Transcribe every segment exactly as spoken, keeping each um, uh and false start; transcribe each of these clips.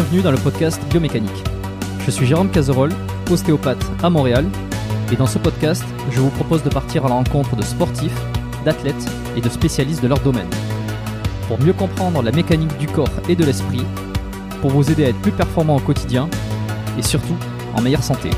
bienvenue dans le podcast Biomécanique. Je suis Jérôme Cazerolle, ostéopathe à Montréal, et dans ce podcast, je vous propose de partir à la rencontre de sportifs, d'athlètes et de spécialistes de leur domaine, pour mieux comprendre la mécanique du corps et de l'esprit, pour vous aider à être plus performant au quotidien, et surtout en meilleure santé.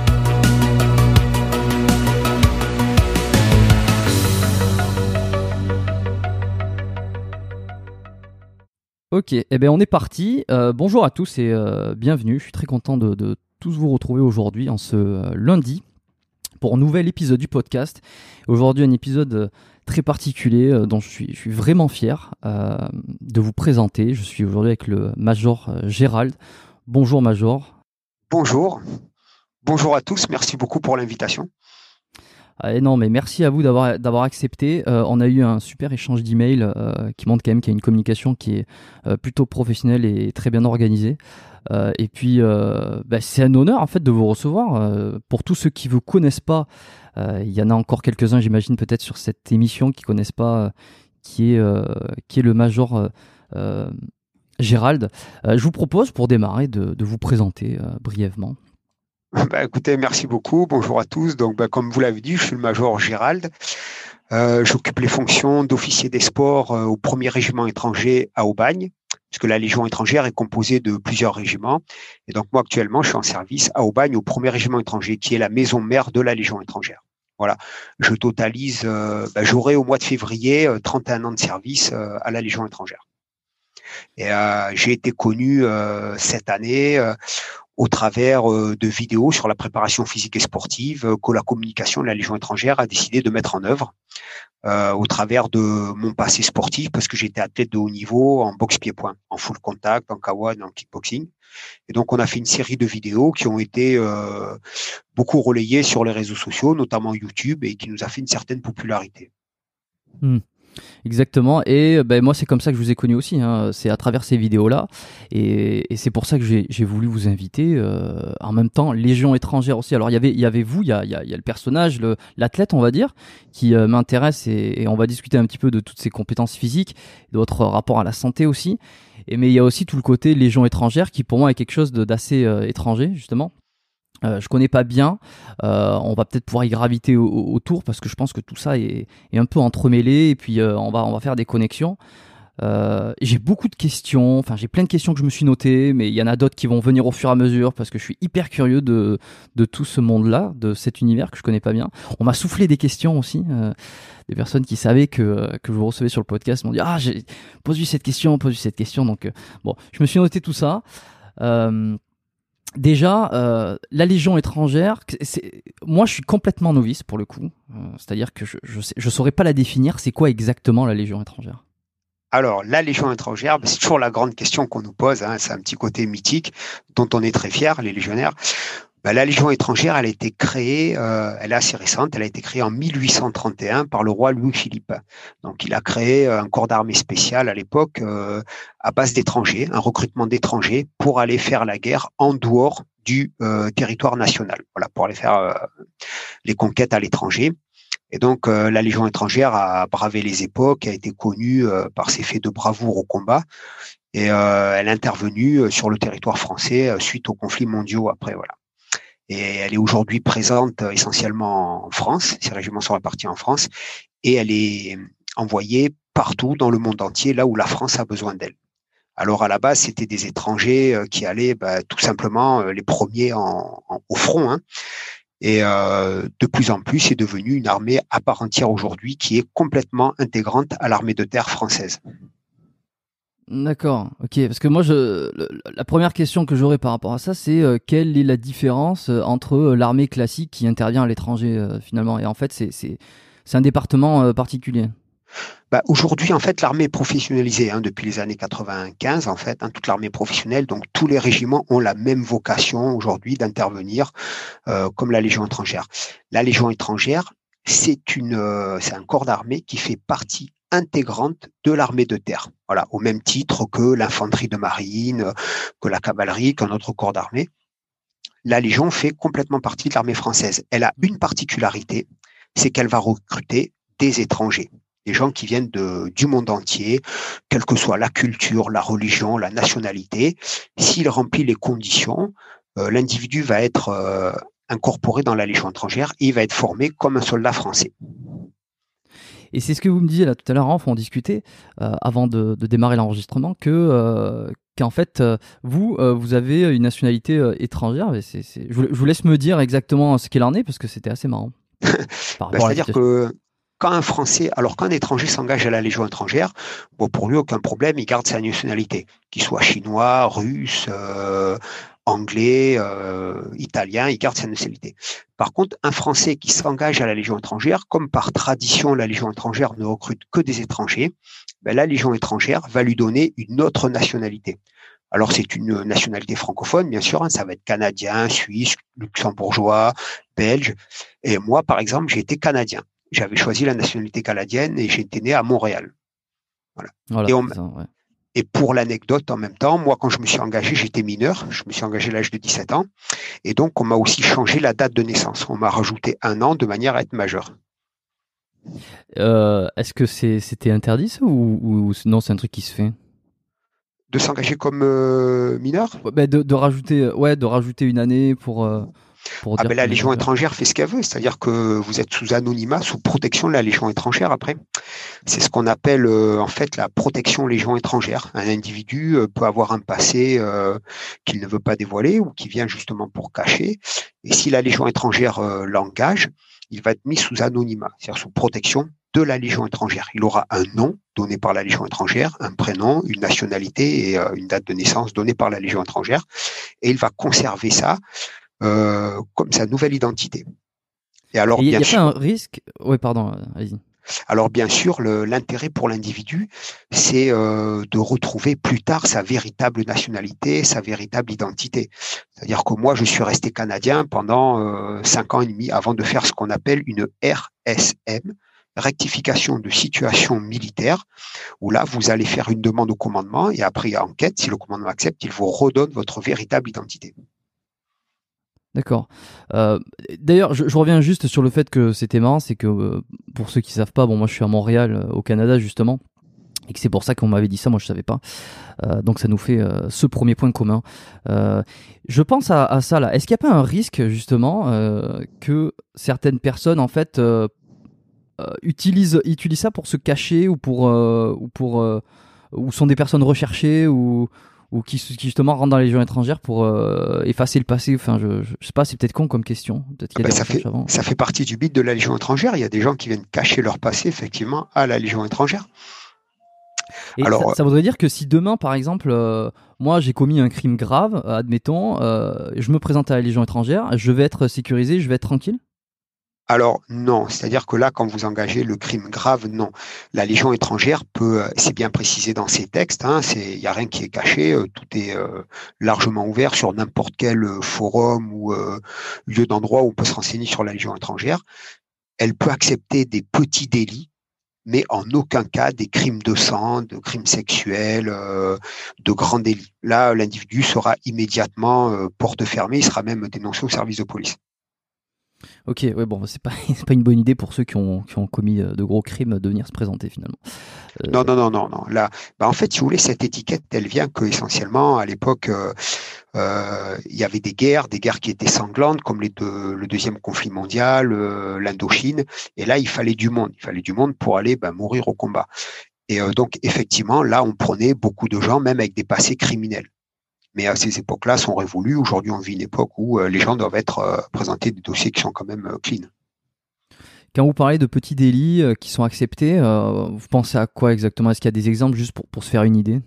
Ok, eh bien on est parti. Euh, bonjour à tous et euh, bienvenue. Je suis très content de, de tous vous retrouver aujourd'hui en ce euh, lundi pour un nouvel épisode du podcast. Aujourd'hui un épisode euh, très particulier euh, dont je suis, je suis vraiment fier euh, de vous présenter. Je suis aujourd'hui avec le Major euh, Gérald. Bonjour Major. Bonjour. Bonjour à tous. Merci beaucoup pour l'invitation. Ah, non, mais merci à vous d'avoir, d'avoir accepté. Euh, on a eu un super échange d'emails euh, qui montre quand même qu'il y a une communication qui est euh, plutôt professionnelle et très bien organisée. Euh, et puis, euh, bah, c'est un honneur en fait de vous recevoir. Euh, pour tous ceux qui ne vous connaissent pas, euh, il y en a encore quelques-uns, j'imagine, peut-être sur cette émission qui ne connaissent pas euh, qui, est, euh, qui est le Major euh, euh, Gérald. Euh, je vous propose, pour démarrer, de, de vous présenter euh, brièvement. Bah, écoutez, merci beaucoup. Bonjour à tous. Donc, bah, comme vous l'avez dit, je suis le Major Gérald. Euh, j'occupe les fonctions d'officier des sports euh, au premier régiment étranger à Aubagne, puisque la Légion étrangère est composée de plusieurs régiments. Et donc, moi, actuellement, je suis en service à Aubagne au premier régiment étranger, qui est la maison mère de la Légion étrangère. Voilà. Je totalise, euh, bah, j'aurai au mois de février euh, trente et un ans de service euh, à la Légion étrangère. Et euh, j'ai été connu euh, cette année euh, au travers euh, de vidéos sur la préparation physique et sportive euh, que la communication de la Légion étrangère a décidé de mettre en œuvre euh, au travers de mon passé sportif, parce que j'étais athlète de haut niveau en boxe pied-point, en full contact, en K one, en kickboxing. Et donc, on a fait une série de vidéos qui ont été euh, beaucoup relayées sur les réseaux sociaux, notamment YouTube, et qui nous a fait une certaine popularité. Mmh. Exactement, et ben, moi c'est comme ça que je vous ai connu aussi, hein. C'est à travers ces vidéos-là, et, et c'est pour ça que j'ai, j'ai voulu vous inviter. Euh, en même temps, Légion étrangère aussi. Alors il y avait, il y avait vous, il y a, il y a, il y a le personnage, le, l'athlète on va dire, qui euh, m'intéresse, et, et on va discuter un petit peu de toutes ses compétences physiques, de votre rapport à la santé aussi, et, mais il y a aussi tout le côté Légion étrangère qui pour moi est quelque chose de, d'assez euh, étranger justement. Euh, je connais pas bien, euh, on va peut-être pouvoir y graviter au, au, autour parce que je pense que tout ça est, est un peu entremêlé, et puis euh, on va on va faire des connexions. Euh, j'ai beaucoup de questions, enfin j'ai plein de questions que je me suis notées, mais il y en a d'autres qui vont venir au fur et à mesure parce que je suis hyper curieux de de tout ce monde-là, de cet univers que je connais pas bien. On m'a soufflé des questions aussi, euh, des personnes qui savaient que que je vous recevais sur le podcast m'ont dit ah j'ai pose-lui cette question, pose-lui cette question. Donc euh, bon, je me suis noté tout ça. Euh, Déjà, euh, la Légion étrangère, c'est, moi je suis complètement novice pour le coup, euh, c'est-à-dire que je je, sais, je saurais pas la définir. C'est quoi exactement la Légion étrangère ? Alors, la Légion étrangère, ben, c'est toujours la grande question qu'on nous pose, hein, c'est un petit côté mythique dont on est très fiers, les légionnaires. Ben, la Légion étrangère, elle a été créée, euh, elle est assez récente, elle a été créée en mille huit cent trente et un par le roi Louis-Philippe. Donc, il a créé un corps d'armée spécial à l'époque euh, à base d'étrangers, un recrutement d'étrangers pour aller faire la guerre en dehors du euh, territoire national, voilà, pour aller faire euh, les conquêtes à l'étranger. Et donc, euh, la Légion étrangère a bravé les époques, a été connue euh, par ses faits de bravoure au combat, et euh, elle est intervenue sur le territoire français euh, suite aux conflits mondiaux après, voilà. Et elle est aujourd'hui présente euh, essentiellement en France, ces régiments sont répartis en France, et elle est envoyée partout dans le monde entier, là où la France a besoin d'elle. Alors, à la base, c'était des étrangers euh, qui allaient bah, tout simplement euh, les premiers en, en, au front, hein. Et euh, de plus en plus, c'est devenu une armée à part entière aujourd'hui qui est complètement intégrante à l'armée de terre française. D'accord, ok. Parce que moi, je, le, la première question que j'aurais par rapport à ça, c'est euh, quelle est la différence euh, entre euh, l'armée classique qui intervient à l'étranger euh, finalement, et en fait, c'est, c'est, c'est un département euh, particulier. Bah, aujourd'hui, en fait, l'armée est professionnalisée hein, depuis les années quatre-vingt-quinze, en fait, hein, toute l'armée professionnelle. Donc, tous les régiments ont la même vocation aujourd'hui d'intervenir euh, comme la Légion étrangère. La Légion étrangère, c'est une, euh, c'est un corps d'armée qui fait partie intégrante de l'armée de terre. Voilà, au même titre que l'infanterie de marine, que la cavalerie, qu'un autre corps d'armée. La Légion fait complètement partie de l'armée française. Elle a une particularité, c'est qu'elle va recruter des étrangers. des gens qui viennent de, du monde entier, quelle que soit la culture, la religion, la nationalité. S'il remplit les conditions, euh, l'individu va être euh, incorporé dans la Légion étrangère et il va être formé comme un soldat français. Et c'est ce que vous me disiez là tout à l'heure, enfin, on discutait euh, avant de, de démarrer l'enregistrement, que euh, qu'en fait euh, vous euh, vous avez une nationalité euh, étrangère. Et c'est, c'est... Je, vous, je vous laisse me dire exactement ce qu'il en est parce que c'était assez marrant. Par Ben, rapport à la c'est-à-dire situation. que quand un Français, alors quand un étranger s'engage à la Légion étrangère, bon, pour lui, aucun problème, il garde sa nationalité, qu'il soit chinois, russe, euh, anglais, euh, italien, il garde sa nationalité. Par contre, un Français qui s'engage à la Légion étrangère, comme par tradition, la Légion étrangère ne recrute que des étrangers, ben, la Légion étrangère va lui donner une autre nationalité. Alors, c'est une nationalité francophone, bien sûr, hein, ça va être canadien, suisse, luxembourgeois, belge. Et moi, par exemple, j'ai été canadien. J'avais choisi la nationalité canadienne et j'étais né à Montréal. Voilà. Voilà, Et, on, c'est ça, ouais. et pour l'anecdote, en même temps, moi, quand je me suis engagé, j'étais mineur. Je me suis engagé à l'âge de dix-sept ans. Et donc, on m'a aussi changé la date de naissance. On m'a rajouté un an de manière à être majeur. Euh, est-ce que c'est, c'était interdit ça ou, ou non, c'est un truc qui se fait? De s'engager comme euh, mineur? Ouais, bah, de, de rajouter, euh, ouais, de rajouter une année pour, euh, pour Ah dire ben la qu'on est Légion majeur. étrangère fait ce qu'elle veut, c'est-à-dire que vous êtes sous anonymat, sous protection de la Légion étrangère après. C'est ce qu'on appelle euh, en fait la protection Légion étrangère. Un individu euh, peut avoir un passé euh, qu'il ne veut pas dévoiler ou qui vient justement pour cacher. Et si la Légion étrangère euh, l'engage, il va être mis sous anonymat, c'est-à-dire sous protection de la Légion étrangère. Il aura un nom donné par la Légion étrangère, un prénom, une nationalité et euh, une date de naissance donnée par la Légion étrangère. Et il va conserver ça euh, comme sa nouvelle identité. Et alors, Et il bien n'y a pas sûr, un risque? Oui, pardon, euh, allez-y. alors bien sûr, le, l'intérêt pour l'individu, c'est euh, de retrouver plus tard sa véritable nationalité, sa véritable identité. C'est-à-dire que moi, je suis resté canadien pendant euh, cinq ans et demi avant de faire ce qu'on appelle une R S M, rectification de situation militaire, où là, vous allez faire une demande au commandement et après enquête, si le commandement accepte, il vous redonne votre véritable identité. D'accord. Euh, D'ailleurs, je, je reviens juste sur le fait que c'était marrant, c'est que euh, pour ceux qui savent pas, bon, moi je suis à Montréal, euh, au Canada justement, et que c'est pour ça qu'on m'avait dit ça, moi je savais pas. Euh, donc ça nous fait euh, ce premier point commun. Euh, je pense à, à ça là. Est-ce qu'il n'y a pas un risque justement euh, que certaines personnes en fait euh, euh, utilisent, utilisent ça pour se cacher ou pour euh, ou pour euh, ou sont des personnes recherchées ou ou qui, qui justement rentrent dans les légions étrangères pour euh, effacer le passé. Enfin, je, je, je sais pas, c'est peut-être con comme question. Peut-être qu'il y a Ben, des ça recherches fait, avant. ça fait partie du but de la Légion étrangère. Il y a des gens qui viennent cacher leur passé, effectivement, à la Légion étrangère. Et ça, Alors, ça voudrait dire que si demain, par exemple, euh, moi j'ai commis un crime grave, euh, admettons, euh, je me présente à la Légion étrangère, je vais être sécurisé, je vais être tranquille? alors non, c'est-à-dire que là, quand vous engagez le crime grave, non. La Légion étrangère peut, euh, c'est bien précisé dans ses textes, hein, c'est, il n'y a rien qui est caché, euh, tout est euh, largement ouvert sur n'importe quel euh, forum ou euh, lieu d'endroit où on peut se renseigner sur la Légion étrangère. Elle peut accepter des petits délits, mais en aucun cas des crimes de sang, de crimes sexuels, euh, de grands délits. Là, l'individu sera immédiatement euh, porte fermée, il sera même dénoncé au service de police. Ok, ouais, bon, c'est pas, c'est pas une bonne idée pour ceux qui ont, qui ont commis euh, de gros crimes de venir se présenter finalement. Euh, Non, non, non, non, non. Là, bah, en fait, si vous voulez, cette étiquette, elle vient que essentiellement à l'époque, euh, euh, il y avait des guerres, des guerres qui étaient sanglantes, comme les deux, le deuxième conflit mondial, euh, l'Indochine. Et là, il fallait du monde. Il fallait du monde pour aller bah, mourir au combat. Et euh, donc, effectivement, là, on prenait beaucoup de gens, même avec des passés criminels. Mais à ces époques-là sont révolues. Aujourd'hui, on vit une époque où euh, les gens doivent être euh, présentés des dossiers qui sont quand même euh, clean. Quand vous parlez de petits délits euh, qui sont acceptés, euh, vous pensez à quoi exactement? Est-ce qu'il y a des exemples juste pour, pour se faire une idée?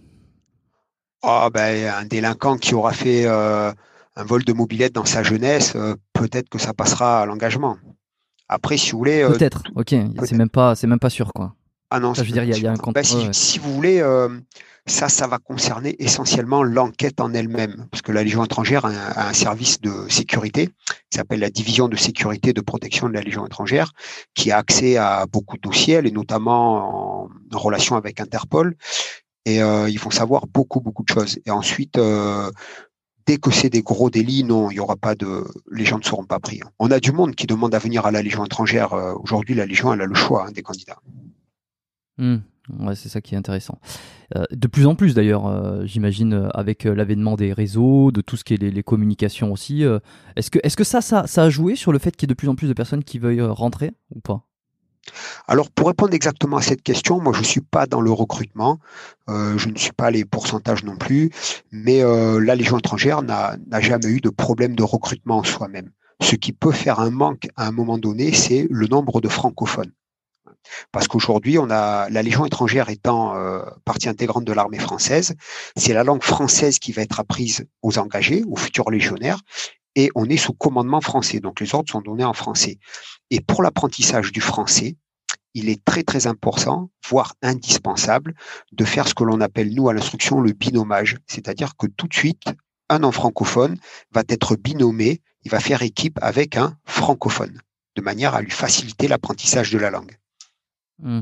Ah ben, un délinquant qui aura fait euh, un vol de mobilette dans sa jeunesse, euh, peut-être que ça passera à l'engagement. Après, si vous voulez, euh, Peut-être, ok, c'est peut-être. même pas, c'est même pas sûr quoi. Ah non, Enfin, c'est je veux même dire, il pas y a, il y sûr. a un compte. Ben, Ouais, si, ouais. si vous voulez, euh, ça, ça va concerner essentiellement l'enquête en elle-même, parce que la Légion étrangère a un, a un service de sécurité qui s'appelle la division de sécurité et de protection de la Légion étrangère, qui a accès à beaucoup de dossiers, et notamment en, en relation avec Interpol. Et euh, ils vont savoir beaucoup, beaucoup de choses. Et ensuite, euh, dès que c'est des gros délits, non, il y aura pas de, les gens ne seront pas pris. On a du monde qui demande à venir à la Légion étrangère. Euh, Aujourd'hui, la Légion, elle a le choix hein, des candidats. Mmh. Ouais, c'est ça qui est intéressant. Euh, de plus en plus d'ailleurs, euh, j'imagine, euh, avec euh, l'avènement des réseaux, de tout ce qui est les, les communications aussi. euh, est-ce que, est-ce que ça, ça, ça a joué sur le fait qu'il y ait de plus en plus de personnes qui veuillent euh, rentrer ou pas? Alors, pour répondre exactement à cette question, moi, je ne suis pas dans le recrutement, euh, je ne suis pas les pourcentages non plus, mais euh, la Légion étrangère n'a, n'a jamais eu de problème de recrutement en soi-même. Ce qui peut faire un manque à un moment donné, c'est le nombre de francophones. Parce qu'aujourd'hui, on a la Légion étrangère étant euh, partie intégrante de l'armée française, c'est la langue française qui va être apprise aux engagés, aux futurs légionnaires, et on est sous commandement français. Donc les ordres sont donnés en français. Et pour l'apprentissage du français, il est très très important, voire indispensable, de faire ce que l'on appelle, nous, à l'instruction, le binomage. C'est-à-dire que tout de suite, un non francophone va être binomé, il va faire équipe avec un francophone, de manière à lui faciliter l'apprentissage de la langue. Mmh.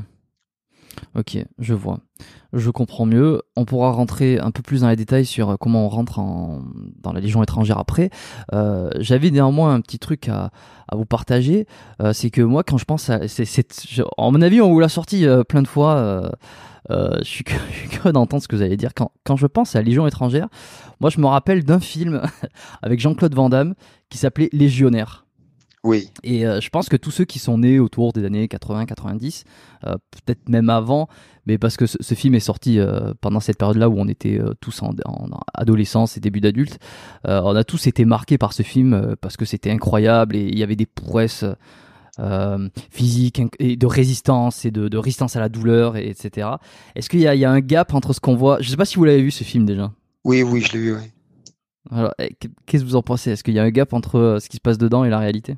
Ok, je vois. Je comprends mieux. On pourra rentrer un peu plus dans les détails sur comment on rentre en, dans la Légion étrangère après. Euh, j'avais néanmoins un petit truc à, à vous partager. Euh, c'est que moi, quand je pense à... C'est, c'est, je, en mon avis, on vous l'a sorti euh, plein de fois. Euh, euh, je suis curieux, je suis curieux d'entendre ce que vous allez dire. Quand, quand je pense à la Légion étrangère, moi, je me rappelle d'un film avec Jean-Claude Van Damme qui s'appelait Légionnaire. Oui. Et euh, je pense que tous ceux qui sont nés autour des années quatre-vingts quatre-vingt-dix, euh, peut-être même avant, mais parce que ce, ce film est sorti euh, pendant cette période-là où on était euh, tous en, en adolescence et début d'adulte, euh, on a tous été marqués par ce film euh, parce que c'était incroyable et il y avait des prouesses euh, physiques et de résistance et de, de résistance à la douleur, et, etc. Est-ce qu'il y a, il y a un gap entre ce qu'on voit... Je ne sais pas si vous l'avez vu ce film déjà. Oui, oui, je l'ai vu, oui. Alors, qu'est-ce que vous en pensez? Est-ce qu'il y a un gap entre ce qui se passe dedans et la réalité?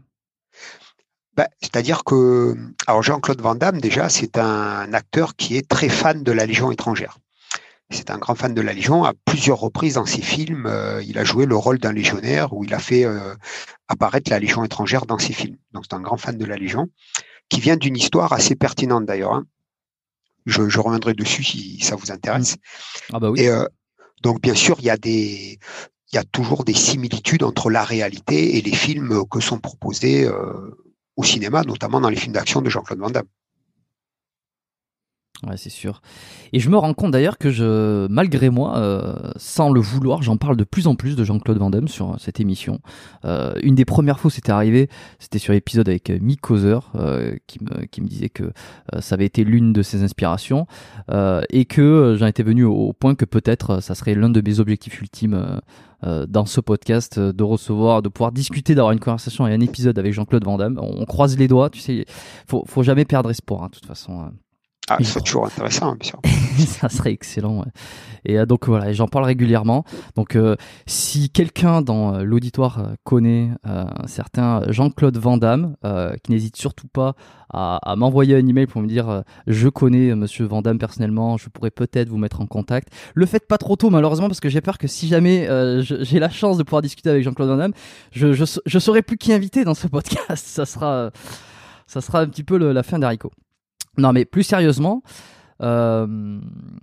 Ben, c'est-à-dire que, alors Jean-Claude Van Damme, déjà, c'est un acteur qui est très fan de la Légion étrangère. C'est un grand fan de la Légion. À plusieurs reprises dans ses films, euh, il a joué le rôle d'un légionnaire où il a fait euh, apparaître la Légion étrangère dans ses films. Donc c'est un grand fan de la Légion, qui vient d'une histoire assez pertinente d'ailleurs. Hein. Je, je reviendrai dessus si ça vous intéresse. Ah bah oui. Et euh, donc bien sûr, il y a des, il y a toujours des similitudes entre la réalité et les films que sont proposés euh, au cinéma, notamment dans les films d'action de Jean-Claude Van Damme. Ouais, c'est sûr. Et je me rends compte d'ailleurs que je, malgré moi, euh, sans le vouloir, j'en parle de plus en plus de Jean-Claude Van Damme sur cette émission. Euh, une des premières fois où c'était arrivé, c'était sur l'épisode avec Mick Causer, euh, qui, me, qui me disait que euh, ça avait été l'une de ses inspirations, euh, et que j'en étais venu au, au point que peut-être ça serait l'un de mes objectifs ultimes euh, euh, dans ce podcast, euh, de recevoir, de pouvoir discuter, d'avoir une conversation et un épisode avec Jean-Claude Van Damme. On, on croise les doigts, tu sais, faut, faut jamais perdre espoir, hein, de toute façon. Euh. Ah, c'est toujours intéressant, bien sûr. Ça serait excellent. Ouais. Et euh, donc voilà, j'en parle régulièrement. Donc euh, si quelqu'un dans euh, l'auditoire euh, connaît euh, un certain Jean-Claude Van Damme, euh, qui n'hésite surtout pas à, à m'envoyer un email pour me dire euh, je connais euh, Monsieur Van Damme personnellement, je pourrais peut-être vous mettre en contact. Le faites pas trop tôt malheureusement parce que j'ai peur que si jamais euh, je, j'ai la chance de pouvoir discuter avec Jean-Claude Van Damme, je je, je saurai plus qui inviter dans ce podcast. Ça sera euh, ça sera un petit peu le, la fin d'Haricot. Non, mais plus sérieusement, euh,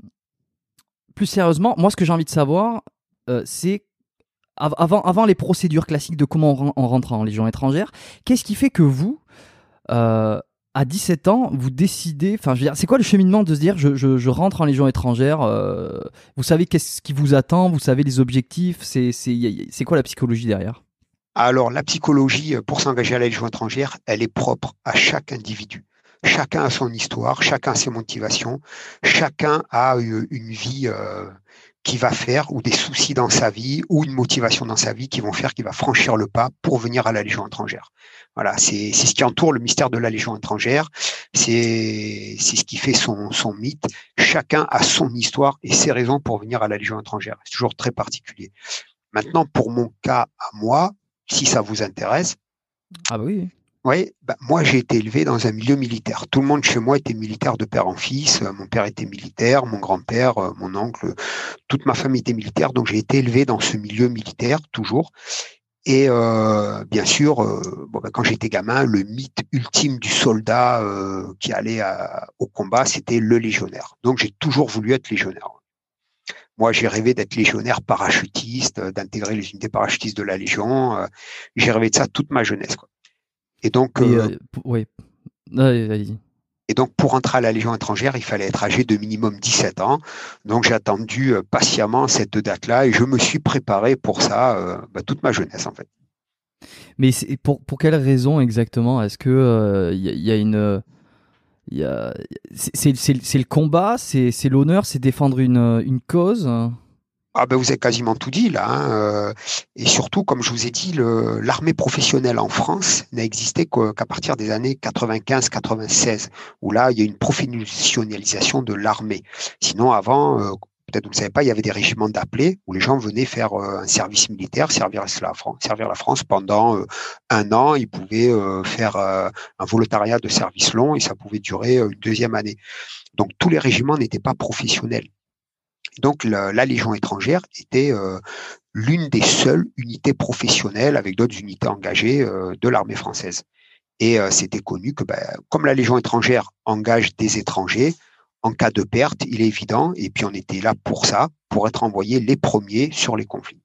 plus sérieusement, moi, ce que j'ai envie de savoir, euh, c'est av- avant, avant les procédures classiques de comment on, ren- on rentre en Légion étrangère, qu'est-ce qui fait que vous, euh, à dix-sept ans, vous décidez, enfin, je veux dire, c'est quoi le cheminement de se dire, je, je, je rentre en Légion étrangère, euh, vous savez qu'est-ce qui vous attend, vous savez les objectifs, c'est, c'est, y a- c'est quoi la psychologie derrière? Alors, la psychologie, pour s'engager à la Légion étrangère, elle est propre à chaque individu. Chacun a son histoire, chacun a ses motivations, chacun a une vie euh, qui va faire, ou des soucis dans sa vie, ou une motivation dans sa vie qui vont faire qu'il va franchir le pas pour venir à la Légion étrangère. Voilà, c'est, c'est ce qui entoure le mystère de la Légion étrangère, c'est, c'est ce qui fait son, son mythe. Chacun a son histoire et ses raisons pour venir à la Légion étrangère. C'est toujours très particulier. Maintenant, pour mon cas à moi, si ça vous intéresse. Ah bah oui. Oui, bah, moi j'ai été élevé dans un milieu militaire. Tout le monde chez moi était militaire de père en fils. Mon père était militaire, mon grand-père, mon oncle, toute ma famille était militaire. Donc j'ai été élevé dans ce milieu militaire toujours. Et euh, bien sûr, euh, bon, bah, quand j'étais gamin, le mythe ultime du soldat euh, qui allait à, au combat, c'était le légionnaire. Donc j'ai toujours voulu être légionnaire. Moi, j'ai rêvé d'être légionnaire parachutiste, d'intégrer les unités parachutistes de la Légion. J'ai rêvé de ça toute ma jeunesse, quoi. Et donc, Mais, euh, euh, p- ouais. Ouais, vas-y. Et donc, pour entrer à la Légion étrangère, il fallait être âgé de minimum dix-sept ans. Donc, j'ai attendu euh, patiemment cette date-là et je me suis préparé pour ça euh, bah, toute ma jeunesse, en fait. Mais c'est pour, pour quelle raison exactement? Est-ce que il euh, y, y a une. Y a, c'est, c'est, c'est, c'est le combat, c'est, c'est l'honneur, c'est défendre une, une cause? Ah ben vous avez quasiment tout dit là. Hein. euh, Et surtout, comme je vous ai dit, le- l'armée professionnelle en France n'a existé qu'au- qu'à partir des années quatre-vingt-quinze quatre-vingt-seize, où là, il y a une professionnalisation de l'armée. Sinon, avant, euh, peut-être vous ne savez pas, il y avait des régiments d'appelés où les gens venaient faire euh, un service militaire, servir la France, servir la France pendant euh, un an. Ils pouvaient euh, faire euh, un volontariat de service long et ça pouvait durer euh, une deuxième année. Donc, tous les régiments n'étaient pas professionnels. Donc la, la Légion étrangère était euh, l'une des seules unités professionnelles avec d'autres unités engagées euh, de l'armée française. Et euh, c'était connu que ben, comme la Légion étrangère engage des étrangers, en cas de perte, il est évident, et puis on était là pour ça, pour être envoyés les premiers sur les conflits.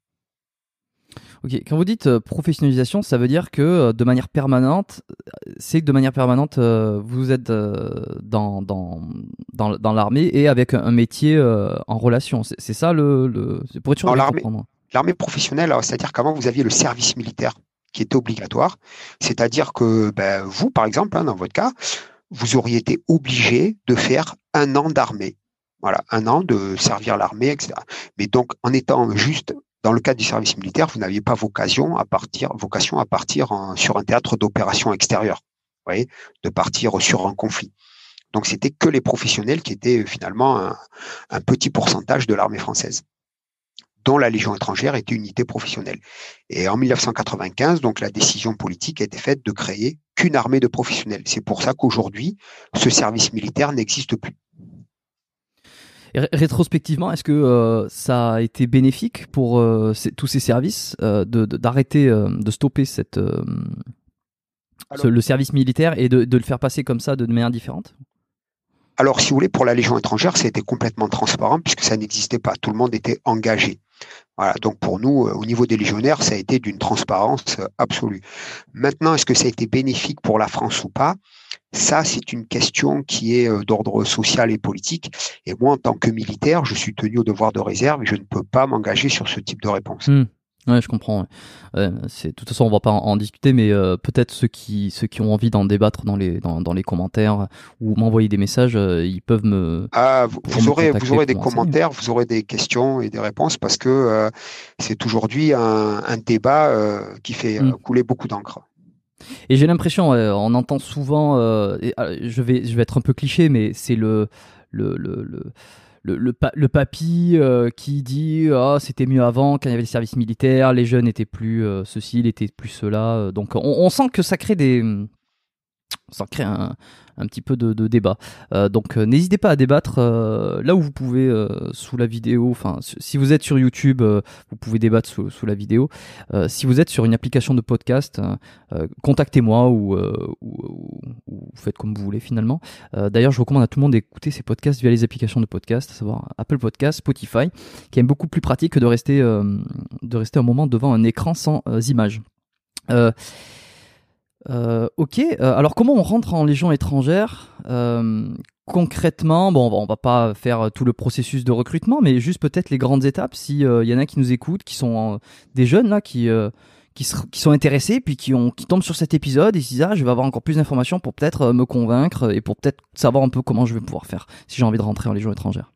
Ok, quand vous dites euh, professionnalisation, ça veut dire que euh, de manière permanente, c'est que de manière permanente, euh, vous êtes euh, dans, dans, dans, dans l'armée et avec un, un métier euh, en relation. C'est, c'est ça le, le... C'est pour être sûr Dans de bien l'armée, comprendre. l'armée professionnelle, alors, c'est-à-dire qu'avant, vous aviez le service militaire qui était obligatoire, c'est-à-dire que ben, vous, par exemple, hein, dans votre cas, vous auriez été obligé de faire un an d'armée. Voilà, un an de servir l'armée, et cetera. Mais donc, en étant juste dans le cadre du service militaire, vous n'aviez pas vocation à partir, vocation à partir en- sur un théâtre d'opération extérieur, vous voyez, de partir sur un conflit. Donc, c'était que les professionnels qui étaient finalement un, un petit pourcentage de l'armée française, dont la Légion étrangère était une unité professionnelle. Et en mille neuf cent quatre-vingt-quinze, donc la décision politique a été faite de créer qu'une armée de professionnels. C'est pour ça qu'aujourd'hui, ce service militaire n'existe plus. Et ré- rétrospectivement, est-ce que euh, ça a été bénéfique pour euh, ces- tous ces services euh, de, de- d'arrêter, euh, de stopper cette, euh, ce- Alors, le service militaire et de, de le faire passer comme ça de manière différente? alors, si vous voulez, pour la Légion étrangère, ça a été complètement transparent puisque ça n'existait pas. Tout le monde était engagé. Voilà, donc pour nous, euh, au niveau des légionnaires, ça a été d'une transparence euh, absolue. Maintenant, est-ce que ça a été bénéfique pour la France ou pas? Ça, c'est une question qui est euh, d'ordre social et politique. Et moi, en tant que militaire, je suis tenu au devoir de réserve et je ne peux pas m'engager sur ce type de réponse. Hmm. Ouais, je comprends. Ouais. Ouais, c'est, de toute façon, on va pas en, en discuter, mais euh, peut-être ceux qui, ceux qui ont envie d'en débattre dans les, dans, dans les commentaires ou m'envoyer des messages, euh, ils peuvent me, Ah, vous, pour vous me aurez, vous contacter aurez pour des me renseigner. commentaires, vous aurez des questions et des réponses parce que euh, c'est aujourd'hui un, un débat euh, qui fait Hmm. euh, couler beaucoup d'encre. Et j'ai l'impression, euh, on entend souvent, euh, et, euh, je vais, je vais être un peu cliché, mais c'est le, le, le, le, le, le, pa- le papy euh, qui dit ah c'était mieux avant quand il y avait le service militaire, les jeunes étaient plus euh, ceci, ils étaient plus cela. Donc on, on sent que ça crée des, ça crée un, un petit peu de, de débat. Euh, donc euh, n'hésitez pas à débattre euh, là où vous pouvez euh, sous la vidéo. Enfin, si vous êtes sur YouTube, euh, vous pouvez débattre sous, sous la vidéo. Euh, si vous êtes sur une application de podcast, euh, contactez-moi ou, euh, ou, ou, ou faites comme vous voulez finalement. Euh, d'ailleurs, je recommande à tout le monde d'écouter ces podcasts via les applications de podcast, à savoir Apple Podcast, Spotify, qui est beaucoup plus pratique que de rester, euh, de rester un moment devant un écran sans euh, images. Euh, Euh, ok, euh, alors comment on rentre en Légion étrangère euh, concrètement? Bon, on va, on va pas faire tout le processus de recrutement, mais juste peut-être les grandes étapes. Si il y en a qui nous écoutent, qui sont euh, des jeunes là, qui euh, qui, ser- qui sont intéressés, puis qui ont qui tombent sur cet épisode et se disent ah, je vais avoir encore plus d'informations pour peut-être euh, me convaincre et pour peut-être savoir un peu comment je vais pouvoir faire si j'ai envie de rentrer en Légion étrangère.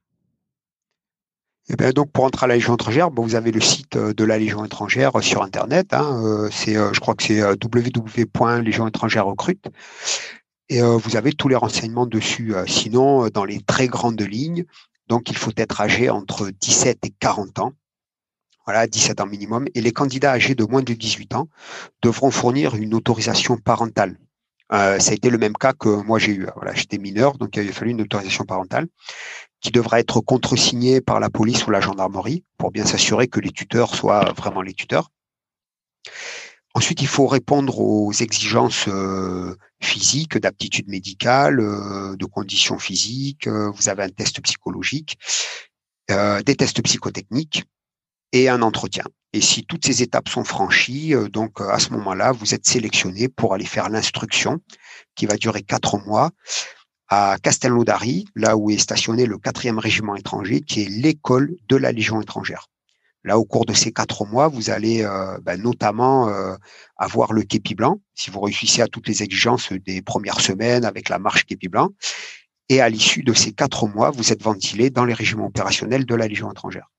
Et bien, donc, pour entrer à la Légion étrangère, bon, vous avez le site euh, de la Légion étrangère euh, sur Internet. Hein, euh, c'est, euh, je crois que c'est euh, w w w point légion étrangère recrute. Et euh, vous avez tous les renseignements dessus. Euh, sinon, euh, dans les très grandes lignes, donc il faut être âgé entre dix-sept et quarante ans. Voilà, dix-sept ans minimum. Et les candidats âgés de moins de dix-huit ans devront fournir une autorisation parentale. Euh, ça a été le même cas que moi j'ai eu. Voilà, j'étais mineur, donc il a fallu une autorisation parentale qui devra être contresignée par la police ou la gendarmerie pour bien s'assurer que les tuteurs soient vraiment les tuteurs. Ensuite, il faut répondre aux exigences euh, physiques, d'aptitude médicale, euh, de conditions physiques. Euh, vous avez un test psychologique, euh, des tests psychotechniques et un entretien. Et si toutes ces étapes sont franchies, euh, donc à ce moment-là, vous êtes sélectionné pour aller faire l'instruction qui va durer quatre mois à Castelnaudary, là où est stationné le quatrième régiment étranger, qui est l'école de la Légion étrangère. Là, au cours de ces quatre mois, vous allez euh, ben, notamment euh, avoir le képi blanc, si vous réussissez à toutes les exigences des premières semaines avec la marche képi blanc. Et à l'issue de ces quatre mois, vous êtes ventilé dans les régiments opérationnels de la Légion étrangère.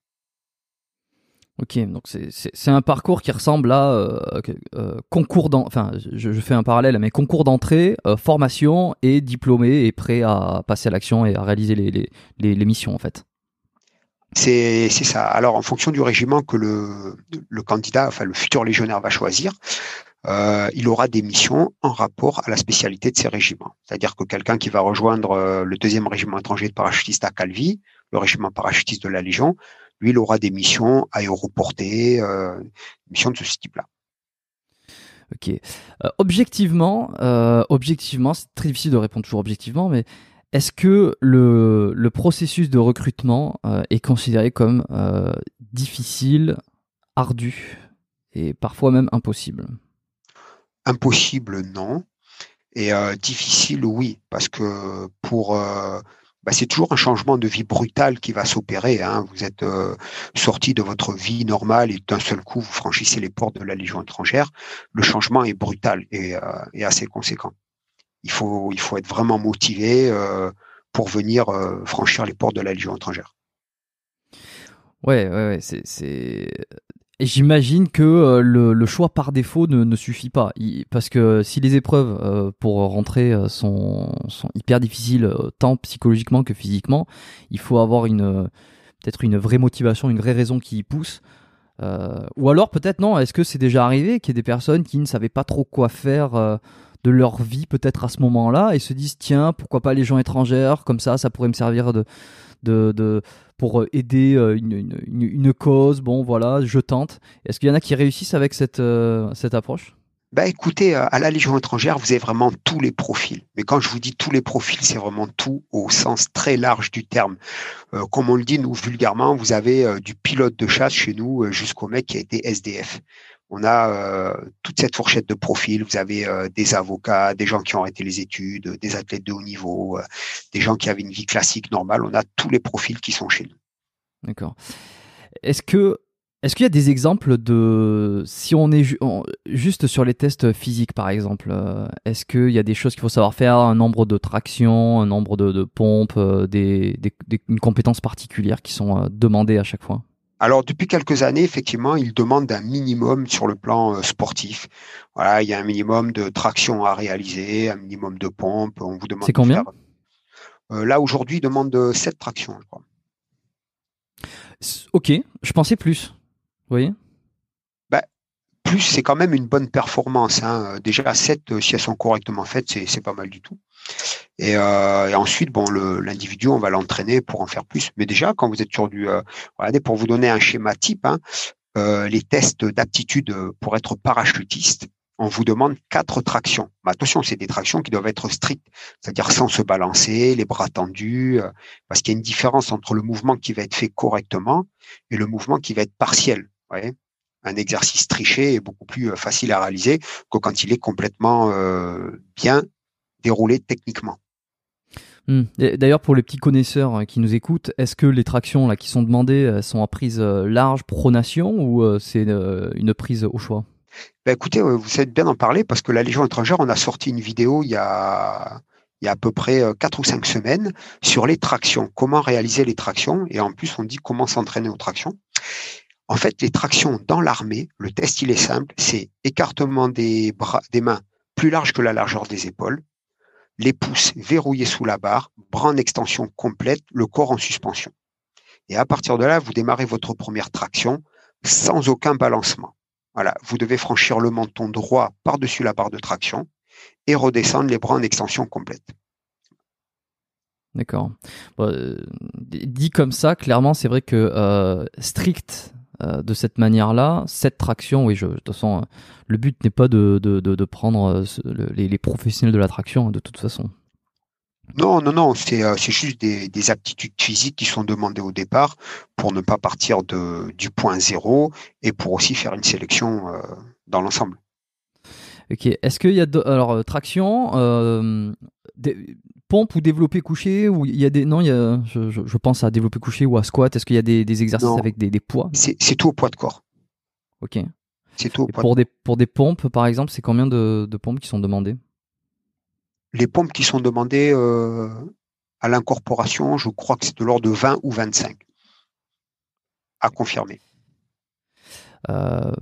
Ok, donc c'est, c'est, c'est un parcours qui ressemble à euh, euh, concours d'entrée, enfin je, je fais un parallèle, mais concours d'entrée, euh, formation et diplômé et prêt à passer à l'action et à réaliser les, les, les, les missions en fait. C'est, c'est ça. Alors, en fonction du régiment que le, le candidat, enfin le futur légionnaire va choisir, euh, il aura des missions en rapport à la spécialité de ces régiments. C'est-à-dire que quelqu'un qui va rejoindre euh, le deuxième régiment étranger de parachutistes à Calvi, le régiment parachutiste de la Légion, lui, il aura des missions aéroportées, euh, missions de ce type-là. Ok. Euh, objectivement, euh, objectivement, c'est très difficile de répondre toujours objectivement, mais est-ce que le, le processus de recrutement euh, est considéré comme euh, difficile, ardu et parfois même impossible? Impossible, non. Et euh, difficile, oui, parce que pour euh, bah, c'est toujours un changement de vie brutal qui va s'opérer. Hein. Vous êtes euh, sorti de votre vie normale et d'un seul coup, vous franchissez les portes de la Légion étrangère. Le changement est brutal et, euh, et assez conséquent. Il faut, il faut être vraiment motivé euh, pour venir euh, franchir les portes de la Légion étrangère. Ouais, ouais, ouais, c'est, c'est... Et j'imagine que euh, le, le choix par défaut ne, ne suffit pas. Il- parce que si les épreuves euh, pour rentrer euh, sont, sont hyper difficiles, euh, tant psychologiquement que physiquement, il faut avoir une, euh, peut-être une vraie motivation, une vraie raison qui y pousse. Euh, ou alors peut-être non, est-ce que c'est déjà arrivé qu'il y ait des personnes qui ne savaient pas trop quoi faire euh, de leur vie peut-être à ce moment-là et se disent tiens, pourquoi pas les gens étrangères, comme ça ça pourrait me servir de, de, de pour aider euh, une, une, une, une cause, bon voilà, je tente. Est-ce qu'il y en a qui réussissent avec cette, euh, cette approche? Bah écoutez, euh, à la Légion étrangère, vous avez vraiment tous les profils. Mais quand je vous dis tous les profils, c'est vraiment tout au sens très large du terme. Euh, comme on le dit, nous, vulgairement, vous avez euh, du pilote de chasse chez nous euh, jusqu'au mec qui a été S D F. On a euh, toute cette fourchette de profils. Vous avez euh, des avocats, des gens qui ont arrêté les études, des athlètes de haut niveau, euh, des gens qui avaient une vie classique normale. On a tous les profils qui sont chez nous. D'accord. Est-ce que est-ce qu'il y a des exemples de si on est ju- on- juste sur les tests physiques par exemple, euh, est-ce qu'il y a des choses qu'il faut savoir faire, un nombre de tractions, un nombre de, de pompes, euh, des, des, des- une compétence particulière qui sont euh, demandées à chaque fois? Alors, depuis quelques années, effectivement, ils demandent un minimum sur le plan euh, sportif. Voilà, il y a un minimum de traction à réaliser, un minimum de pompe. On vous C'est demande de combien? faire. Euh, là, aujourd'hui, ils demandent euh, sept tractions, je crois. S- Ok, je pensais plus. Vous voyez? Bah, plus, c'est quand même une bonne performance. Hein. Euh, Déjà, sept, euh, si elles sont correctement faites, c'est, c'est pas mal du tout. Et, euh, et ensuite, bon, le, l'individu, on va l'entraîner pour en faire plus. Mais déjà, quand vous êtes sur du, euh, regardez, pour vous donner un schéma type, hein, euh, les tests d'aptitude pour être parachutiste, on vous demande quatre tractions. Mais attention, c'est des tractions qui doivent être strictes, c'est-à-dire sans se balancer, les bras tendus, euh, parce qu'il y a une différence entre le mouvement qui va être fait correctement et le mouvement qui va être partiel. Vous voyez, un exercice triché est beaucoup plus euh, facile à réaliser que quand il est complètement euh, bien déroulé techniquement. Hmm. Et d'ailleurs, pour les petits connaisseurs euh, qui nous écoutent, est-ce que les tractions là, qui sont demandées euh, sont à prise euh, large, pronation, ou euh, c'est euh, une prise au choix? Ben écoutez, euh, vous savez bien en parler parce que la Légion étrangère, on a sorti une vidéo il y a, il y a à peu près euh, quatre ou cinq semaines sur les tractions, comment réaliser les tractions. Et en plus, on dit comment s'entraîner aux tractions. En fait, les tractions dans l'armée, le test, il est simple, c'est écartement des bras, des mains plus large que la largeur des épaules, les pouces verrouillés sous la barre, bras en extension complète, le corps en suspension. Et à partir de là, vous démarrez votre première traction sans aucun balancement. Voilà, vous devez franchir le menton droit par-dessus la barre de traction et redescendre les bras en extension complète. D'accord. Bon, euh, dit comme ça, clairement, c'est vrai que euh, strict euh, de cette manière-là, cette traction, oui, je, de toute façon, euh, le but n'est pas de, de, de, de prendre euh, ce- le- les, les professionnels de la traction, hein, de toute façon. Non, non, non, c'est euh, c'est juste des, des aptitudes physiques qui sont demandées au départ pour ne pas partir de, du point zéro et pour aussi faire une sélection euh, dans l'ensemble. Ok. Est-ce qu'il y a de... alors euh, traction, euh, des... pompe ou développé couché ou il y a des non il y a je, je, je pense à développé couché ou à squat. Est-ce qu'il y a des, des exercices Non, avec des, des poids? c'est c'est tout au poids de corps. Ok. C'est tout au Et poids de pour des corps. pour des pompes par exemple, c'est combien de, de pompes qui sont demandées? Les pompes qui sont demandées euh, à l'incorporation, je crois que c'est de l'ordre de vingt ou vingt-cinq à confirmer. Euh,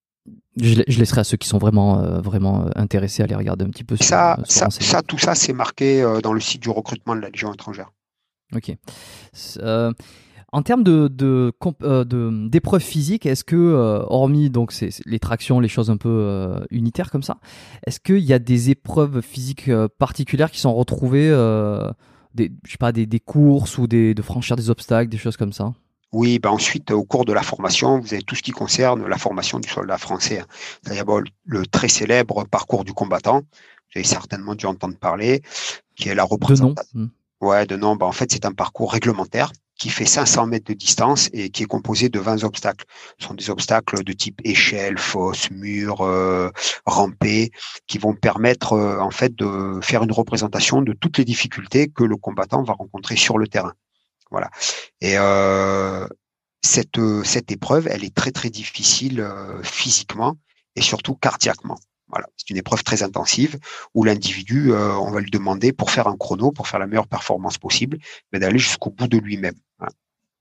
je, je laisserai à ceux qui sont vraiment euh, vraiment euh, intéressés à aller regarder un petit peu sur Ça, euh, se ça, renseigner. ça, tout ça, c'est marqué euh, dans le site du recrutement de la Légion étrangère. Ok. Euh, En termes de, de, comp- euh, de- d'épreuves physiques, est-ce que, euh, hormis donc c'est, c'est les tractions, les choses un peu euh, unitaires comme ça, est-ce qu'il y a des épreuves physiques euh, particulières qui sont retrouvées, euh, des, je sais pas, des, des courses ou des, de franchir des obstacles, des choses comme ça? Oui, ben ensuite, au cours de la formation, vous avez tout ce qui concerne la formation du soldat français. C'est-à-dire bon, le très célèbre parcours du combattant, vous avez certainement dû entendre parler, qui est la De nom. représentation. Hmm. Ouais, de nom, ben en fait, c'est un parcours réglementaire qui fait cinq cents mètres de distance et qui est composé de vingt obstacles. Ce sont des obstacles de type échelle, fosse, mur, euh, rampé, qui vont permettre euh, en fait de faire une représentation de toutes les difficultés que le combattant va rencontrer sur le terrain. Voilà. Et euh, cette, cette épreuve, elle est très très difficile euh, physiquement et surtout cardiaquement. Voilà, c'est une épreuve très intensive où l'individu, euh, on va lui demander pour faire un chrono, pour faire la meilleure performance possible, mais d'aller jusqu'au bout de lui-même. Voilà.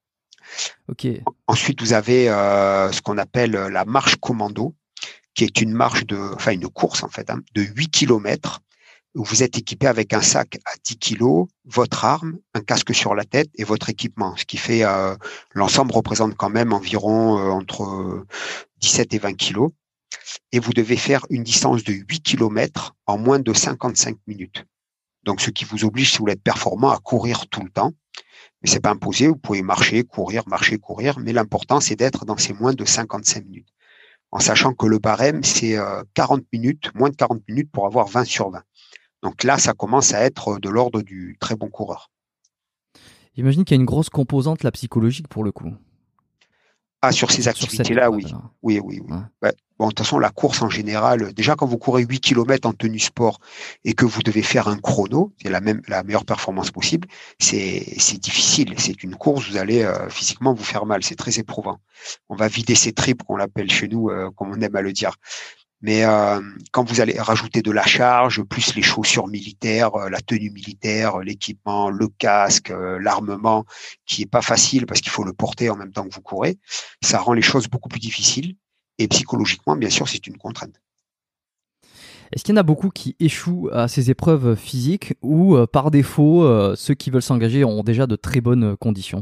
Ok. Ensuite, vous avez euh, ce qu'on appelle la marche commando, qui est une marche de, enfin une course en fait, hein, de huit kilomètres où vous êtes équipé avec un sac à dix kilos, votre arme, un casque sur la tête et votre équipement. Ce qui fait, euh, l'ensemble représente quand même environ euh, entre dix-sept et vingt kilos. Et vous devez faire une distance de huit kilomètres en moins de cinquante-cinq minutes. Donc, ce qui vous oblige, si vous voulez être performant, à courir tout le temps. Mais c'est pas imposé, vous pouvez marcher, courir, marcher, courir. Mais l'important, c'est d'être dans ces moins de cinquante-cinq minutes. En sachant que le barème, c'est euh, quarante minutes, moins de quarante minutes pour avoir vingt sur vingt. Donc là, ça commence à être de l'ordre du très bon coureur. J'imagine qu'il y a une grosse composante là psychologique pour le coup Ah, sur ces sur, sur cette activités-là, épreuve oui. là. Oui, oui, oui. Ouais. Ouais. Bon, de toute façon, la course en général, déjà quand vous courez huit kilomètres en tenue sport et que vous devez faire un chrono, c'est la même, la meilleure performance possible, c'est, c'est difficile. C'est une course, vous allez euh, physiquement vous faire mal. C'est très éprouvant. On va vider ses tripes, qu'on l'appelle chez nous, euh, comme on aime à le dire. Mais euh, quand vous allez rajouter de la charge, plus les chaussures militaires, euh, la tenue militaire, l'équipement, le casque, euh, l'armement, qui est pas facile parce qu'il faut le porter en même temps que vous courez, ça rend les choses beaucoup plus difficiles. Et psychologiquement, bien sûr, c'est une contrainte. Est-ce qu'il y en a beaucoup qui échouent à ces épreuves physiques ou euh, par défaut, euh, ceux qui veulent s'engager ont déjà de très bonnes conditions?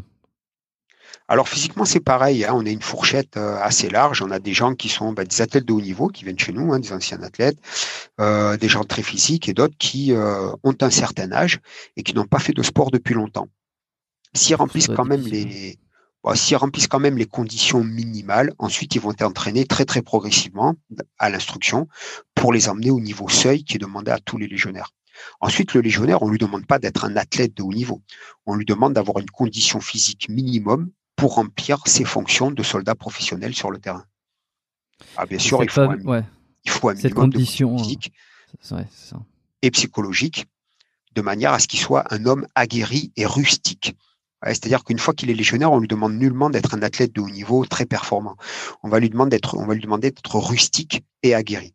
Alors physiquement, c'est pareil, hein, on a une fourchette euh, assez large. On a des gens qui sont bah, des athlètes de haut niveau qui viennent chez nous, hein, des anciens athlètes, euh, des gens très physiques et d'autres qui euh, ont un certain âge et qui n'ont pas fait de sport depuis longtemps. S'ils Ça remplissent doit être quand même difficile. les bon, s'ils remplissent quand même les conditions minimales, ensuite ils vont être entraînés très très progressivement à l'instruction pour les emmener au niveau seuil qui est demandé à tous les légionnaires. Ensuite, le légionnaire, on lui demande pas d'être un athlète de haut niveau. On lui demande d'avoir une condition physique minimum pour remplir ses fonctions de soldat professionnel sur le terrain. Ah, bien Et sûr, il cette, faut un, fam- ouais, il faut un cette minimum de condition condition, physique euh, c'est ouais, c'est ça. et psychologique de manière à ce qu'il soit un homme aguerri et rustique. Ouais, c'est-à-dire qu'une fois qu'il est légionnaire, on lui demande nullement d'être un athlète de haut niveau très performant. On va lui demander d'être, on va lui demander d'être rustique et aguerri.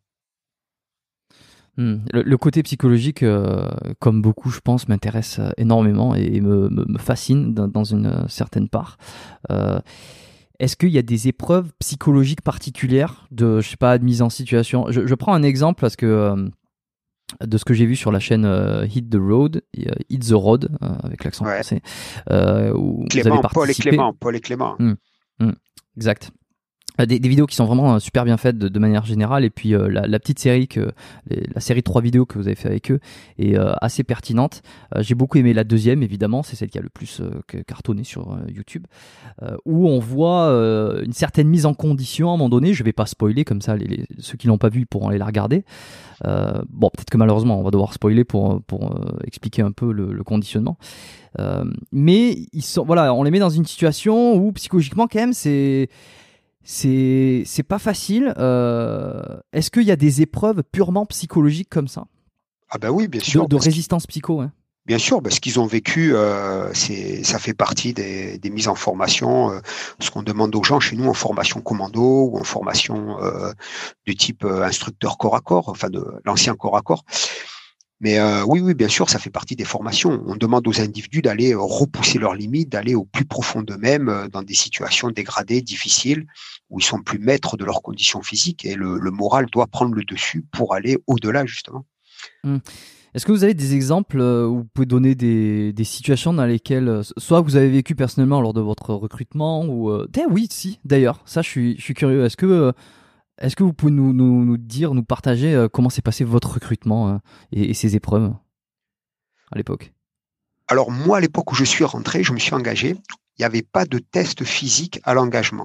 Hmm. Le, le côté psychologique, euh, comme beaucoup, je pense, m'intéresse euh, énormément et me, me, me fascine dans, dans une euh, certaine part. Euh, est-ce qu'il y a des épreuves psychologiques particulières de, je sais pas, de mise en situation? Je, je prends un exemple parce que euh, de ce que j'ai vu sur la chaîne euh, Hit the Road, euh, Hit the Road, euh, avec l'accent Ouais. français, euh, où vous avez Clément, Paul et participé. Clément, Paul et Clément. Hmm. Hmm. Exact. Des, des vidéos qui sont vraiment super bien faites de, de manière générale, et puis euh, la, la petite série que les- la série de trois vidéos que vous avez fait avec eux est euh, assez pertinente. Euh, j'ai beaucoup aimé la deuxième, évidemment, c'est celle qui a le plus euh, que- cartonné sur euh, YouTube, euh, où on voit euh, une certaine mise en condition à un moment donné. Je vais pas spoiler, comme ça les, les- ceux qui l'ont pas vu pourront aller la regarder. Euh, bon, peut-être que malheureusement on va devoir spoiler pour, pour euh, expliquer un peu le, le conditionnement. Euh, mais ils sont, voilà, on les met dans une situation où psychologiquement quand même c'est C'est, c'est pas facile. Euh, est-ce qu'il y a des épreuves purement psychologiques comme ça? Ah ben oui, bien De, sûr. de Parce que, résistance psycho, hein. bien sûr, parce qu'ils ont vécu, euh, c'est, ça fait partie des, des mises en formation. Euh, ce qu'on demande aux gens chez nous en formation commando ou en formation euh, du type euh, instructeur corps à corps, enfin de l'ancien corps à corps. Mais euh, oui, oui, bien sûr, ça fait partie des formations. On demande aux individus d'aller euh, repousser leurs limites, d'aller au plus profond d'eux-mêmes euh, dans des situations dégradées, difficiles, où ils sont plus maîtres de leurs conditions physiques et le, le moral doit prendre le dessus pour aller au-delà, justement. Hmm. Est-ce que vous avez des exemples euh, où vous pouvez donner des, des situations dans lesquelles, euh, soit vous avez vécu personnellement lors de votre recrutement, ou... Euh, eh oui, si, d'ailleurs, ça je suis, je suis curieux. Est-ce que, euh, est-ce que vous pouvez nous, nous, nous dire, nous partager euh, comment s'est passé votre recrutement euh, et, et ces épreuves à l'époque? Alors moi, à l'époque où je suis rentré, je me suis engagé, il n'y avait pas de test physique à l'engagement.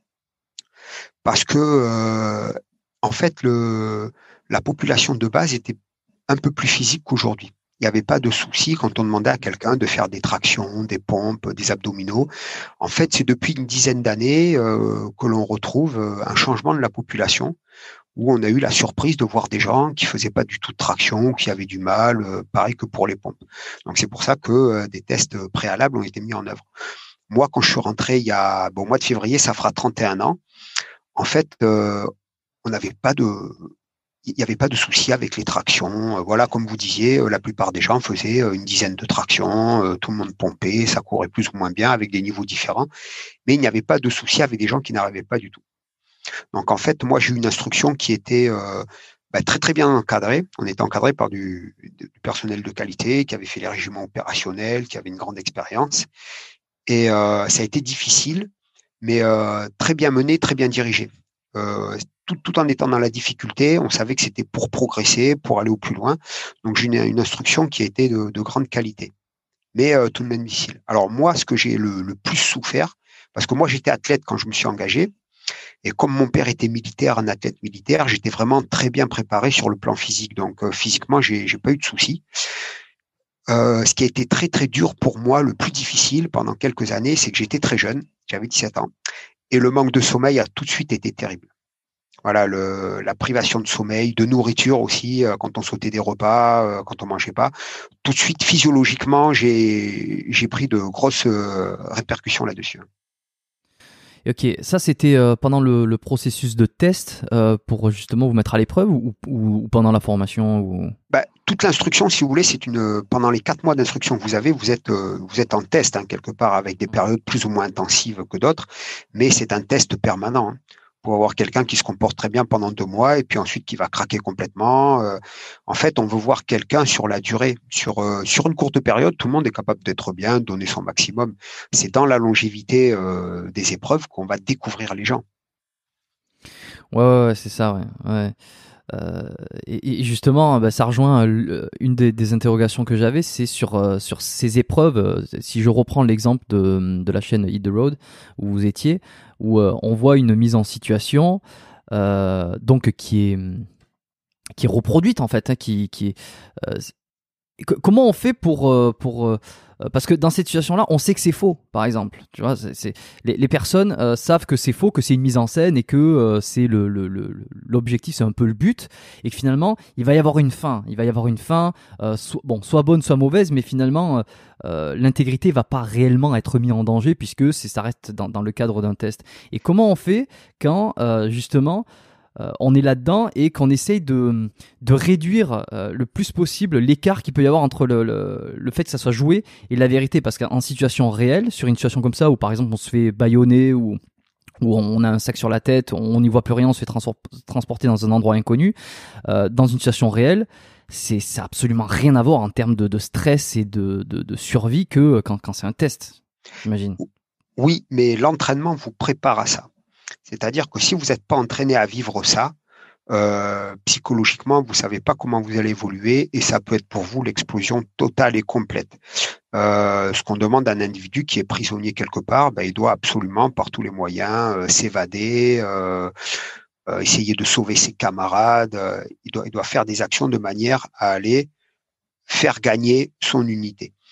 Parce que, euh, en fait, le, la population de base était un peu plus physique qu'aujourd'hui. Il n'y avait pas de souci quand on demandait à quelqu'un de faire des tractions, des pompes, des abdominaux. En fait, c'est depuis une dizaine d'années euh, que l'on retrouve euh, un changement de la population où on a eu la surprise de voir des gens qui faisaient pas du tout de traction, qui avaient du mal, euh, pareil que pour les pompes. Donc c'est pour ça que euh, des tests préalables ont été mis en œuvre. Moi, quand je suis rentré il y a, bon, au mois de février, ça fera trente et un ans. En fait, euh, on n'avait pas de, il n'y avait pas de souci avec les tractions. Voilà, comme vous disiez, la plupart des gens faisaient une dizaine de tractions, tout le monde pompait, ça courait plus ou moins bien avec des niveaux différents, mais il n'y avait pas de souci avec des gens qui n'arrivaient pas du tout. Donc en fait, moi j'ai eu une instruction qui était euh, bah, très très bien encadrée. On était encadré par du, du personnel de qualité qui avait fait les régiments opérationnels, qui avait une grande expérience, et euh, ça a été difficile, mais euh, très bien mené, très bien dirigé. Euh, tout, tout en étant dans la difficulté, on savait que c'était pour progresser, pour aller au plus loin. Donc j'ai une, une instruction qui a été de, de grande qualité, mais euh, tout de même difficile. Alors moi, ce que j'ai le, le plus souffert, parce que moi j'étais athlète quand je me suis engagé, et comme mon père était militaire, un athlète militaire, j'étais vraiment très bien préparé sur le plan physique. Donc euh, physiquement, j'ai, j'ai pas eu de soucis. Euh, ce qui a été très très dur pour moi, le plus difficile pendant quelques années, c'est que j'étais très jeune, j'avais dix-sept ans, et le manque de sommeil a tout de suite été terrible. Voilà, le, la privation de sommeil, de nourriture aussi, euh, quand on sautait des repas, euh, quand on mangeait pas. Tout de suite, physiologiquement, j'ai, j'ai pris de grosses euh, répercussions là-dessus. Ok, ça c'était euh, pendant le, le processus de test euh, pour justement vous mettre à l'épreuve ou, ou, ou pendant la formation ou... Bah, toute l'instruction, si vous voulez, c'est une pendant les quatre mois d'instruction que vous avez, vous êtes euh, vous êtes en test hein, quelque part avec des périodes plus ou moins intensives que d'autres, mais c'est un test permanent. Hein, pour avoir quelqu'un qui se comporte très bien pendant deux mois et puis ensuite qui va craquer complètement. Euh, en fait, on veut voir quelqu'un sur la durée, sur euh, sur une courte période. Tout le monde est capable d'être bien, de donner son maximum. C'est dans la longévité euh, des épreuves qu'on va découvrir les gens. Ouais, ouais, ouais, c'est ça, ouais. ouais. Euh, et, et justement, bah, ça rejoint euh, une des, des interrogations que j'avais, c'est sur, euh, sur ces épreuves. Euh, si je reprends l'exemple de, de la chaîne Hit the Road où vous étiez, où euh, on voit une mise en situation euh, donc qui est, qui est reproduite en fait, hein, qui, qui est, euh, comment on fait pour, euh, pour euh, parce que dans cette situation-là, on sait que c'est faux, par exemple. Tu vois, c'est, c'est, les, les personnes euh, savent que c'est faux, que c'est une mise en scène et que euh, c'est le, le, le, l'objectif, c'est un peu le but, et que finalement, il va y avoir une fin. Il va y avoir une fin, euh, so, bon, soit bonne, soit mauvaise, mais finalement, euh, l'intégrité va pas réellement être mise en danger puisque c'est, ça reste dans, dans le cadre d'un test. Et comment on fait quand euh, justement Euh, on est là-dedans et qu'on essaye de, de réduire euh, le plus possible l'écart qu'il peut y avoir entre le, le, le fait que ça soit joué et la vérité. Parce qu'en situation réelle, sur une situation comme ça, où par exemple on se fait bâillonner ou où on a un sac sur la tête, on n'y voit plus rien, on se fait trans- transporter dans un endroit inconnu, euh, dans une situation réelle, c'est, ça n'a absolument rien à voir en termes de, de stress et de, de, de survie que quand, quand c'est un test, j'imagine. Oui, mais l'entraînement vous prépare à ça. C'est-à-dire que si vous n'êtes pas entraîné à vivre ça, euh, psychologiquement, vous ne savez pas comment vous allez évoluer et ça peut être pour vous l'explosion totale et complète. Euh, ce qu'on demande à un individu qui est prisonnier quelque part, ben, il doit absolument, par tous les moyens, euh, s'évader, euh, euh, essayer de sauver ses camarades. Euh, il doit, il doit faire des actions de manière à aller faire gagner son unité.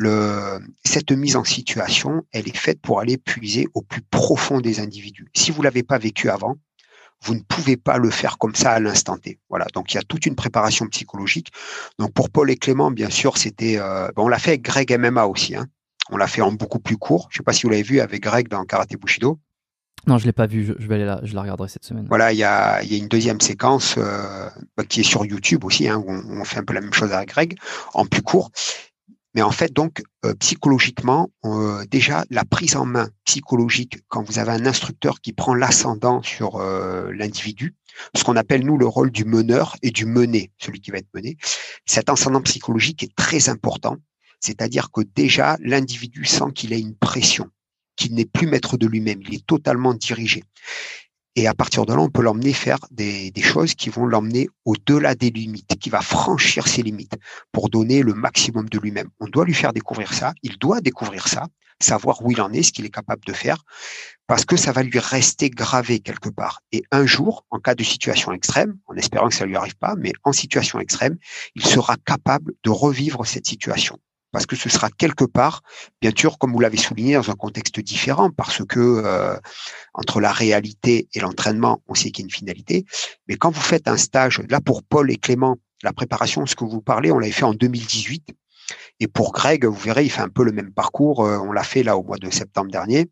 le, cette mise en situation, elle est faite pour aller puiser au plus profond des individus. Si vous l'avez pas vécu avant, vous ne pouvez pas le faire comme ça à l'instant T. Voilà. Donc il y a toute une préparation psychologique. Donc pour Paul et Clément, bien sûr, c'était, euh, bon, on l'a fait avec Greg M M A aussi. Hein. On l'a fait en beaucoup plus court. Je ne sais pas si vous l'avez vu avec Greg dans Karaté Bushido. Non, je l'ai pas vu. Je, je vais aller là. Je la regarderai cette semaine. Voilà, il y a, il y a une deuxième séquence euh, qui est sur YouTube aussi. Hein, où on, on fait un peu la même chose avec Greg en plus court. Mais en fait, donc, euh, psychologiquement, euh, déjà, la prise en main psychologique, quand vous avez un instructeur qui prend l'ascendant sur euh, l'individu, ce qu'on appelle, nous, le rôle du meneur et du mené, celui qui va être mené, cet ascendant psychologique est très important. C'est-à-dire que déjà, l'individu sent qu'il a une pression, qu'il n'est plus maître de lui-même, il est totalement dirigé. Et à partir de là, on peut l'emmener faire des, des choses qui vont l'emmener au-delà des limites, qui va franchir ses limites pour donner le maximum de lui-même. On doit lui faire découvrir ça, il doit découvrir ça, savoir où il en est, ce qu'il est capable de faire, parce que ça va lui rester gravé quelque part. Et un jour, en cas de situation extrême, en espérant que ça lui arrive pas, mais en situation extrême, il sera capable de revivre cette situation. Parce que ce sera quelque part, bien sûr, comme vous l'avez souligné, dans un contexte différent, parce que euh, entre la réalité et l'entraînement, on sait qu'il y a une finalité. Mais quand vous faites un stage, là pour Paul et Clément, la préparation, ce que vous parlez, on l'avait fait en deux mille dix-huit. Et pour Greg, vous verrez, il fait un peu le même parcours. Euh, on l'a fait là au mois de septembre dernier.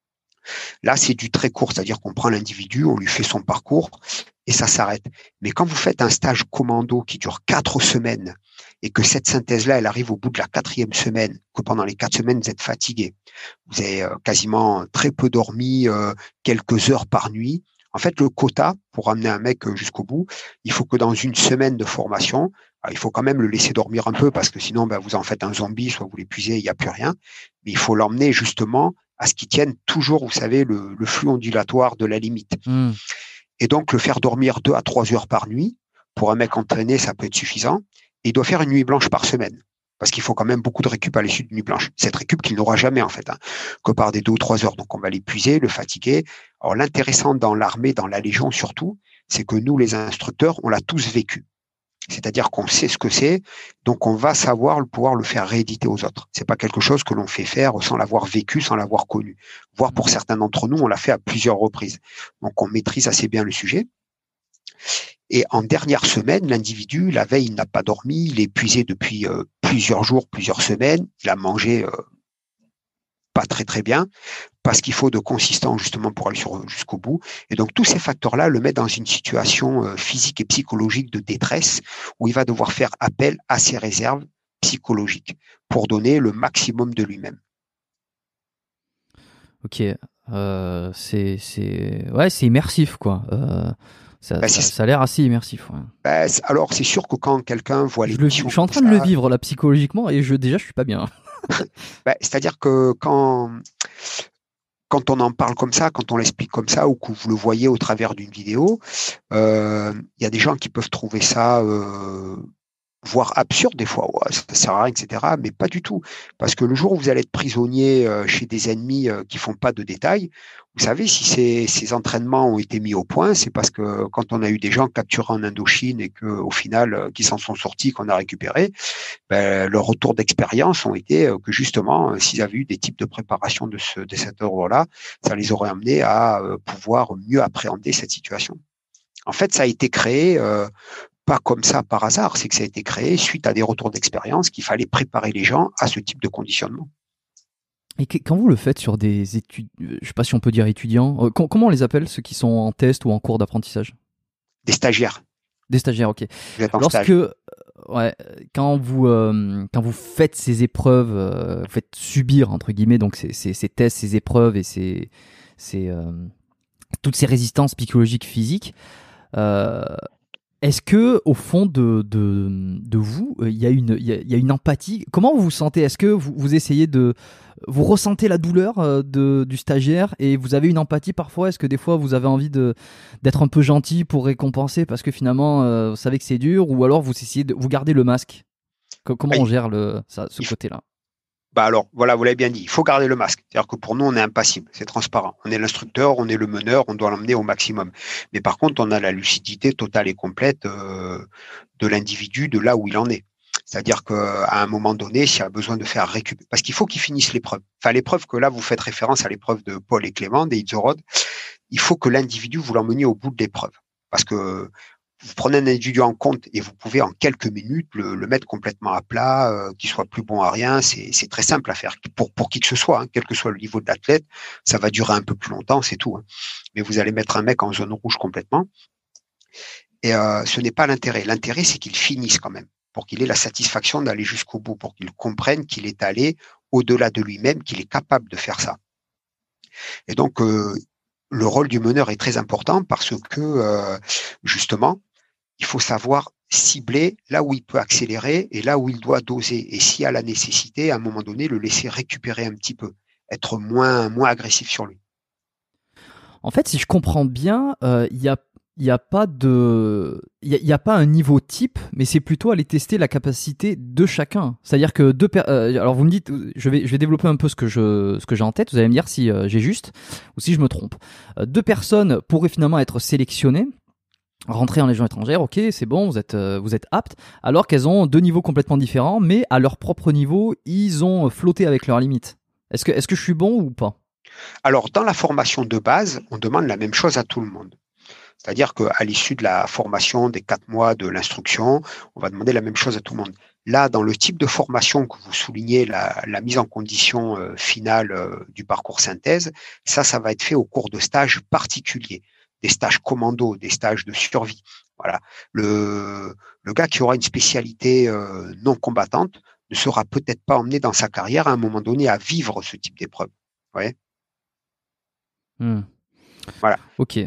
Là, c'est du très court, c'est-à-dire qu'on prend l'individu, on lui fait son parcours et ça s'arrête. Mais quand vous faites un stage commando qui dure quatre semaines et que cette synthèse-là, elle arrive au bout de la quatrième semaine, que pendant les quatre semaines, vous êtes fatigué, vous avez euh, quasiment très peu dormi, euh, quelques heures par nuit. En fait, le quota, pour amener un mec jusqu'au bout, il faut que dans une semaine de formation, il faut quand même le laisser dormir un peu parce que sinon, ben, vous en faites un zombie, soit vous l'épuisez, il n'y a plus rien. Mais il faut l'emmener justement à ce qu'il tienne toujours, vous savez, le, le flux ondulatoire de la limite. Mmh. Et donc, le faire dormir deux à trois heures par nuit, pour un mec entraîné, ça peut être suffisant. Et il doit faire une nuit blanche par semaine. Parce qu'il faut quand même beaucoup de récup à l'issue d'une nuit blanche. Cette récup qu'il n'aura jamais, en fait, hein, que par des deux ou trois heures. Donc, on va l'épuiser, le fatiguer. Alors, l'intéressant dans l'armée, dans la Légion surtout, c'est que nous, les instructeurs, on l'a tous vécu. C'est-à-dire qu'on sait ce que c'est, donc on va savoir le pouvoir le faire rééditer aux autres. C'est pas quelque chose que l'on fait faire sans l'avoir vécu, sans l'avoir connu. Voire pour certains d'entre nous, on l'a fait à plusieurs reprises. Donc on maîtrise assez bien le sujet. Et en dernière semaine, l'individu, la veille, il n'a pas dormi, il est épuisé depuis euh, plusieurs jours, plusieurs semaines, il a mangé euh, pas très très bien, parce qu'il faut de consistance justement pour aller sur, jusqu'au bout. Et donc tous ces facteurs-là le mettent dans une situation euh, physique et psychologique de détresse où il va devoir faire appel à ses réserves psychologiques pour donner le maximum de lui-même. Ok, euh, c'est c'est ouais c'est immersif quoi. Euh, ça, bah, ça, ça a l'air assez immersif. Ouais. Bah, alors c'est sûr que quand quelqu'un voit les je, le, je suis en train de le vivre là psychologiquement et je déjà je suis pas bien. bah, c'est-à-dire que quand Quand on en parle comme ça, quand on l'explique comme ça, ou que vous le voyez au travers d'une vidéo, euh, il y a des gens qui peuvent trouver ça, euh, voire absurde des fois, ouais, ça sert à rien, et cetera. Mais pas du tout, parce que le jour où vous allez être prisonnier euh, chez des ennemis euh, qui font pas de détails, vous savez, si ces, ces entraînements ont été mis au point, c'est parce que quand on a eu des gens capturés en Indochine et que au final, euh, qui s'en sont sortis, qu'on a récupéré, ben, leur retour d'expérience ont été euh, que justement, euh, s'ils avaient eu des types de préparation de, ce, de cet ordre-là, ça les aurait amenés à euh, pouvoir mieux appréhender cette situation. En fait, ça a été créé euh, pas comme ça par hasard, c'est que ça a été créé suite à des retours d'expérience qu'il fallait préparer les gens à ce type de conditionnement. Et quand vous le faites sur des études, je sais pas si on peut dire étudiants, euh, comment on les appelle ceux qui sont en test ou en cours d'apprentissage? Des stagiaires. Des stagiaires, ok. Lorsque, euh, ouais, quand vous euh, quand vous faites ces épreuves, euh, vous faites subir entre guillemets donc ces, ces, ces tests, ces épreuves et ces, ces euh, toutes ces résistances psychologiques, physiques. Euh, Est-ce que au fond de de, de vous, il y a une il y a, y a une empathie? Comment vous vous sentez? Est-ce que vous, vous essayez de vous ressentez la douleur de du stagiaire et vous avez une empathie parfois? Est-ce que des fois vous avez envie de d'être un peu gentil pour récompenser parce que finalement euh, vous savez que c'est dur, ou alors vous essayez de vous garder le masque? Comment oui. on gère le ça ce côté-là? Bah alors, voilà, vous l'avez bien dit, il faut garder le masque. C'est-à-dire que pour nous, on est impassible, c'est transparent. On est l'instructeur, on est le meneur, on doit l'emmener au maximum. Mais par contre, on a la lucidité totale et complète euh, de l'individu, de là où il en est. C'est-à-dire qu'à un moment donné, s'il y a besoin de faire récupérer, parce qu'il faut qu'ils finissent l'épreuve. Enfin, l'épreuve que là, vous faites référence à l'épreuve de Paul et Clément, des Itzorod, il faut que l'individu, vous l'emmeniez au bout de l'épreuve. Parce que vous prenez un individu en compte et vous pouvez en quelques minutes le, le mettre complètement à plat, euh, qu'il soit plus bon à rien. C'est, c'est très simple à faire pour, pour qui que ce soit, hein, quel que soit le niveau de l'athlète. Ça va durer un peu plus longtemps, c'est tout. Hein. Mais vous allez mettre un mec en zone rouge complètement. Et euh, ce n'est pas l'intérêt. L'intérêt, c'est qu'il finisse quand même, pour qu'il ait la satisfaction d'aller jusqu'au bout, pour qu'il comprenne qu'il est allé au-delà de lui-même, qu'il est capable de faire ça. Et donc, euh, le rôle du meneur est très important parce que, euh, justement, il faut savoir cibler là où il peut accélérer et là où il doit doser. Et s'il y a la nécessité, à un moment donné, le laisser récupérer un petit peu, être moins, moins agressif sur lui. En fait, si je comprends bien, euh, il y a il n'y a pas de il y, y a pas un niveau type, mais c'est plutôt aller tester la capacité de chacun. C'est-à-dire que deux per- euh, alors vous me dites, je vais je vais développer un peu ce que je ce que j'ai en tête, vous allez me dire si euh, j'ai juste ou si je me trompe. Euh, deux personnes pourraient finalement être sélectionnées, rentrer en Légion étrangère, ok, c'est bon, vous êtes euh, vous êtes aptes, alors qu'elles ont deux niveaux complètement différents, mais à leur propre niveau, ils ont flotté avec leurs limites. Est-ce que est-ce que je suis bon ou pas? Alors, dans la formation de base, on demande la même chose à tout le monde. C'est-à-dire qu'à l'issue de la formation des quatre mois de l'instruction, on va demander la même chose à tout le monde. Là, dans le type de formation que vous soulignez, la, la mise en condition euh, finale euh, du parcours synthèse, ça, ça va être fait au cours de stages particuliers, des stages commando, des stages de survie. Voilà. Le, le gars qui aura une spécialité euh, non combattante ne sera peut-être pas emmené dans sa carrière à un moment donné à vivre ce type d'épreuve. Vous voyez ? Hmm. Voilà. Ok.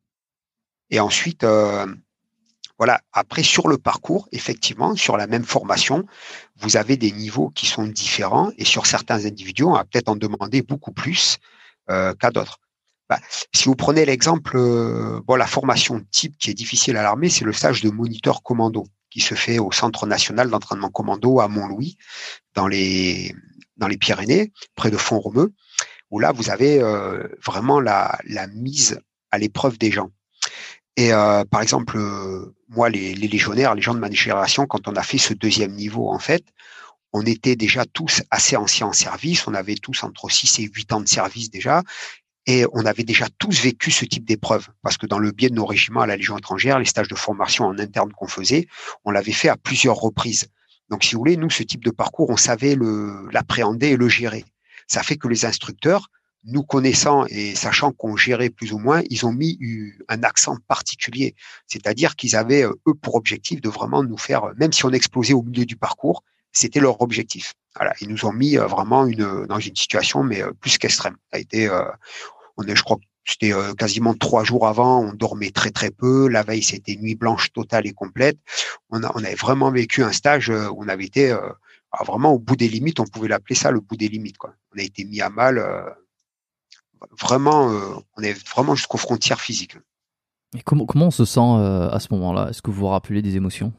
Et ensuite, euh, voilà. Après, sur le parcours, effectivement, sur la même formation, vous avez des niveaux qui sont différents et sur certains individus, on va peut-être en demander beaucoup plus euh, qu'à d'autres. Bah, si vous prenez l'exemple, euh, bon, la formation type qui est difficile à l'armée, c'est le stage de moniteur commando qui se fait au Centre national d'entraînement commando à Montlouis, dans les dans les Pyrénées, près de Font-Romeu, où là, vous avez euh, vraiment la, la mise à l'épreuve des gens. Et euh, par exemple, euh, moi, les, les légionnaires, les gens de ma génération, quand on a fait ce deuxième niveau, en fait, on était déjà tous assez anciens en service. On avait tous entre six et huit ans de service déjà. Et on avait déjà tous vécu ce type d'épreuve. Parce que dans le biais de nos régiments à la Légion étrangère, les stages de formation en interne qu'on faisait, on l'avait fait à plusieurs reprises. Donc, si vous voulez, nous, ce type de parcours, on savait le, l'appréhender et le gérer. Ça fait que les instructeurs, nous connaissant et sachant qu'on gérait plus ou moins, ils ont mis un accent particulier. C'est-à-dire qu'ils avaient, eux, pour objectif de vraiment nous faire, même si on explosait au milieu du parcours, c'était leur objectif. Voilà, ils nous ont mis vraiment une, dans une situation, mais plus qu'extrême. Ça a été, euh, on est, je crois que c'était euh, quasiment trois jours avant, on dormait très très peu. La veille, c'était nuit blanche totale et complète. On, a, on avait vraiment vécu un stage où on avait été euh, vraiment au bout des limites. On pouvait l'appeler ça le bout des limites, quoi. On a été mis à mal. Euh, Vraiment, euh, on est vraiment jusqu'aux frontières physiques. Et comment, comment on se sent euh, à ce moment-là? Est-ce que vous vous rappelez des émotions?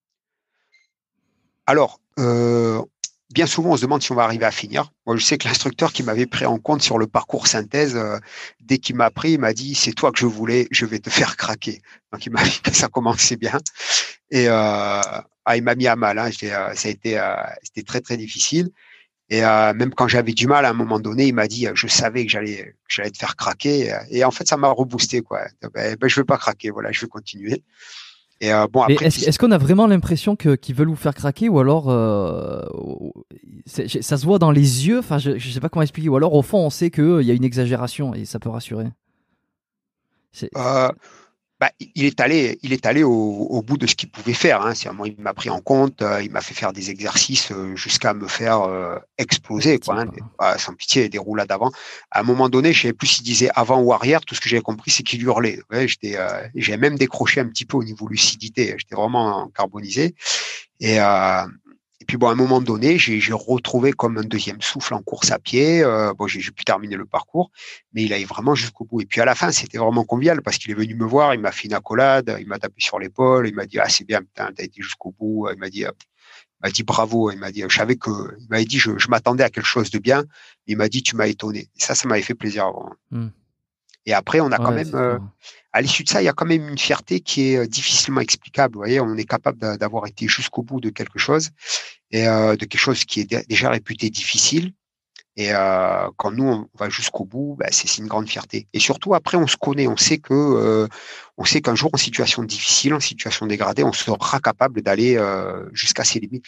Alors, euh, bien souvent, on se demande si on va arriver à finir. Moi, je sais que l'instructeur qui m'avait pris en compte sur le parcours synthèse, euh, dès qu'il m'a pris, il m'a dit, c'est toi que je voulais, je vais te faire craquer. Donc, il m'a dit que ça commençait bien. Et euh, ah, il m'a mis à mal. Hein. Euh, ça a été, euh, c'était très, très difficile. Et euh, même quand j'avais du mal, à un moment donné, il m'a dit, je savais que j'allais, que j'allais te faire craquer. Et en fait, ça m'a reboosté, quoi. Ben, ben, je veux pas craquer, voilà, je vais continuer. Et euh, bon, Mais après, est-ce, est-ce qu'on a vraiment l'impression que, qu'ils veulent vous faire craquer ou alors euh, c'est- ça se voit dans les yeux? Enfin, je, je sais pas comment expliquer. Ou alors au fond, on sait qu'il y a une exagération et ça peut rassurer. C'est, euh, bah, il est allé, il est allé au, au bout de ce qu'il pouvait faire. Hein. C'est, moi, il m'a pris en compte, euh, il m'a fait faire des exercices euh, jusqu'à me faire euh, sans exploser, pitié, quoi, hein, quoi. des, ah, sans pitié, des roulades avant. À un moment donné, je savais plus s'il disait avant ou arrière. Tout ce que j'avais compris, c'est qu'il hurlait. Ouais, j'étais, euh, j'ai même décroché un petit peu au niveau lucidité. J'étais vraiment carbonisé. Et, euh, et puis bon, à un moment donné, j'ai, j'ai retrouvé comme un deuxième souffle en course à pied. Euh, bon, j'ai, j'ai pu terminer le parcours, mais il allait vraiment jusqu'au bout. Et puis à la fin, c'était vraiment convivial parce qu'il est venu me voir, il m'a fait une accolade, il m'a tapé sur l'épaule, il m'a dit ah c'est bien, putain, t'as été jusqu'au bout. Il m'a dit, euh, il m'a dit bravo. Il m'a dit, je savais que, il m'avait dit, je, je m'attendais à quelque chose de bien. Il m'a dit tu m'as étonné. Et ça, ça m'avait fait plaisir. Vraiment. Hmm. Et après, on a quand Ouais, même, c'est euh, sûr. à l'issue de ça, il y a quand même une fierté qui est euh, difficilement explicable. Vous voyez, on est capable d'a- d'avoir été jusqu'au bout de quelque chose et euh, de quelque chose qui est dé- déjà réputé difficile. Et euh, quand nous on va jusqu'au bout, bah, c'est c'est une grande fierté. Et surtout après, on se connaît, on sait que, euh, on sait qu'un jour en situation difficile, en situation dégradée, on sera capable d'aller euh, jusqu'à ses limites.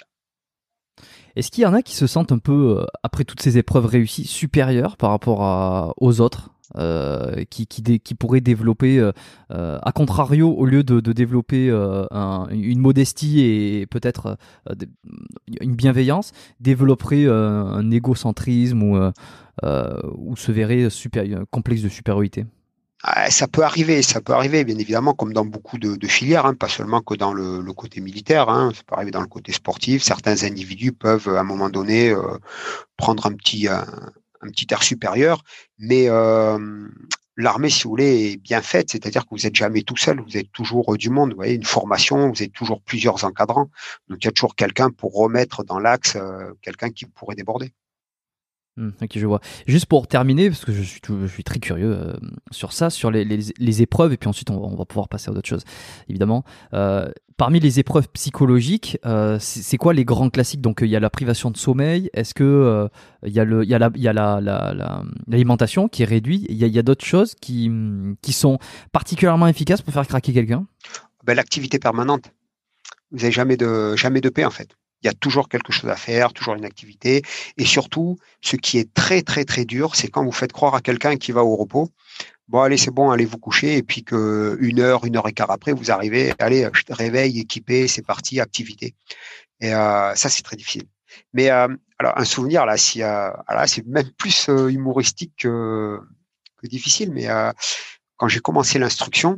Est-ce qu'il y en a qui se sentent un peu, euh, après toutes ces épreuves réussies, supérieurs par rapport à, aux autres, euh, qui, qui, dé- qui pourraient développer, euh, euh, à contrario, au lieu de, de développer euh, un- une modestie et peut-être euh, des- une bienveillance, développeraient euh, un égocentrisme ou, euh, euh, ou se verraient supérieur, un complexe de supériorité? Ah, ça peut arriver, ça peut arriver, bien évidemment, comme dans beaucoup de, de filières, hein, pas seulement que dans le, le côté militaire, hein, ça peut arriver dans le côté sportif. Certains individus peuvent, à un moment donné, euh, prendre un petit, un, un petit air supérieur, mais euh, l'armée, si vous voulez, est bien faite, c'est-à-dire que vous n'êtes jamais tout seul, vous êtes toujours euh, du monde, vous voyez, une formation, vous êtes toujours plusieurs encadrants, donc il y a toujours quelqu'un pour remettre dans l'axe euh, quelqu'un qui pourrait déborder. Hmm, ok, je vois. Juste pour terminer, parce que je suis, tout- je suis très curieux euh, sur ça, sur les, les- les épreuves, et puis ensuite on va, on va pouvoir passer à d'autres choses, évidemment. Euh, parmi les épreuves psychologiques, euh, c'est c'est quoi les grands classiques? Donc euh, il y a la privation de sommeil, est-ce que euh, il y a le, il y a la, il y a la, la- la- l'alimentation qui est réduite, il y a, il y a d'autres choses qui, hum, qui sont particulièrement efficaces pour faire craquer quelqu'un? Ben, l'activité permanente, vous n'avez jamais de, jamais de paix, en fait. Il y a toujours quelque chose à faire, toujours une activité. Et surtout, ce qui est très, très, très dur, c'est quand vous faites croire à quelqu'un qui va au repos, bon, allez, c'est bon, allez vous coucher, et puis que une heure, une heure et quart après, vous arrivez, allez, je te réveille, équipé, c'est parti, activité. Et euh, ça, c'est très difficile. Mais euh, alors, un souvenir, là, si, euh, là c'est même plus euh, humoristique que, que difficile, mais euh, quand j'ai commencé l'instruction,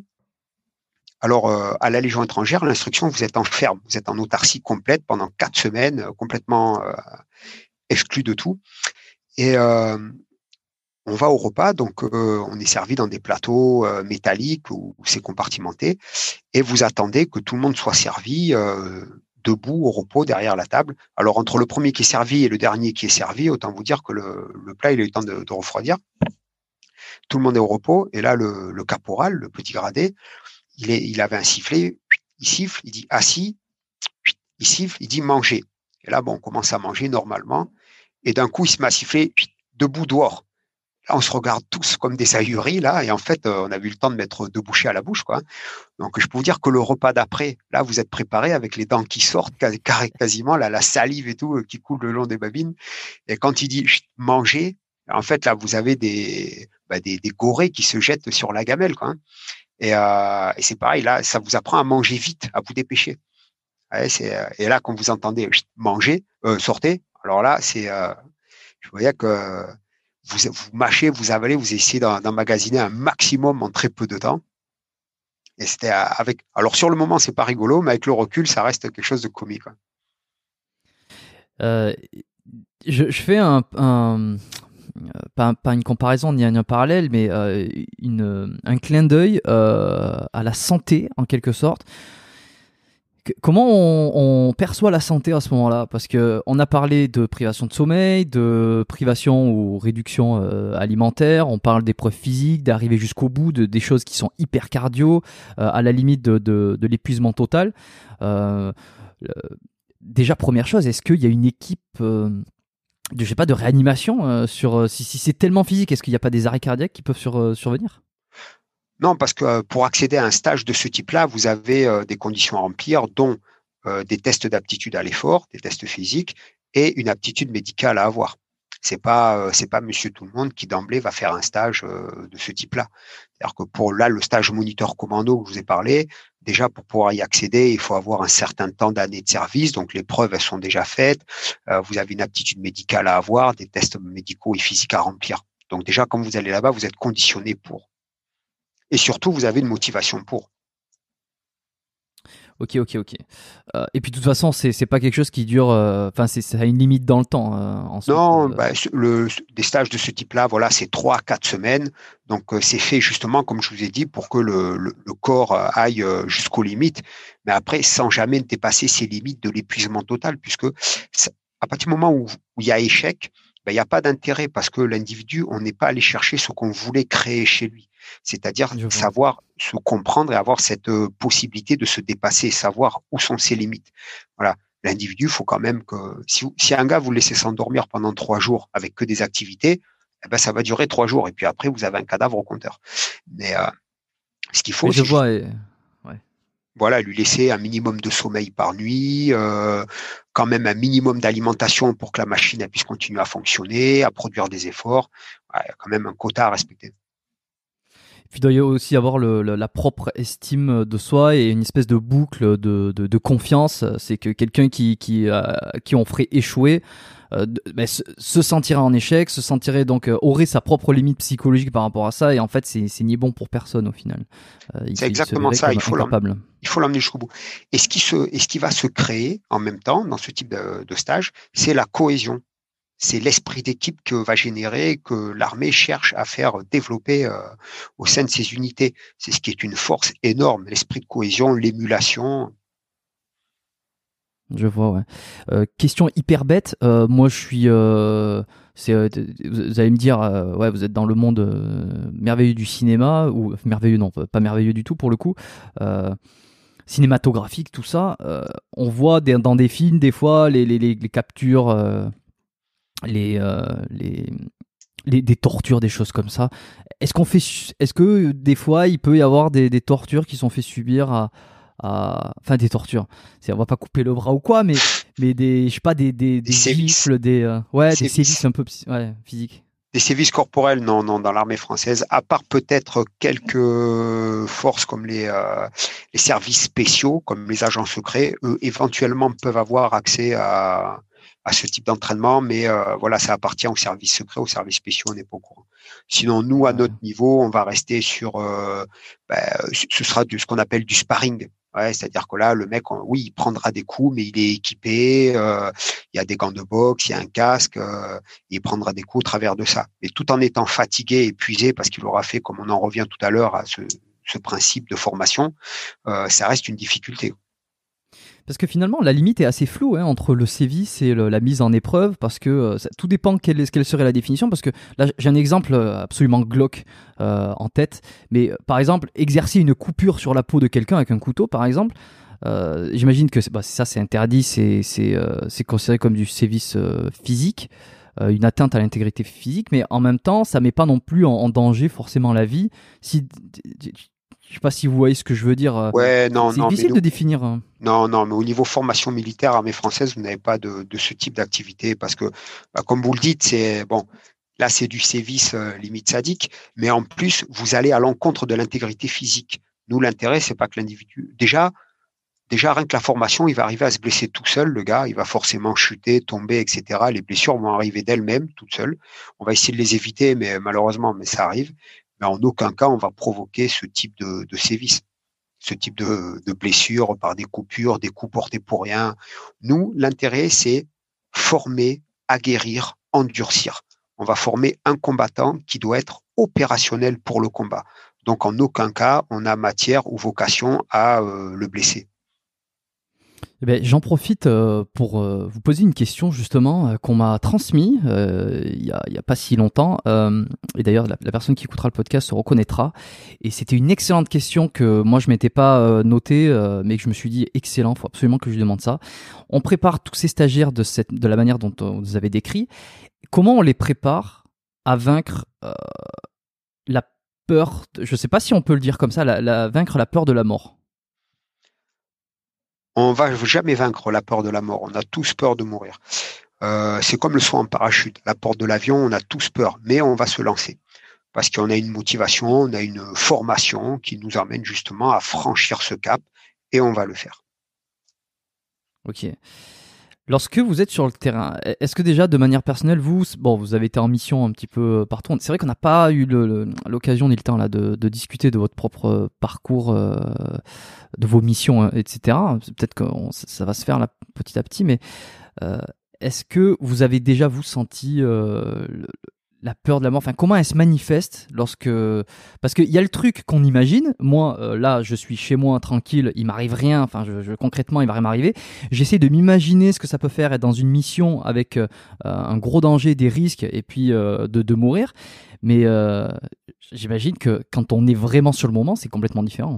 alors, euh, à la Légion étrangère, l'instruction, vous êtes en ferme, vous êtes en autarcie complète pendant quatre semaines, euh, complètement euh, exclu de tout. Et euh, on va au repas, donc euh, on est servi dans des plateaux euh, métalliques où, où c'est compartimenté, et vous attendez que tout le monde soit servi euh, debout au repos derrière la table. Alors, entre le premier qui est servi et le dernier qui est servi, autant vous dire que le, le plat, il a eu le temps de, de refroidir. Tout le monde est au repos, et là, le, le caporal, le petit gradé, il, est, il avait un sifflet, il siffle, il dit assis, il siffle, il dit manger. Et là, bon, on commence à manger normalement. Et d'un coup, il se met à siffler debout dehors. Là, on se regarde tous comme des ahuris, là. Et en fait, euh, on a eu le temps de mettre deux bouchées à la bouche, quoi. Donc, je peux vous dire que le repas d'après, là, vous êtes préparé avec les dents qui sortent, quasiment, là, la salive et tout euh, qui coule le long des babines. Et quand il dit manger, en fait, là, vous avez des, bah, des, des gorées qui se jettent sur la gamelle, quoi. Hein. Et, euh, et c'est pareil, là, ça vous apprend à manger vite, à vous dépêcher. Ouais, c'est, euh, et là, quand vous entendez manger, euh, sortez, alors là, c'est, euh, je voyais que vous, vous mâchez, vous avalez, vous essayez d'en- d'emmagasiner un maximum en très peu de temps. Et c'était euh, avec. Alors sur le moment, c'est pas rigolo, mais avec le recul, ça reste quelque chose de comique. Quoi. Euh, je, je fais un, un- euh, pas, pas une comparaison ni un, un parallèle, mais euh, une, un clin d'œil euh, à la santé en quelque sorte. Que- comment on, on perçoit la santé à ce moment-là? Parce que on a parlé de privation de sommeil, de privation ou réduction euh, alimentaire, on parle d'épreuves physiques, d'arriver jusqu'au bout, de, des choses qui sont hyper cardio, euh, à la limite de, de, de l'épuisement total. Euh, le- déjà, première chose, est-ce qu'il y a une équipe euh, de, je sais pas, de réanimation euh, sur euh, si, si c'est tellement physique, est-ce qu'il n'y a pas des arrêts cardiaques qui peuvent sur, euh, survenir? Non, parce que euh, pour accéder à un stage de ce type-là, vous avez euh, des conditions à remplir, dont euh, des tests d'aptitude à l'effort, des tests physiques, et une aptitude médicale à avoir. C'est pas, euh, c'est pas Monsieur Tout le Monde qui d'emblée va faire un stage euh, de ce type-là. C'est-à-dire que pour là, le stage moniteur commando que je vous ai parlé, déjà pour pouvoir y accéder, il faut avoir un certain temps d'année de service. Donc les preuves, elles sont déjà faites. Euh, vous avez une aptitude médicale à avoir, des tests médicaux et physiques à remplir. Donc déjà, quand vous allez là-bas, vous êtes conditionné pour. Et surtout, vous avez une motivation pour. Ok, ok, ok. Euh, et puis de toute façon, c'est c'est pas quelque chose qui dure. euh, Enfin, c'est ça a une limite dans le temps euh, ensuite. Non, euh. bah, le, des stages de ce type-là, voilà, c'est trois à quatre semaines. Donc, euh, c'est fait justement, comme je vous ai dit, pour que le, le, le corps euh, aille euh, jusqu'aux limites, mais après, sans jamais dépasser ces limites de l'épuisement total, puisque ça- à partir du moment où, où il y a échec, ben, il n'y a pas d'intérêt parce que l'individu, on n'est pas allé chercher ce qu'on voulait créer chez lui. C'est-à-dire Je vois. savoir se comprendre et avoir cette euh, possibilité de se dépasser, savoir où sont ses limites. Voilà. L'individu, il faut quand même que si, si un gars vous laissez s'endormir pendant trois jours avec que des activités, eh ben ça va durer trois jours et puis après vous avez un cadavre au compteur. Mais euh, ce qu'il Mais faut, je c'est juste, vois. Et... Ouais. voilà, lui laisser un minimum de sommeil par nuit, euh, quand même un minimum d'alimentation pour que la machine elle puisse continuer à fonctionner, à produire des efforts. Ouais, il y a quand même un quota à respecter. Puis il doit y aussi avoir le, le- la propre estime de soi et une espèce de boucle de, de, de confiance. C'est que quelqu'un qui, qui, euh, qui on ferait échouer euh, de- ben, se, se sentirait en échec, se sentirait donc euh, aurait sa propre limite psychologique par rapport à ça. Et en fait, c'est, c'est ni bon pour personne au final. Euh, il, C'est il se exactement verrait ça. comme Il faut l'emmener, incapable. il faut l'emmener jusqu'au bout. Et ce qui se, et ce qui va se créer en même temps dans ce type de, de stage, c'est la cohésion. C'est l'esprit d'équipe que va générer, que l'armée cherche à faire développer euh, au sein de ses unités. C'est ce qui est une force énorme, l'esprit de cohésion, l'émulation. Je vois, ouais. Euh, question hyper bête. Euh, moi, je suis. Euh, c'est, euh, vous allez me dire, euh, ouais, vous êtes dans le monde euh, merveilleux du cinéma, ou merveilleux, non, pas merveilleux du tout pour le coup. Euh, cinématographique, tout ça. Euh, on voit des, dans des films, des fois, les, les, les, les captures, euh, les, euh, les, les, des tortures, des choses comme ça. Est-ce qu'on fait, est-ce que des fois, il peut y avoir des, des tortures qui sont fait subir à à... enfin des tortures, c'est, on va pas couper le bras ou quoi, mais mais des, je sais pas, des des, Des des sévices, gifles, des euh, ouais, des sévices sévices, un peu psy- ouais, physiques. des sévices corporels, non, non, dans l'armée française, à part peut-être quelques forces comme les, euh, les services spéciaux, comme les agents secrets, eux, éventuellement peuvent avoir accès à, à ce type d'entraînement, mais euh, voilà, ça appartient aux services secrets, aux services spéciaux, on n'est pas au courant. Sinon, nous, à Ouais. notre niveau, on va rester sur, euh, ben, ce sera du, ce qu'on appelle du sparring. Ouais, c'est-à-dire que là, le mec, on- oui, il prendra des coups, mais il est équipé, euh, il y a des gants de boxe, il y a un casque, euh, il prendra des coups au travers de ça. Mais tout en étant fatigué, épuisé, parce qu'il aura fait, comme on en revient tout à l'heure, à ce, ce principe de formation, euh, ça reste une difficulté. Parce que finalement, la limite est assez floue hein, entre le sévice et le- la mise en épreuve, parce que euh, ça- tout dépend quelle, est- quelle serait la définition. Parce que là, j'ai un exemple euh, absolument glauque euh, en tête, mais euh, par exemple, exercer une coupure sur la peau de quelqu'un avec un couteau, par exemple, euh, j'imagine que c'est- bah, ça, c'est interdit, c'est c'est euh, c'est considéré comme du sévice euh, physique, euh, une atteinte à l'intégrité physique, mais en même temps, ça met pas non plus en, en danger forcément la vie. Si, je sais pas si vous voyez ce que je veux dire. euh, Ouais, C'est non, c'est non, mais difficile nous, de définir. hein. non, non, mais au niveau formation militaire, armée française, vous n'avez pas de, de ce type d'activité parce que, bah, comme vous le dites, c'est bon. Là, c'est du sévice euh, limite sadique, mais en plus, vous allez à l'encontre de l'intégrité physique. Nous, l'intérêt, c'est pas que l'individu. Déjà, déjà, rien que la formation, il va arriver à se blesser tout seul, le gars. Il va forcément chuter, tomber, et cetera. Les blessures vont arriver d'elles-mêmes, toutes seules. On va essayer de les éviter, mais malheureusement, mais ça arrive. Mais en aucun cas, on va provoquer ce type de, de sévice, ce type de, de blessure par des coupures, des coups portés pour rien. Nous, l'intérêt, c'est former, aguerrir, endurcir. On va former un combattant qui doit être opérationnel pour le combat. Donc, en aucun cas, on a matière ou vocation à euh, le blesser. Eh ben, j'en profite euh, pour euh, vous poser une question justement euh, qu'on m'a transmise euh, il y, a, il y a pas si longtemps. Euh, et d'ailleurs, la, la personne qui écoutera le podcast se reconnaîtra. Et c'était une excellente question que moi je m'étais pas euh, notée, euh, mais que je me suis dit excellent, faut absolument que je lui demande ça. On prépare tous ces stagiaires de cette, de la manière dont on vous avez décrit. Comment on les prépare à vaincre euh, la peur, de- je sais pas si on peut le dire comme ça, la, la- vaincre la peur de la mort. On va jamais vaincre la peur de la mort. On a tous peur de mourir. Euh, c'est comme le saut en parachute. La porte de l'avion, on a tous peur, mais on va se lancer. Parce qu'on a une motivation, on a une formation qui nous amène justement à franchir ce cap et on va le faire. Ok. Lorsque vous êtes sur le terrain, est-ce que déjà de manière personnelle, vous, bon, vous avez été en mission un petit peu partout. C'est vrai qu'on n'a pas eu le- le- l'occasion ni le temps là de, de discuter de votre propre parcours, euh, de vos missions, hein, et cetera. Peut-être que on- ça va se faire là petit à petit, mais euh, est-ce que vous avez déjà vous senti euh, le- la peur de la mort, enfin comment elle se manifeste lorsque, parce qu'il y a le truc qu'on imagine. Moi, euh, là, je suis chez moi tranquille, il m'arrive rien. Enfin, je, je, concrètement, il va rien m'arriver. J'essaie de m'imaginer ce que ça peut faire être dans une mission avec euh, un gros danger, des risques, et puis euh, de, de mourir. Mais euh, j'imagine que quand on est vraiment sur le moment, c'est complètement différent.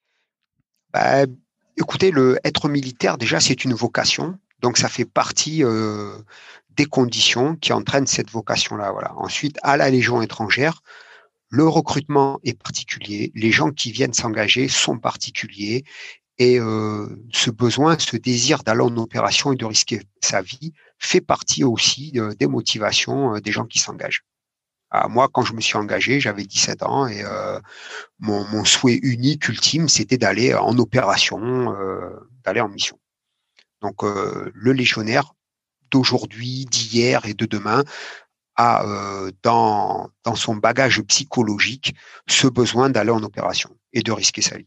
Bah, écoutez, le être militaire, déjà, c'est une vocation. Donc, ça fait partie euh, des conditions qui entraînent cette vocation-là. Voilà. Ensuite, à la Légion étrangère, le recrutement est particulier. Les gens qui viennent s'engager sont particuliers. Et euh, ce besoin, ce désir d'aller en opération et de risquer sa vie fait partie aussi euh, des motivations euh, des gens qui s'engagent. Ah, moi, quand je me suis engagé, j'avais dix-sept ans et euh, mon, mon souhait unique, ultime, c'était d'aller en opération, euh, d'aller en mission. Donc, euh, le légionnaire d'aujourd'hui, d'hier et de demain a euh, dans, dans son bagage psychologique ce besoin d'aller en opération et de risquer sa vie.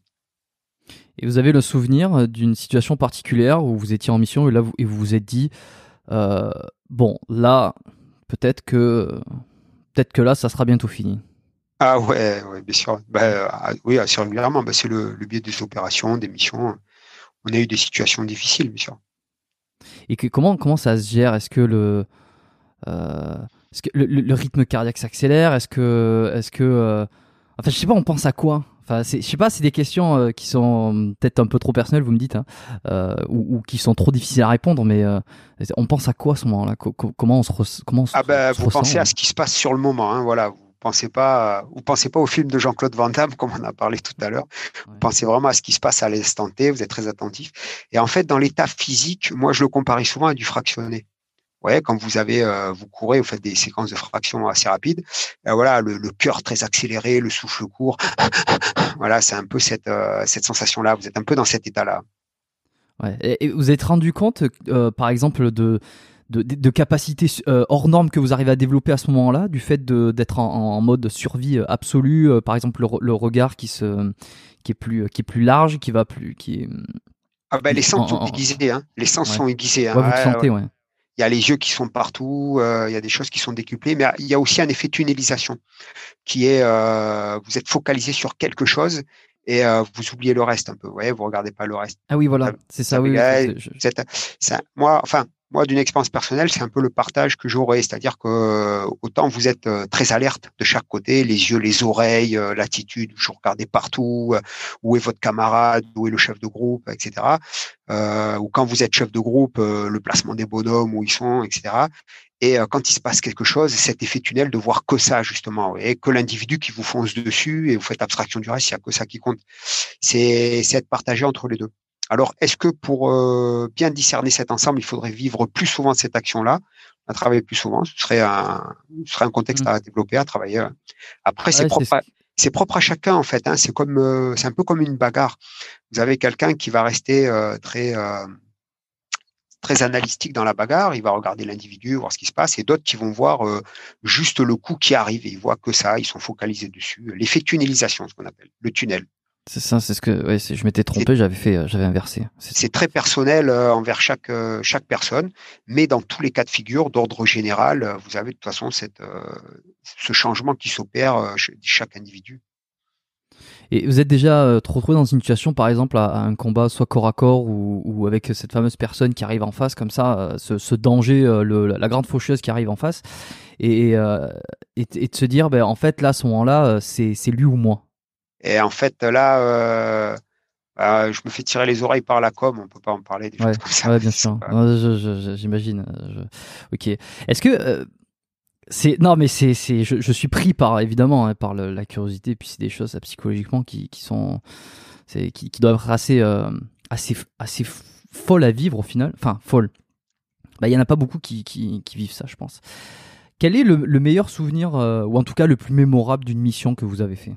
Et vous avez le souvenir d'une situation particulière où vous étiez en mission et là vous, et vous vous êtes dit euh, bon là peut-être que peut-être que là ça sera bientôt fini. Ah ouais, ouais bien sûr. Bah, oui, assez régulièrement. Bah, c'est le, le biais des opérations, des missions. On a eu des situations difficiles, bien sûr. Et que, comment comment ça se gère? Est-ce que le euh, est-ce que le, le rythme cardiaque s'accélère? Est-ce que est-ce que euh, enfin je sais pas, on pense à quoi? Enfin, c'est, je sais pas, c'est des questions euh, qui sont peut-être un peu trop personnelles, vous me dites, hein, euh, ou, ou qui sont trop difficiles à répondre, mais euh, on pense à quoi à ce moment-là? Co- co- Comment on se, re- comment on se, Ah ben, se vous ressent? pensez à Ouais. ce qui se passe sur le moment, hein, voilà. Vous pensez pas, vous pensez pas au film de Jean-Claude Van Damme, comme on a parlé tout à l'heure. Vous Ouais. pensez vraiment à ce qui se passe à l'instant T. Vous êtes très attentif. Et en fait, dans l'état physique, moi, je le comparais souvent à du fractionné. Ouais, quand vous avez, euh, vous courez, vous faites des séquences de fraction assez rapides. Euh, voilà, le, le cœur très accéléré, le souffle court. Voilà, c'est un peu cette, euh, cette sensation-là. Vous êtes un peu dans cet état-là. Ouais. Et, et vous êtes rendu compte, euh, par exemple, de, de, de capacités euh, hors normes que vous arrivez à développer à ce moment-là, du fait de, d'être en, en mode survie absolue, euh, par exemple le, re- le regard qui se, qui est plus, qui est plus large, qui va plus, qui est, Ah ben, les en, sens sont en- aiguisés, hein. Les sens ouais. sont aiguisés, hein. Ouais, vous le Ouais, ouais. sentez, ouais. Il y a les yeux qui sont partout, euh, il y a des choses qui sont décuplées, mais il y a aussi un effet tunnelisation qui est, euh, vous êtes focalisé sur quelque chose et euh, vous oubliez le reste un peu. Vous voyez, vous regardez pas le reste. Ah oui, Vous voilà, avez, c'est vous ça, avez, oui, oui, c'est, là, c'est- je- vous êtes- ça- moi, enfin, moi, d'une expérience personnelle, c'est un peu le partage que j'aurais, c'est-à-dire que euh, autant vous êtes euh, très alerte de chaque côté, les yeux, les oreilles, euh, l'attitude, vous regardez partout, euh, où est votre camarade, où est le chef de groupe, et cetera. Euh, ou quand vous êtes chef de groupe, euh, le placement des bonhommes, où ils sont, et cetera. Et euh, quand il se passe quelque chose, cet effet tunnel de voir que ça, justement, vous voyez, que l'individu qui vous fonce dessus et vous faites abstraction du reste, il n'y a que ça qui compte. C'est, c'est être partagé entre les deux. Alors, est-ce que pour euh, bien discerner cet ensemble, il faudrait vivre plus souvent cette action-là, à travailler plus souvent? Ce serait un, ce serait un contexte Mm. à développer, à travailler. Après, c'est Ouais, c'est ce propre, à, qui- c'est propre à chacun en fait. Hein. C'est comme, euh, c'est un peu comme une bagarre. Vous avez quelqu'un qui va rester euh, très euh, très analytique dans la bagarre, il va regarder l'individu, voir ce qui se passe, et d'autres qui vont voir euh, juste le coup qui arrive et ils voient que ça, ils sont focalisés dessus. L'effet tunnelisation, ce qu'on appelle, le tunnel. c'est ça, c'est ce que, ouais, c'est- je m'étais C'est trompé, j'avais fait, euh, j'avais inversé, c'est ça. c'est très personnel euh, envers chaque, euh, chaque personne, mais dans tous les cas de figure, d'ordre général, euh, vous avez de toute façon cette, euh, ce changement qui s'opère euh, chez chaque individu. Et vous êtes déjà euh, trop retrouvé dans une situation, par exemple, à, à un combat soit corps à corps ou, ou avec cette fameuse personne qui arrive en face, comme ça, euh, ce, ce danger, euh, le, la grande faucheuse qui arrive en face, et, euh, et, et de se dire, ben, en fait, là, à ce moment-là, euh, c'est, c'est lui ou moi. Et en fait, là, euh, euh, je me fais tirer les oreilles par la com, on peut pas en parler, des choses Ouais, comme ça. ouais, bien C'est sûr. pas- Ouais, je- je- je- j'imagine. euh, je- Ok. Est-ce que euh, c'est non, mais c'est, c'est, je, je suis pris par évidemment hein, par le- la curiosité, puis c'est des choses euh, psychologiquement qui, qui sont, c'est, qui, qui doivent être assez, euh, assez, assez folles à vivre au final. Enfin, folles. Bah, il y en a pas beaucoup qui, qui, qui vivent ça, je pense. Quel est le, le meilleur souvenir, euh, ou en tout cas le plus mémorable d'une mission que vous avez fait?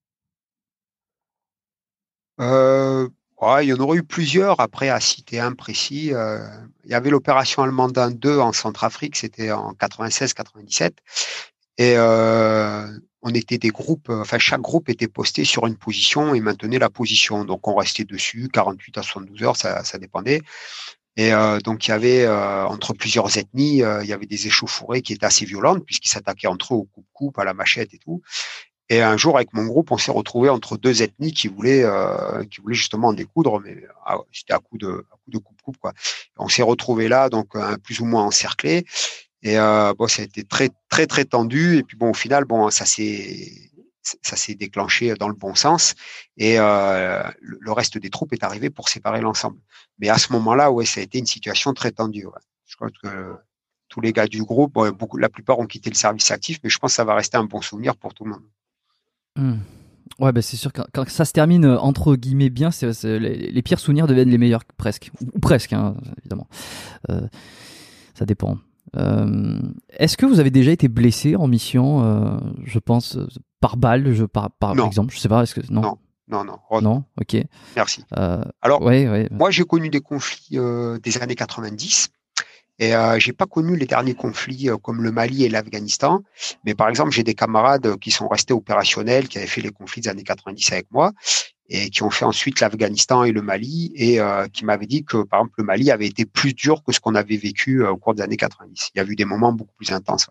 Euh, ouais, il y en aurait eu plusieurs. Après, à citer un précis, euh, il y avait l'opération Allemandin deux en Centrafrique, c'était en quatre-vingt-seize quatre-vingt-dix-sept. Et euh, on était des groupes, euh, enfin chaque groupe était posté sur une position et maintenait la position. Donc on restait dessus, quarante-huit à soixante-douze heures, ça, ça dépendait. Et euh, donc il y avait euh, entre plusieurs ethnies, euh, il y avait des échauffourées qui étaient assez violentes puisqu'ils s'attaquaient entre eux au coupe-coupe, à la machette et tout. Et un jour, avec mon groupe, on s'est retrouvé entre deux ethnies qui voulaient, euh, qui voulaient justement en découdre, mais ah, c'était à coup de, à coup de coupe-coupe, quoi. Et on s'est retrouvé là, donc un, plus ou moins encerclés. Et euh, bon, ça a été très, très, très tendu. Et puis bon, au final, bon, ça s'est, ça s'est déclenché dans le bon sens. Et euh, le reste des troupes est arrivé pour séparer l'ensemble. Mais à ce moment-là, ouais, ça a été une situation très tendue. Ouais. Je crois que tous les gars du groupe, bon, beaucoup, la plupart ont quitté le service actif, mais je pense que ça va rester un bon souvenir pour tout le monde. Mmh. Ouais, bah c'est sûr que quand ça se termine euh, entre guillemets bien, c'est, c'est, les, les pires souvenirs deviennent les meilleurs presque, ou, ou presque, hein, évidemment. Euh, ça dépend. Euh, est-ce que vous avez déjà été blessé en mission, euh, je pense, par balle, je, par, par Non, exemple, je sais pas, est-ce que non, non, non, non. Oh, non, ok. merci. Euh, Alors, ouais, ouais. moi, j'ai connu des conflits euh, des années quatre-vingt-dix. Et euh, j'ai pas connu les derniers conflits euh, comme le Mali et l'Afghanistan, mais par exemple j'ai des camarades qui sont restés opérationnels, qui avaient fait les conflits des années quatre-vingt-dix avec moi et qui ont fait ensuite l'Afghanistan et le Mali et euh, qui m'avaient dit que par exemple le Mali avait été plus dur que ce qu'on avait vécu euh, au cours des années quatre-vingt-dix. Il y a eu des moments beaucoup plus intenses.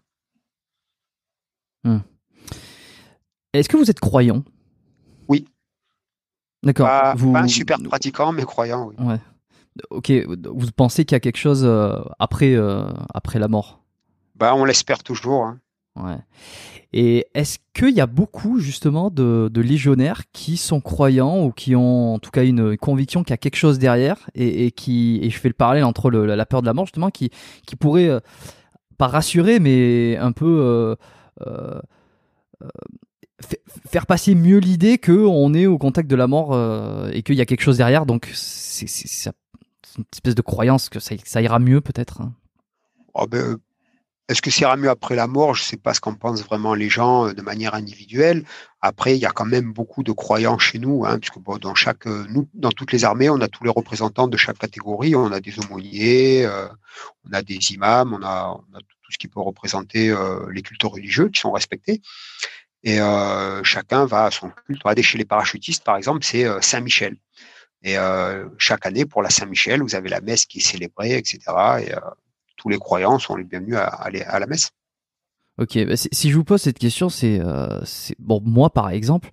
Hmm. Est-ce que vous êtes croyant? Oui. D'accord. Pas, pas un Vous, super pratiquant, mais croyant, oui. ouais. Ok. Vous pensez qu'il y a quelque chose euh, après, euh, après la mort? Bah, on l'espère toujours. Hein. Ouais. Et est-ce qu'il y a beaucoup justement de, de légionnaires qui sont croyants ou qui ont en tout cas une conviction qu'il y a quelque chose derrière et, et qui et je fais le parallèle entre le, la peur de la mort justement qui qui pourrait euh, pas rassurer mais un peu euh, euh, euh, faire passer mieux l'idée que on est au contact de la mort euh, et qu'il y a quelque chose derrière, donc c'est, c'est, c'est une espèce de croyance que ça, ça ira mieux peut-être, hein. Oh, ben, est-ce que ça ira mieux après la mort? Je ne sais pas ce qu'en pensent vraiment les gens euh, de manière individuelle. Après, il y a quand même beaucoup de croyants chez nous, hein, puisque bon, dans chaque, euh, nous, dans toutes les armées, on a tous les représentants de chaque catégorie. On a des aumôniers, euh, on a des imams, on a, on a tout ce qui peut représenter euh, les cultes religieux qui sont respectés. Et euh, chacun va à son culte. Regardez, chez les parachutistes, par exemple, c'est euh, Saint-Michel. Et euh, chaque année, pour la Saint-Michel, vous avez la messe qui est célébrée, et cetera. Et euh, tous les croyants sont les bienvenus à aller à la messe. Ok, bah si, si je vous pose cette question, c'est, euh, c'est bon, moi par exemple,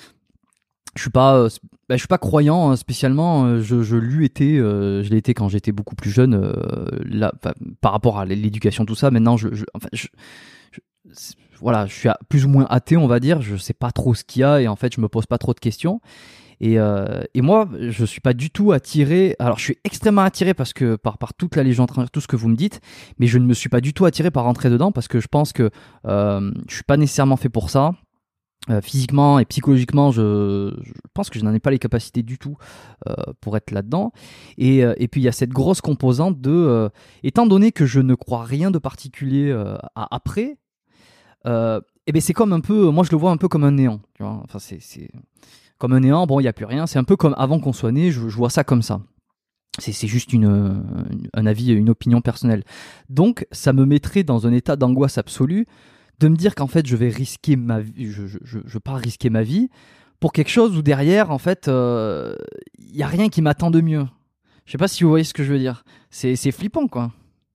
je suis pas, euh, bah, je suis pas croyant hein, spécialement. euh, Je, je l'ai été, euh, je l'ai été quand j'étais beaucoup plus jeune. Euh, là, par rapport à l'éducation, tout ça. Maintenant, je, je enfin, je, je voilà, je suis plus ou moins athée, on va dire. Je sais pas trop ce qu'il y a et en fait, je me pose pas trop de questions. Et, euh, et moi, je suis pas du tout attiré. Alors, je suis extrêmement attiré parce que par par toute la Légion étrangère, tout ce que vous me dites, mais je ne me suis pas du tout attiré par rentrer dedans parce que je pense que euh, je suis pas nécessairement fait pour ça. Euh, physiquement et psychologiquement, je, je pense que je n'en ai pas les capacités du tout euh, pour être là-dedans. Et, euh, et puis il y a cette grosse composante de, euh, étant donné que je ne crois rien de particulier euh, à après, euh, et ben c'est comme un peu, moi je le vois un peu comme un néant. Tu vois, enfin c'est, c'est comme un néant. Bon, il y a plus rien. C'est un peu comme avant qu'on soit né. Je, je vois ça comme ça. C'est, c'est juste une, une, un avis, une opinion personnelle. Donc ça me mettrait dans un état d'angoisse absolue de me dire qu'en fait je vais risquer ma vie, je, je, je, je pars risquer ma vie pour quelque chose où derrière en fait il euh, y a rien qui m'attend de mieux. Je sais pas si vous voyez ce que je veux dire. C'est, c'est flippant quoi.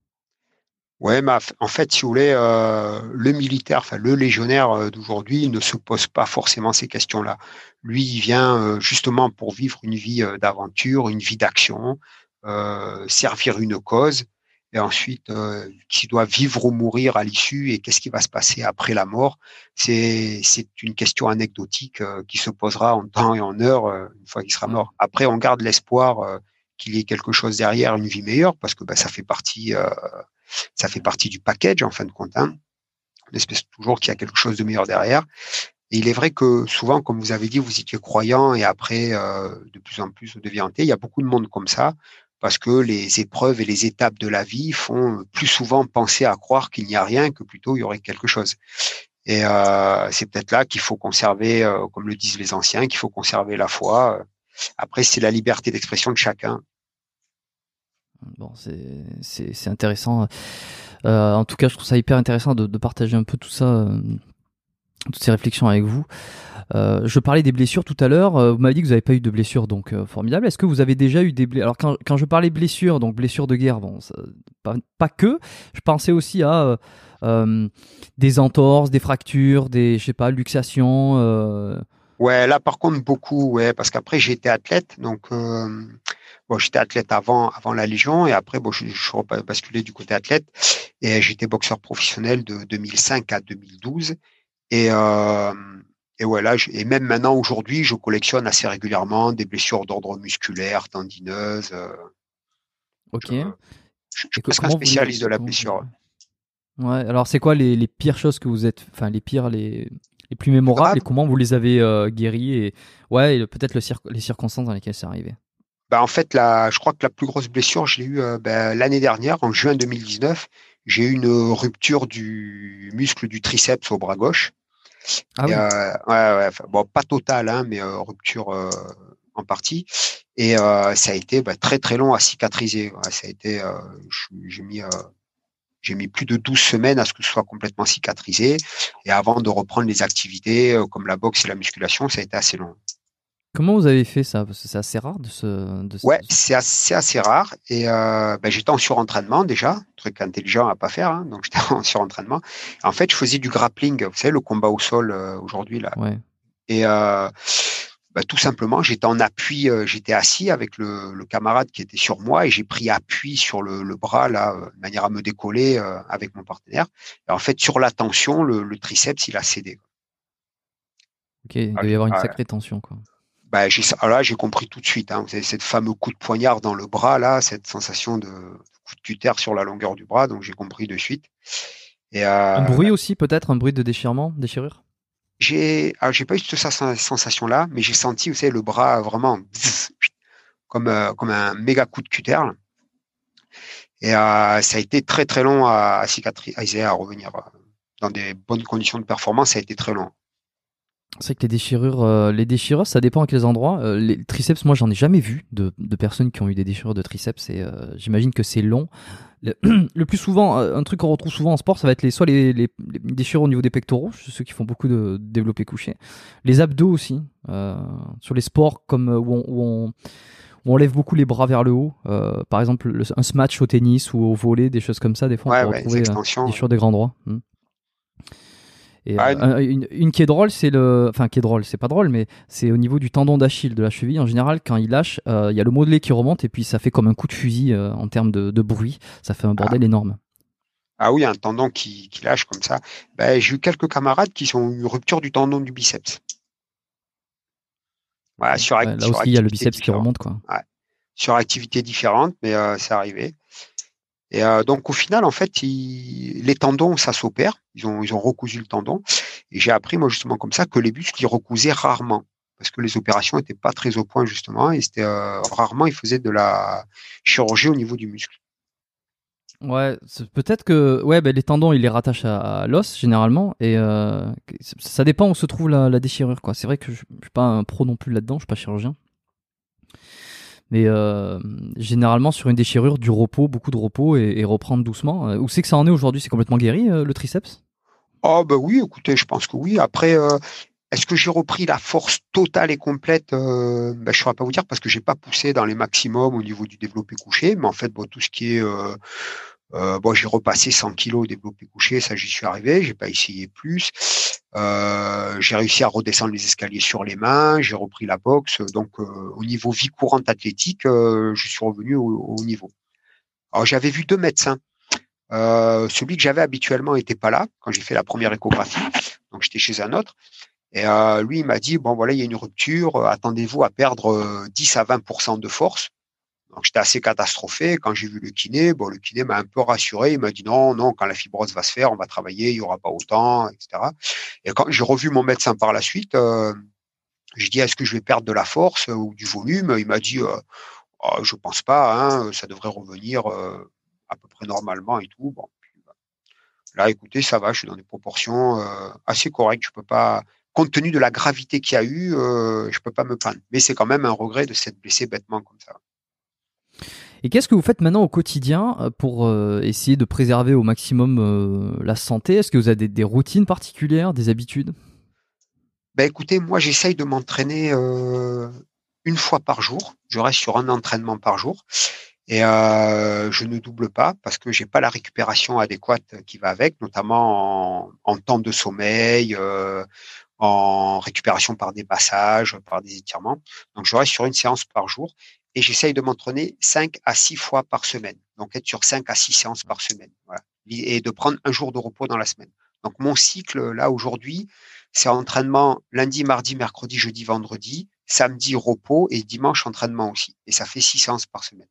Ouais, mais en fait, si vous voulez, euh, le militaire, enfin le légionnaire euh, d'aujourd'hui, il ne se pose pas forcément ces questions-là. Lui, il vient euh, justement pour vivre une vie euh, d'aventure, une vie d'action, euh, servir une cause, et ensuite, euh, s'il doit vivre ou mourir à l'issue, et qu'est-ce qui va se passer après la mort, c'est c'est une question anecdotique euh, qui se posera en temps et en heure euh, une fois qu'il sera mort. Après, on garde l'espoir euh, qu'il y ait quelque chose derrière, une vie meilleure, parce que bah, ça fait partie euh, ça fait partie du package en fin de compte. Hein. On espère toujours qu'il y a quelque chose de meilleur derrière. Et il est vrai que souvent, comme vous avez dit, vous étiez croyant et après, euh, de plus en plus, vous deviez hanté. Il y a beaucoup de monde comme ça parce que les épreuves et les étapes de la vie font plus souvent penser à croire qu'il n'y a rien que plutôt il y aurait quelque chose. Et euh, c'est peut-être là qu'il faut conserver, euh, comme le disent les anciens, qu'il faut conserver la foi. Après, c'est la liberté d'expression de chacun. Bon, c'est, c'est, c'est intéressant. Euh, en tout cas, je trouve ça hyper intéressant de, de partager un peu tout ça, euh, toutes ces réflexions avec vous. Euh, je parlais des blessures tout à l'heure. Euh, vous m'avez dit que vous n'avez pas eu de blessures, donc euh, formidable. Est-ce que vous avez déjà eu des blessures? Alors quand, quand je parlais blessures, donc blessures de guerre, bon, ça, pas, pas que. Je pensais aussi à euh, euh, des entorses, des fractures, des, je sais pas, luxations. Euh... Ouais, là par contre beaucoup, ouais, parce qu'après j'ai été athlète, donc euh, bon, j'étais athlète avant avant la Légion et après bon, je, je suis basculé du côté athlète et j'étais boxeur professionnel de deux mille cinq à deux mille douze et euh, et ouais là, je- et même maintenant aujourd'hui, je collectionne assez régulièrement des blessures d'ordre musculaire, tendineuses. euh, Ok. je, Et je suis que- presque un comment vous les, spécialiste de la comment vous les- blessure. Ouais. Alors c'est quoi les, les pires choses que vous êtes, enfin les pires, les les plus Plus mémorables et grave, comment vous les avez euh, guéris et ouais, et peut-être le cir- les circonstances dans lesquelles c'est arrivé. bah en fait la, je crois que la plus grosse blessure, je l'ai eue euh, ben, l'année dernière, en juin deux mille dix-neuf. J'ai eu une rupture du muscle du triceps au bras gauche. Ah Et, oui. euh, ouais, ouais, enfin, bon, pas totale, hein, mais euh, rupture euh, en partie. Et euh, ça a été bah, très très long à cicatriser. Ouais, ça a été, euh, je- j'ai mis, euh, j'ai mis plus de douze semaines à ce que ce soit complètement cicatrisé. Et avant de reprendre les activités euh, comme la boxe et la musculation, ça a été assez long. Comment vous avez fait ça? Parce que c'est assez rare de se, de, se- Ouais, de se- c'est assez, assez rare. Et euh, ben, j'étais en surentraînement déjà, truc intelligent à pas faire. Hein, donc j'étais en surentraînement. En fait, je faisais du grappling, vous savez, le combat au sol euh, aujourd'hui là. Ouais. Et euh, bah, tout simplement, j'étais en appui, euh, j'étais assis avec le, le camarade qui était sur moi et j'ai pris appui sur le, le bras là, euh, de manière à me décoller euh, avec mon partenaire. Et en fait, sur la tension, le, le triceps il a cédé. Ok, il Ah, doit y j'ai- avoir une ah, sacrée tension, quoi. bah, j'ai, ah, là, j'ai compris tout de suite. Hein, vous savez, cette fameux coup de poignard dans le bras là, cette sensation de coup de cutter sur la longueur du bras. Donc j'ai compris de suite. Et Un euh, bruit aussi, peut-être, un bruit de déchirement, déchirure? j'ai, alors, j'ai pas eu cette sensation là, mais j'ai senti, vous savez, le bras vraiment comme euh, comme un méga coup de cutter. Là. Et euh, ça a été très très long à, à cicatriser, à revenir euh, dans des bonnes conditions de performance. Ça a été très long. C'est vrai que les déchirures, euh, les déchirures, ça dépend à quels endroits. Euh, les triceps, moi, j'en ai jamais vu de, de personnes qui ont eu des déchirures de triceps. Et euh, j'imagine que c'est long. Le, le plus souvent, euh, un truc qu'on retrouve souvent en sport, ça va être les, soit les, les, les déchirures au niveau des pectoraux, ceux qui font beaucoup de développé couché, les abdos aussi. Euh, sur les sports comme euh, où on, où on, où on lève beaucoup les bras vers le haut, euh, par exemple le- un smash au tennis ou au volley, des choses comme ça. Des fois, on Ouais, peut ouais, les retrouver euh, extensions. des Ouais. déchirures des grands droits. Hmm. Et Ah, euh, une, une qui est drôle, c'est le, enfin qui est drôle, c'est pas drôle, mais c'est au niveau du tendon d'Achille de la cheville. En général, quand il lâche, euh, il y a le modelé qui remonte et puis ça fait comme un coup de fusil euh, en termes de, de bruit. Ça fait un ah, bordel énorme. ah oui, un tendon qui, qui lâche comme ça. Ben, j'ai eu quelques camarades qui ont eu une rupture du tendon du biceps. Voilà, Ok. sur, Ouais, là sur aussi, il y a le activité biceps qui différente. remonte, quoi. Ouais. Sur activité différente, mais euh, c'est arrivé. Et euh, donc au final, en fait, il- les tendons, ça s'opère. Ils ont, ils ont recousu le tendon. Et j'ai appris, moi, justement, comme ça, que les muscles, ils recousaient rarement. Parce que les opérations n'étaient pas très au point, justement. Et c'était euh, rarement, ils faisaient de la chirurgie au niveau du muscle. Ouais, c'est- peut-être que ouais, ben, les tendons, ils les rattachent à, à l'os généralement, et euh, ça dépend où se trouve la, la déchirure, quoi. C'est vrai que je, je suis pas un pro non plus là-dedans, je suis pas chirurgien. Mais euh, généralement, sur une déchirure, du repos, beaucoup de repos et, et reprendre doucement. Euh, Où c'est que ça en est aujourd'hui? C'est complètement guéri, euh, le triceps? Oh, ben oui, écoutez, je pense que oui. Après, euh, est-ce que j'ai repris la force totale et complète? euh, ben, Je ne saurais pas vous dire parce que j'ai pas poussé dans les maximums au niveau du développé couché. Mais en fait, bon, tout ce qui est euh, Euh, bon, j'ai repassé cent kilos développé couché, ça j'y suis arrivé, j'ai pas essayé plus. Euh, j'ai réussi à redescendre les escaliers sur les mains, j'ai repris la boxe, donc euh, au niveau vie courante athlétique, euh, je suis revenu au, au niveau. Alors j'avais vu deux médecins. Euh, celui que j'avais habituellement n'était pas là quand j'ai fait la première échographie, donc j'étais chez un autre. Et euh, lui, il m'a dit bon voilà, il y a une rupture, euh, attendez-vous à perdre euh, dix à vingt pour cent de force. Donc, j'étais assez catastrophé. Quand j'ai vu le kiné, bon, le kiné m'a un peu rassuré. Il m'a dit non, non, quand la fibrose va se faire, on va travailler, il y aura pas autant, et cetera. Et quand j'ai revu mon médecin par la suite, euh, j'ai dit est-ce que je vais perdre de la force ou du volume? Il m'a dit euh, oh, je pense pas, hein, ça devrait revenir euh, à peu près normalement et tout. Bon, puis, bah, là, écoutez, ça va, je suis dans des proportions euh, assez correctes. Je peux pas, compte tenu de la gravité qu'il y a eu, euh, je peux pas me plaindre. Mais c'est quand même un regret de s'être blessé bêtement comme ça. Et qu'est-ce que vous faites maintenant au quotidien euh, pour euh, essayer de préserver au maximum euh, la santé? Est-ce que vous avez des, des routines particulières, des habitudes? Ben écoutez, moi j'essaye de m'entraîner euh, une fois par jour. Je reste sur un entraînement par jour et euh, je ne double pas parce que j'ai pas la récupération adéquate qui va avec, notamment en, en temps de sommeil, euh, en récupération par des passages, par des étirements. Donc je reste sur une séance par jour et j'essaye de m'entraîner cinq à six fois par semaine. Donc être sur cinq à six séances par semaine. Voilà. Et de prendre un jour de repos dans la semaine. Donc mon cycle là aujourd'hui, c'est entraînement lundi, mardi, mercredi, jeudi, vendredi, samedi repos et dimanche entraînement aussi. Et ça fait six séances par semaine.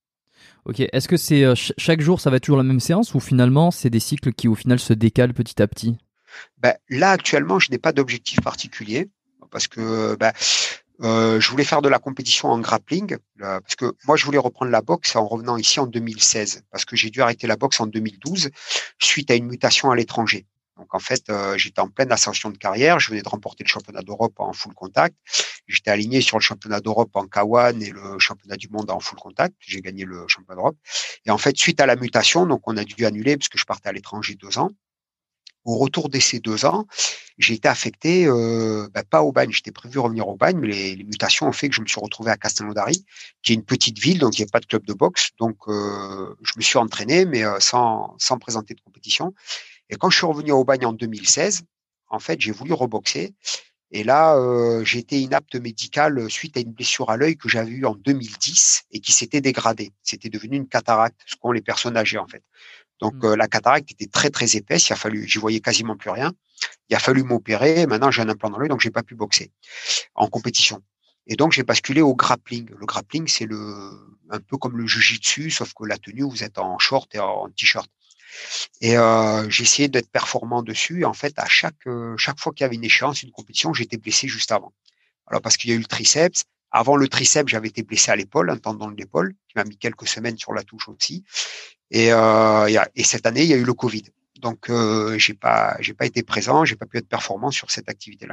Ok, est-ce que c'est euh, ch- chaque jour ça va être toujours la même séance ou finalement c'est des cycles qui au final se décalent petit à petit? Ben, là actuellement, je n'ai pas d'objectif particulier parce que ben, euh, je voulais faire de la compétition en grappling là, parce que moi je voulais reprendre la boxe en revenant ici en deux mille seize parce que j'ai dû arrêter la boxe en deux mille douze suite à une mutation à l'étranger. Donc en fait, euh, j'étais en pleine ascension de carrière. Je venais de remporter le championnat d'Europe en full contact. J'étais aligné sur le championnat d'Europe en K un et le championnat du monde en full contact. J'ai gagné le championnat d'Europe. Et en fait, suite à la mutation, donc on a dû annuler parce que je partais à l'étranger deux ans. Au retour de ces deux ans, j'ai été affecté, euh, bah, pas au Bagne, j'étais prévu revenir au Bagne, mais les, les mutations ont fait que je me suis retrouvé à Castelnaudary, qui est une petite ville, donc il n'y a pas de club de boxe. Donc euh, je me suis entraîné, mais euh, sans, sans présenter de compétition. Et quand je suis revenu au Bagne en deux mille seize, en fait, j'ai voulu reboxer. Et là, euh, j'ai été inapte médical suite à une blessure à l'œil que j'avais eue en deux mille dix et qui s'était dégradée. C'était devenu une cataracte, ce qu'ont les personnes âgées en fait. Donc Mm. euh, la cataracte était très très épaisse, il a fallu, j'y voyais quasiment plus rien. Il a fallu m'opérer. Maintenant j'ai un implant dans l'œil, donc j'ai pas pu boxer en compétition. Et donc j'ai basculé au grappling. Le grappling c'est le un peu comme le jiu-jitsu, sauf que la tenue vous êtes en short et en t-shirt. Et euh, j'ai essayé d'être performant dessus. Et en fait à chaque euh, chaque fois qu'il y avait une échéance, une compétition, j'étais blessé juste avant. Alors parce qu'il y a eu le triceps. Avant le triceps, j'avais été blessé à l'épaule, un tendon de l'épaule, qui m'a mis quelques semaines sur la touche aussi. Et, euh, et cette année, il y a eu le Covid. Donc, euh, j'ai pas, j'ai pas été présent, j'ai pas pu être performant sur cette activité-là.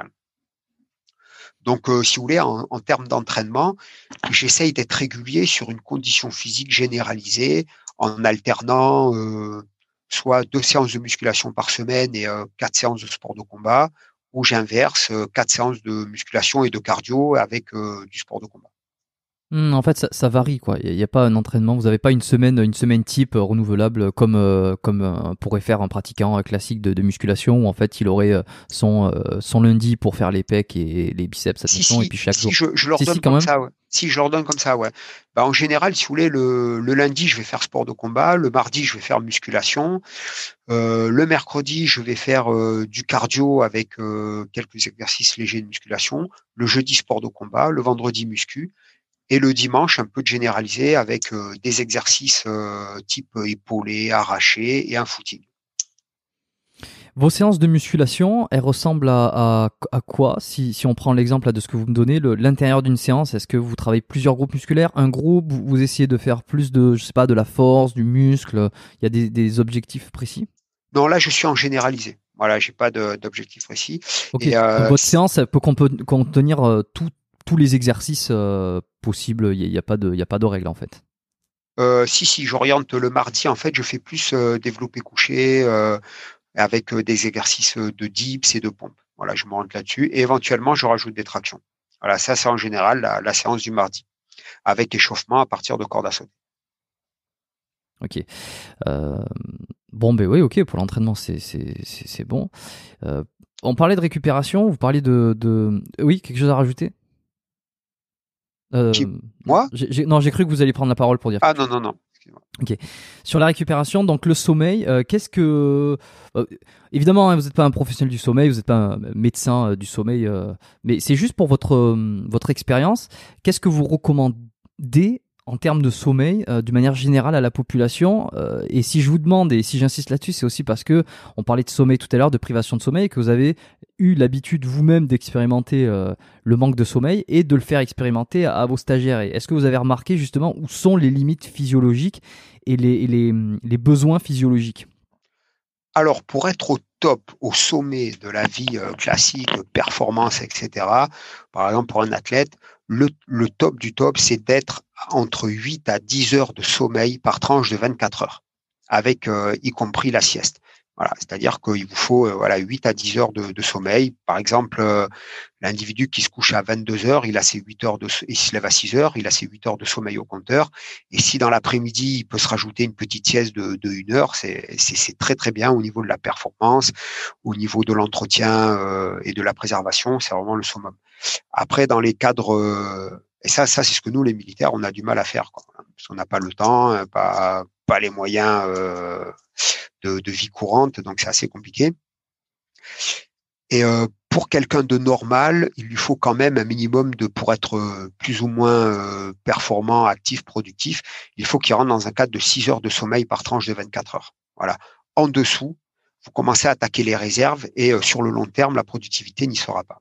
Donc, euh, si vous voulez, en, en termes d'entraînement, j'essaye d'être régulier sur une condition physique généralisée, en alternant euh, soit deux séances de musculation par semaine et euh, quatre séances de sport de combat, ou j'inverse euh, quatre séances de musculation et de cardio avec euh, du sport de combat. Hmm, en fait, ça, ça varie quoi. Il n'y a, a pas un entraînement. Vous n'avez pas une semaine, une semaine type euh, renouvelable comme euh, comme euh, pourrait faire un pratiquant euh, classique de, de musculation où en fait il aurait euh, son euh, son lundi pour faire les pecs et les biceps, Si, admettons, et si, puis chaque si jour. je, je leur Si donne si quand comme même. ça, ouais. Si je leur donne comme ça, ouais. Bah, en général, si vous voulez, le, le lundi, je vais faire sport de combat. Le mardi, je vais faire musculation. Euh, le mercredi, je vais faire euh, du cardio avec euh, quelques exercices légers de musculation. Le jeudi, sport de combat. Le vendredi, muscu. Et le dimanche, un peu de généralisé avec euh, des exercices euh, type épaulé, arraché et un footing. Vos séances de musculation, elles ressemblent à, à, à quoi si, si on prend l'exemple là, de ce que vous me donnez, le- l'intérieur d'une séance, est-ce que vous travaillez plusieurs groupes musculaires, un groupe, vous, vous essayez de faire plus de, je sais pas, de la force, du muscle, il y a des, des objectifs précis? Non, là, je suis en généralisé. Voilà, j'ai pas de- d'objectif précis. Ok, Et donc euh, votre séance, elle peut compo- contenir euh, tout- tous les exercices euh, possibles, il n'y a, il y a pas de, il y a pas de règle en fait. Euh, si, si, j'oriente le mardi. En fait, je fais plus euh, développé couché euh, avec euh, des exercices euh, de dips et de pompes. Voilà, je m'oriente là-dessus. Et éventuellement, je rajoute des tractions. Voilà, ça, c'est en général la, la séance du mardi, avec échauffement à partir de corde à sauter. Ok. Euh, bon, ben oui, ok, pour l'entraînement, c'est, c'est, c'est, c'est bon. Euh, on parlait de récupération, vous parliez de, de... Oui, quelque chose à rajouter? Qui, Euh, non, moi? j'ai, j'ai- non, j'ai cru que vous alliez prendre la parole pour dire Ah quelque non, chose. non, non. Excuse-moi. Ok. Sur la récupération, donc le sommeil, euh, qu'est-ce que... euh, évidemment, hein, vous n'êtes pas un professionnel du sommeil, vous n'êtes pas un médecin euh, du sommeil, euh, mais c'est juste pour votre, euh, votre expérience. Qu'est-ce que vous recommandez en termes de sommeil, euh, d'une manière générale à la population? Euh, et si je vous demande, et si j'insiste là-dessus, c'est aussi parce que on parlait de sommeil tout à l'heure, de privation de sommeil, que vous avez eu l'habitude vous-même d'expérimenter euh, le manque de sommeil et de le faire expérimenter à, à vos stagiaires. Et est-ce que vous avez remarqué justement où sont les limites physiologiques et les, et les, les besoins physiologiques? Alors, pour être au top, au sommet de la vie euh, classique, performance, et cetera, par exemple, pour un athlète, le, le top du top, c'est d'être entre huit à dix heures de sommeil par tranche de vingt-quatre heures, avec euh, y compris la sieste. Voilà, c'est-à-dire qu'il vous faut euh, voilà huit à dix heures de, de sommeil. Par exemple, euh, l'individu qui se couche à vingt-deux heures, il a ses huit heures de il se lève à six heures, il a ses huit heures de sommeil au compteur. Et si dans l'après-midi, il peut se rajouter une petite sieste de, de une heure, c'est, c'est, c'est très très bien au niveau de la performance, au niveau de l'entretien euh, et de la préservation, c'est vraiment le summum. Après, dans les cadres euh, et ça, ça c'est ce que nous les militaires, on a du mal à faire, quoi, parce qu'on n'a pas le temps, pas pas les moyens euh, de, de vie courante, donc c'est assez compliqué. Et euh, pour quelqu'un de normal, il lui faut quand même un minimum de, pour être euh, plus ou moins euh, performant, actif, productif, il faut qu'il rentre dans un cadre de six heures de sommeil par tranche de vingt-quatre heures. Voilà. En dessous, vous commencez à attaquer les réserves et euh, sur le long terme, la productivité n'y sera pas.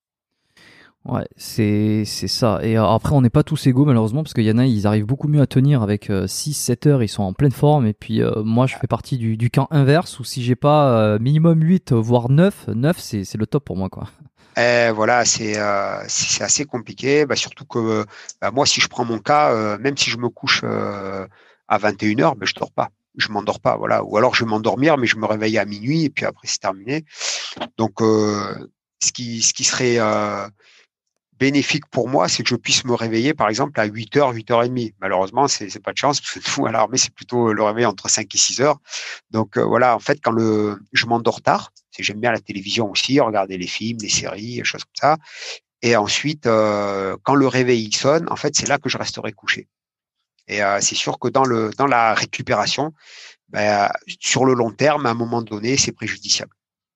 Ouais, c'est c'est ça. Et euh, après, on n'est pas tous égaux malheureusement parce qu'il y en a, ils arrivent beaucoup mieux à tenir avec euh, six sept heures, ils sont en pleine forme. Et puis euh, moi, je fais partie du, du camp inverse où si j'ai pas euh, minimum huit, voire neuf, neuf c'est, c'est le top pour moi, quoi. Et voilà, c'est euh, c'est assez compliqué. Bah, surtout que bah, moi, si je prends mon cas, euh, même si je me couche euh, à vingt et une heures, bah, je dors pas. Je m'endors pas, voilà. Ou alors je vais m'endormir, mais je me réveille à minuit et puis après c'est terminé. Donc, euh, ce qui ce qui serait euh, bénéfique pour moi, c'est que je puisse me réveiller, par exemple, à huit heures, huit heures trente. Malheureusement, c'est, c'est pas de chance, parce que nous, à l'armée, c'est plutôt le réveil entre cinq et six heures. Donc, euh, voilà, en fait, quand le, je m'endors tard, c'est, j'aime bien la télévision aussi, regarder les films, les séries, des choses comme ça. Et ensuite, euh, quand le réveil il sonne, en fait, c'est là que je resterai couché. Et euh, c'est sûr que dans le, dans la récupération, ben, sur le long terme, à un moment donné, c'est préjudiciable.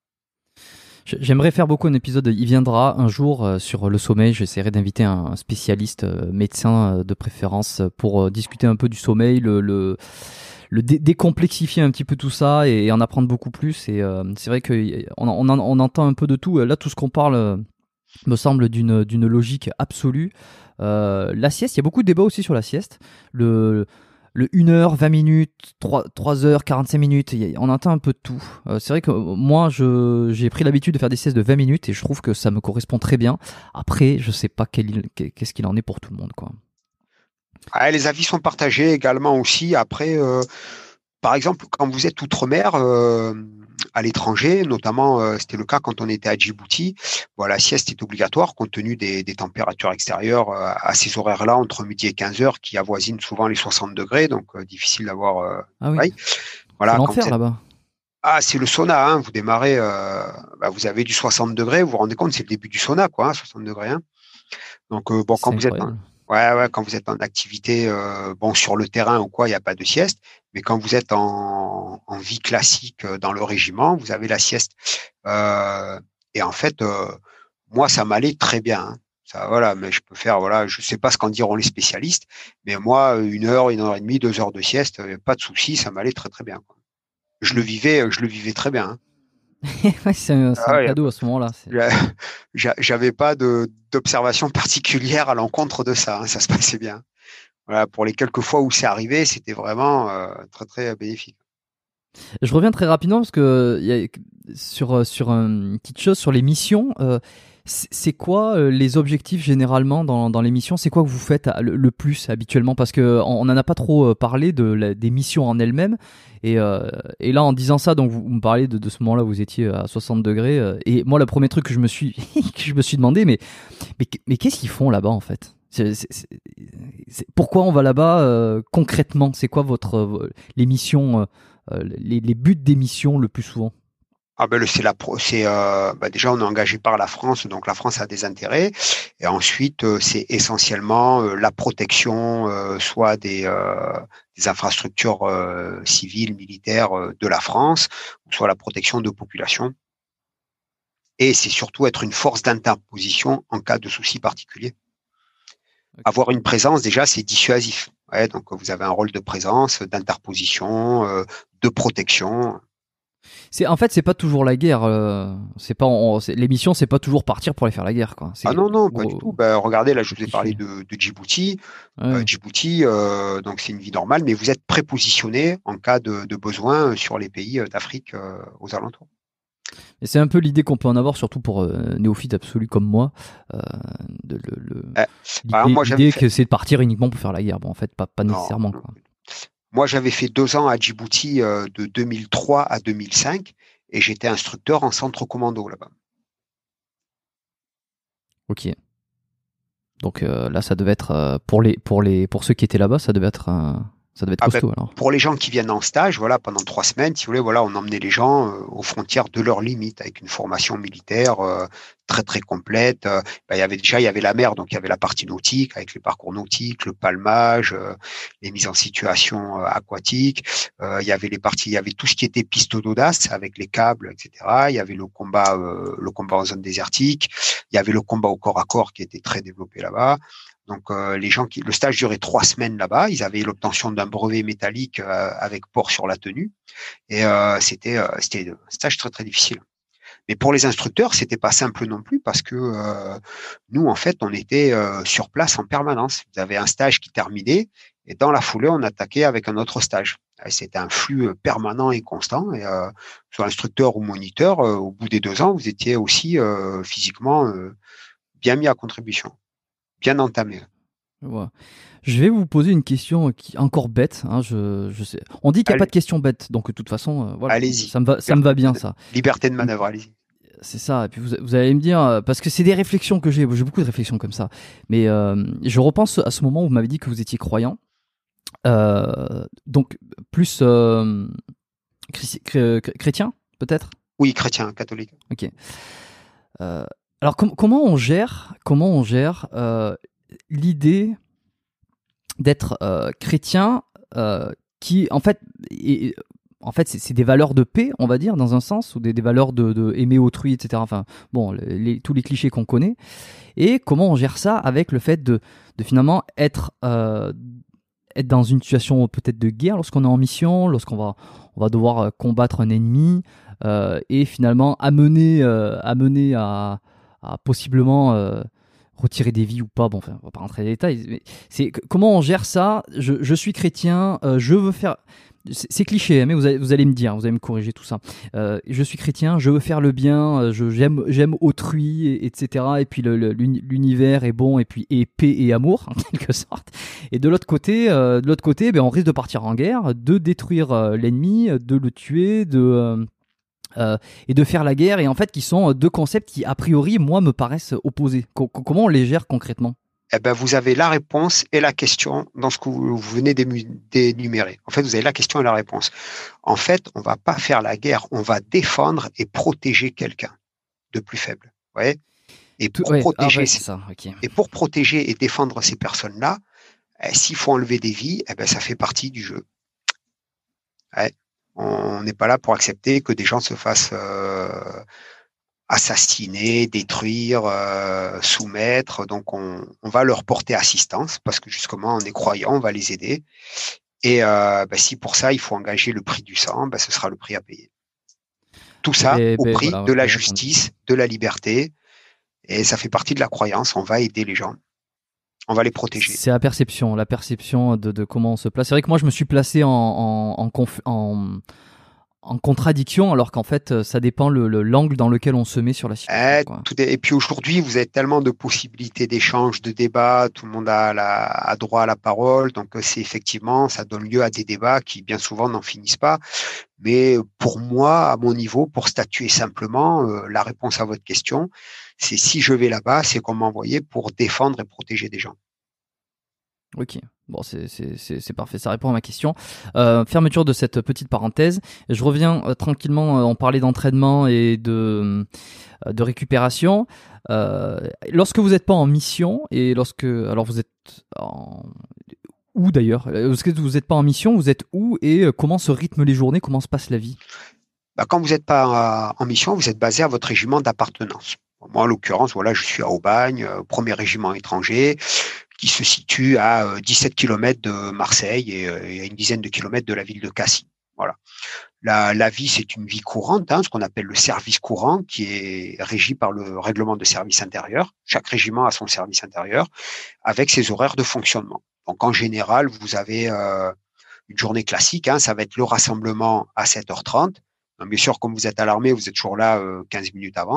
J'aimerais faire beaucoup un épisode, il viendra un jour euh, sur le sommeil, j'essaierai d'inviter un spécialiste, euh, médecin euh, de préférence, pour euh, discuter un peu du sommeil, le, le, le dé- décomplexifier un petit peu tout ça et, et en apprendre beaucoup plus. Et euh, c'est vrai qu'on on, on, on entend un peu de tout. Là, tout ce qu'on parle euh, me semble d'une, d'une logique absolue. Euh, la sieste, il y a beaucoup de débats aussi sur la sieste. Le... Le une heure, vingt minutes, trois heures, quarante-cinq minutes, on entend un peu de tout. Euh, c'est vrai que moi, je, j'ai pris l'habitude de faire des siestes de vingt minutes et je trouve que ça me correspond très bien. Après, je sais pas quel, qu'est-ce qu'il en est pour tout le monde, quoi. Ah, les avis sont partagés également aussi. Après, euh, par exemple, quand vous êtes outre-mer, euh, à l'étranger, notamment, euh, c'était le cas quand on était à Djibouti, bon, la sieste est obligatoire compte tenu des, des températures extérieures euh, à ces horaires-là, entre midi et quinze heures, qui avoisinent souvent les soixante degrés, donc euh, difficile d'avoir... Euh, ah oui, ouais. Voilà, c'est quand l'enfer êtes... là-bas. Ah, c'est le sauna, hein. Vous démarrez, euh, bah, vous avez du soixante degrés, vous vous rendez compte, c'est le début du sauna, quoi, hein, soixante degrés. Hein. Donc, euh, bon, C'est quand vous êtes en, incroyable. ouais, ouais, quand vous êtes en activité, euh, bon, sur le terrain ou quoi, il n'y a pas de sieste. Mais quand vous êtes en, en vie classique euh, dans le régiment, vous avez la sieste. Euh, et en fait, euh, moi, ça m'allait très bien. Hein. Ça, voilà, mais je peux faire, voilà, je sais pas ce qu'en diront les spécialistes, mais moi, une heure, une heure et demie, deux heures de sieste, euh, pas de souci, ça m'allait très très bien. Quoi. Je le vivais, je le vivais très bien. Hein. c'est un, c'est Ah un ouais, cadeau à ce moment-là. C'est... j'avais pas de d'observation particulière à l'encontre de ça. Hein, ça se passait bien. Voilà, pour les quelques fois où c'est arrivé, c'était vraiment euh, très très bénéfique. Je reviens très rapidement parce que y a, sur sur une petite chose sur les missions. Euh, c'est quoi euh, les objectifs généralement dans, dans les missions? C'est quoi que vous faites le, le plus habituellement? Parce que on n'en a pas trop parlé de la, des missions en elles-mêmes. Et, euh, et là, en disant ça, donc vous, vous me parlez de, de ce moment-là où vous étiez à soixante degrés. Euh, et moi, le premier truc que je me suis que je me suis demandé, mais mais, mais qu'est-ce qu'ils font là-bas en fait? C'est, c'est, c'est, c'est, pourquoi on va là-bas euh, concrètement? C'est quoi votre euh, les missions, euh, les, les buts des missions le plus souvent? Ah ben le, c'est la pro, c'est euh, bah déjà on est engagé par la France, donc la France a des intérêts. Et ensuite euh, c'est essentiellement euh, la protection, euh, soit des, euh, des infrastructures euh, civiles, militaires euh, de la France, soit la protection de populations. Et c'est surtout être une force d'interposition en cas de soucis particuliers. Okay. Avoir une présence déjà c'est dissuasif. Ouais, donc vous avez un rôle de présence, d'interposition, euh, de protection. C'est en fait c'est pas toujours la guerre. Euh, c'est pas on, c'est, les missions c'est pas toujours partir pour aller faire la guerre quoi. C'est ah non non gros, pas du tout. Ben, regardez là je vous ai cliché. parlé de, de Djibouti. Ouais. Euh, Djibouti euh, donc c'est une vie normale mais vous êtes prépositionné en cas de, de besoin sur les pays d'Afrique euh, aux alentours. Et c'est un peu l'idée qu'on peut en avoir surtout pour euh, néophytes absolus comme moi. Euh, de, le, le, Eh, l'idée moi, l'idée fait... que c'est de partir uniquement pour faire la guerre. Bon en fait pas pas non, nécessairement non. quoi. Moi, j'avais fait deux ans à Djibouti euh, de deux mille trois à deux mille cinq et j'étais instructeur en centre commando là-bas. Ok. Donc euh, là, ça devait être euh, pour les pour les pour ceux qui étaient là-bas, ça devait être euh, ça devait être Ah ben, costaud alors. pour les gens qui viennent en stage, voilà, pendant trois semaines, si vous voulez, voilà, on emmenait les gens euh, aux frontières de leurs limites avec une formation militaire euh, très très complète. Euh, ben, il y avait déjà, il y avait la mer, donc il y avait la partie nautique avec les parcours nautiques, le palmage, euh, les mises en situation euh, aquatiques. Euh, il y avait les parties, il y avait tout ce qui était piste d'audace avec les câbles, et cetera. Il y avait le combat, euh, le combat en zone désertique. Il y avait le combat au corps à corps qui était très développé là-bas. Donc euh, les gens qui, le stage durait trois semaines là-bas. Ils avaient l'obtention d'un brevet métallique euh, avec port sur la tenue, et euh, c'était euh, c'était un stage très très difficile. Mais pour les instructeurs, c'était pas simple non plus parce que euh, nous en fait on était euh, sur place en permanence. Vous avez un stage qui terminait et dans la foulée on attaquait avec un autre stage. Et c'était un flux permanent et constant. Et euh, soit instructeur ou moniteur, euh, au bout des deux ans, vous étiez aussi euh, physiquement euh, bien mis à contribution, bien entamé. Ouais. Je vais vous poser une question qui encore bête. Hein, je, je sais. On dit qu'il n'y a pas Allez, de question bête, donc de toute façon, euh, voilà, allez-y. ça me va, ça me va bien ça. Liberté de manœuvre, allez-y. C'est ça. Et puis vous, vous allez me dire, euh, parce que c'est des réflexions que j'ai. J'ai beaucoup de réflexions comme ça. Mais euh, je repense à ce moment où vous m'avez dit que vous étiez croyant. Euh, donc plus euh, chréti- chré- chrétien, peut-être. Oui, chrétien, catholique. Ok. Euh, alors com- comment on gère, comment on gère euh, l'idée d'être euh, chrétien euh, qui en fait est- en fait c'est, c'est des valeurs de paix, on va dire, dans un sens, ou des, des valeurs de, de aimer autrui, etc. Enfin bon, les, les- tous les clichés qu'on connaît. Et comment on gère ça avec le fait de, de finalement être euh, être dans une situation peut-être de guerre lorsqu'on est en mission, lorsqu'on va on va devoir euh, combattre un ennemi, euh, et finalement amener euh, amener à, à possiblement euh, retirer des vies ou pas. Bon, enfin, on va pas rentrer dans les détails. Mais c'est comment on gère ça. Je, je suis chrétien, euh, je veux faire. C'est, c'est cliché, hein, mais vous allez, vous allez me dire, vous allez me corriger tout ça. Euh, je suis chrétien, je veux faire le bien, euh, je, j'aime, j'aime autrui, et- etc. Et puis le, le- l'uni- l'univers est bon, et puis et paix et amour, en quelque sorte. Et de l'autre côté, euh, de l'autre côté, ben, on risque de partir en guerre, de détruire euh, l'ennemi, de le tuer, de euh, euh, et de faire la guerre. Et en fait, qui sont deux concepts qui a priori, moi, me paraissent opposés. Co- co- comment on les gère concrètement? Eh ben, vous avez la réponse et la question dans ce que vous, vous venez d'ému- d'énumérer. En fait, vous avez la question et la réponse. En fait, on va pas faire la guerre, on va défendre et protéger quelqu'un de plus faible. Vous voyez. Et Tout, pour ouais, ah protéger, ouais, c'est ça. Ok. et pour protéger et défendre ces personnes-là, eh, s'il faut enlever des vies, eh ben, ça fait partie du jeu. Ouais. On n'est pas là pour accepter que des gens se fassent euh, assassiner, détruire, euh, soumettre. Donc, on, on va leur porter assistance parce que justement, on est croyant, on va les aider. Et euh, ben, si pour ça, il faut engager le prix du sang, ben, ce sera le prix à payer. Tout Et ça ben, au ben prix voilà, de la j'ai répondu. justice, de la liberté. Et ça fait partie de la croyance. On va aider les gens. On va les protéger. C'est la perception, la perception de, de comment on se place. C'est vrai que moi, je me suis placé en, en, en, conf- en, en contradiction, alors qu'en fait, euh, ça dépend le, le- l'angle dans lequel on se met sur la situation, Eh, quoi. tout est- Et puis aujourd'hui, vous avez tellement de possibilités d'échange, de débats, tout le monde a, la, a droit à la parole, donc euh, c'est effectivement, ça donne lieu à des débats qui bien souvent n'en finissent pas. Mais pour moi, à mon niveau, pour statuer simplement, euh, la réponse à votre question, c'est si je vais là-bas, c'est qu'on m'a envoyé pour défendre et protéger des gens. Ok, bon, c'est, c'est, c'est, c'est parfait, ça répond à ma question. Euh, fermeture de cette petite parenthèse. Je reviens euh, tranquillement, euh, on parlait d'entraînement et de, euh, de récupération. Euh, lorsque vous n'êtes pas en mission, et lorsque... Alors vous êtes en... Où d'ailleurs? Lorsque vous n'êtes pas en mission, vous êtes où, et euh, comment se rythment les journées, comment se passe la vie? Bah, quand vous n'êtes pas euh, en mission, vous êtes basé à votre régiment d'appartenance. Moi, en l'occurrence, voilà, je suis à Aubagne, euh, premier régiment étranger, qui se situe à euh, dix-sept kilomètres de Marseille et, euh, et à une dizaine de kilomètres de la ville de Cassis. Voilà. La, la vie, c'est une vie courante, hein, ce qu'on appelle le service courant, qui est régi par le règlement de service intérieur. Chaque régiment a son service intérieur, avec ses horaires de fonctionnement. Donc, en général, vous avez euh, une journée classique, hein, ça va être le rassemblement à sept heures trente. Donc, bien sûr, comme vous êtes à l'armée, vous êtes toujours là euh, quinze minutes avant.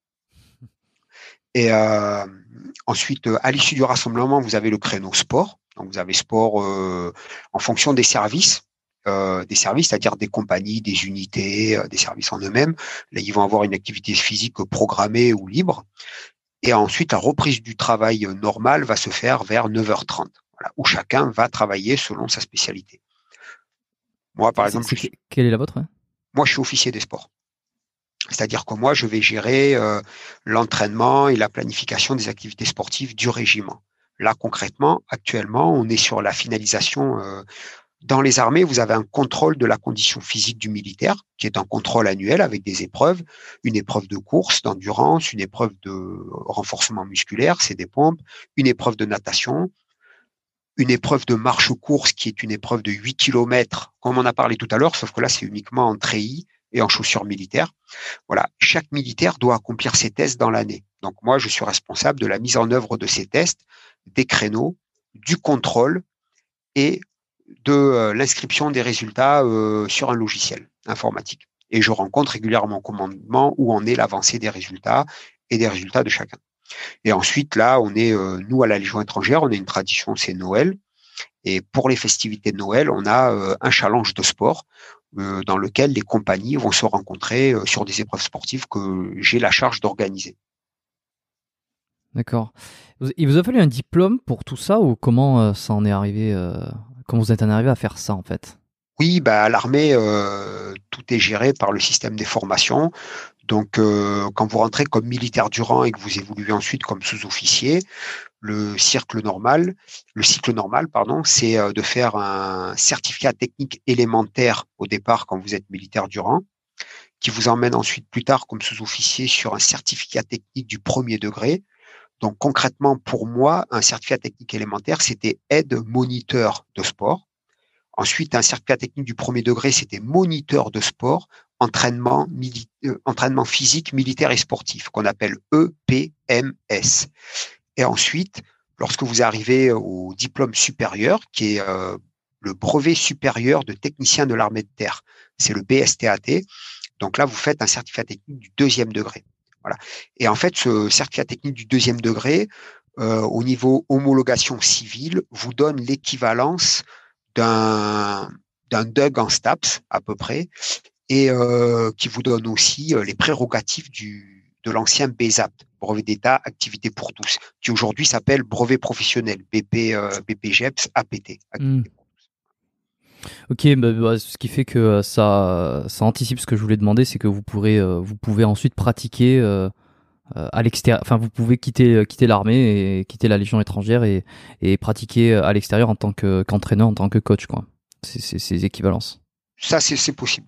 Et euh, ensuite, à l'issue du rassemblement, vous avez le créneau sport. Donc vous avez sport euh, en fonction des services. Euh, des services, c'est-à-dire des compagnies, des unités, euh, des services en eux-mêmes. Là, ils vont avoir une activité physique programmée ou libre. Et ensuite, la reprise du travail normal va se faire vers neuf heures trente, voilà, où chacun va travailler selon sa spécialité. Moi, par C'est, exemple, c'est, je suis, quelle est la vôtre? Hein? moi, je suis officier des sports. C'est-à-dire que moi, je vais gérer euh, l'entraînement et la planification des activités sportives du régiment. Là, concrètement, actuellement, on est sur la finalisation. Euh, dans les armées, vous avez un contrôle de la condition physique du militaire, qui est un contrôle annuel avec des épreuves, une épreuve de course, d'endurance, une épreuve de renforcement musculaire, c'est des pompes, une épreuve de natation, une épreuve de marche-course qui est une épreuve de huit kilomètres, comme on a parlé tout à l'heure, sauf que là, c'est uniquement en treillis et en chaussures militaires. Voilà, chaque militaire doit accomplir ses tests dans l'année. Donc moi, je suis responsable de la mise en œuvre de ces tests, des créneaux, du contrôle et de euh, l'inscription des résultats euh, sur un logiciel informatique. Et je rencontre régulièrement au commandement où en est l'avancée des résultats et des résultats de chacun. Et ensuite, là, on est, euh, nous, à la Légion étrangère, on a une tradition, c'est Noël. Et pour les festivités de Noël, on a euh, un challenge de sport euh, dans lequel les compagnies vont se rencontrer euh, sur des épreuves sportives que j'ai la charge d'organiser. D'accord. Il vous a fallu un diplôme pour tout ça ou comment euh, ça en est arrivé euh, comment vous êtes en arrivé à faire ça en fait? Oui, bah, à l'armée, euh, tout est géré par le système des formations. Donc, euh, quand vous rentrez comme militaire du rang et que vous évoluez ensuite comme sous-officier, le cycle normal, le cycle normal, pardon, c'est euh, de faire un certificat technique élémentaire au départ quand vous êtes militaire du rang, qui vous emmène ensuite plus tard comme sous-officier sur un certificat technique du premier degré. Donc, concrètement, pour moi, un certificat technique élémentaire, c'était aide moniteur de sport. Ensuite, un certificat technique du premier degré, c'était moniteur de sport, entraînement, mili- euh, entraînement physique, militaire et sportif, qu'on appelle E P M S. Et ensuite, lorsque vous arrivez au diplôme supérieur, qui est euh, le brevet supérieur de technicien de l'armée de terre, c'est le B S T A T. Donc là, vous faites un certificat technique du deuxième degré. Voilà. Et en fait, ce certificat technique du deuxième degré, euh, au niveau homologation civile, vous donne l'équivalence d'un d'un D U G en STAPS à peu près, et euh, qui vous donne aussi euh, les prérogatives du de l'ancien B E S A P, brevet d'État activité pour tous, qui aujourd'hui s'appelle brevet professionnel B P euh, B P G E P S A P T. Hmm. Ok, bah, bah, ce qui fait que euh, ça, ça anticipe ce que je voulais demander, c'est que vous pourrez, euh, vous pouvez ensuite pratiquer euh, euh, à l'extérieur. Enfin, vous pouvez quitter, euh, quitter l'armée et quitter la Légion étrangère et, et pratiquer à l'extérieur en tant que, qu'entraîneur, en tant que coach, quoi. C'est, c'est, c'est ces équivalences. Ça, c'est, c'est possible.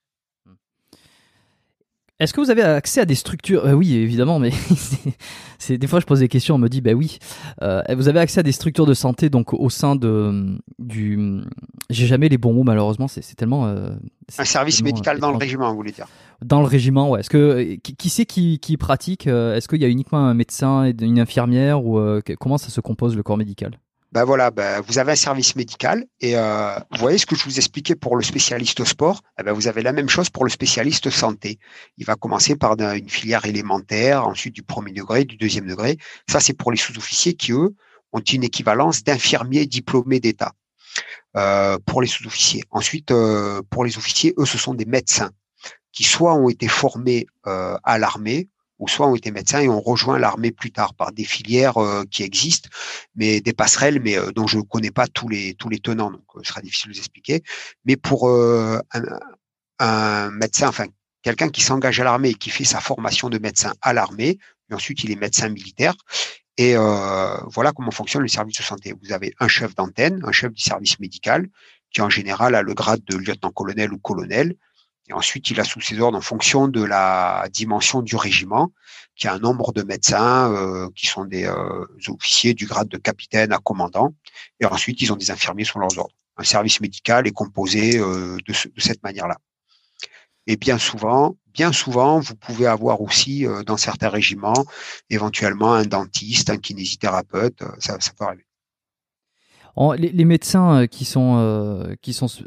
Est-ce que vous avez accès à des structures euh, Oui, évidemment, mais c'est, c'est, des fois je pose des questions, on me dit, bah oui. Euh, vous avez accès à des structures de santé, donc au sein de du. J'ai jamais les bons mots, malheureusement. C'est, c'est tellement. Euh, Un c'est service tellement médical dans le étrange. régiment, vous voulez dire? Dans le régiment, ouais. Est-ce que qui, qui c'est qui, qui pratique euh, Est-ce qu'il y a uniquement un médecin et une infirmière ou euh, que- comment ça se compose le corps médical? Ben voilà, ben vous avez un service médical et euh, vous voyez ce que je vous expliquais pour le spécialiste sport, eh ben vous avez la même chose pour le spécialiste santé. Il va commencer par une filière élémentaire, ensuite du premier degré, du deuxième degré. Ça, c'est pour les sous-officiers qui, eux, ont une équivalence d'infirmiers diplômés d'État euh, pour les sous-officiers. Ensuite, euh, pour les officiers, eux, ce sont des médecins qui soit ont été formés euh, à l'armée, ou soit ont été médecins et ont rejoint l'armée plus tard par des filières euh, qui existent, mais des passerelles, mais euh, dont je ne connais pas tous les tous les tenants, donc euh, ce sera difficile de vous expliquer. Mais pour euh, un, un médecin, enfin quelqu'un qui s'engage à l'armée et qui fait sa formation de médecin à l'armée, et ensuite il est médecin militaire. Et euh, voilà comment fonctionne le service de santé. Vous avez un chef d'antenne, un chef du service médical, qui en général a le grade de lieutenant-colonel ou colonel. Et ensuite, il a sous ses ordres, en fonction de la dimension du régiment, qui a un nombre de médecins euh, qui sont des euh, officiers du grade de capitaine à commandant. Et ensuite, ils ont des infirmiers sous leurs ordres. Un service médical est composé euh, de, ce, de cette manière-là. Et bien souvent, bien souvent, vous pouvez avoir aussi, euh, dans certains régiments, éventuellement un dentiste, un kinésithérapeute. Ça, ça peut arriver. En- les, les médecins euh, qui sont euh, qui sont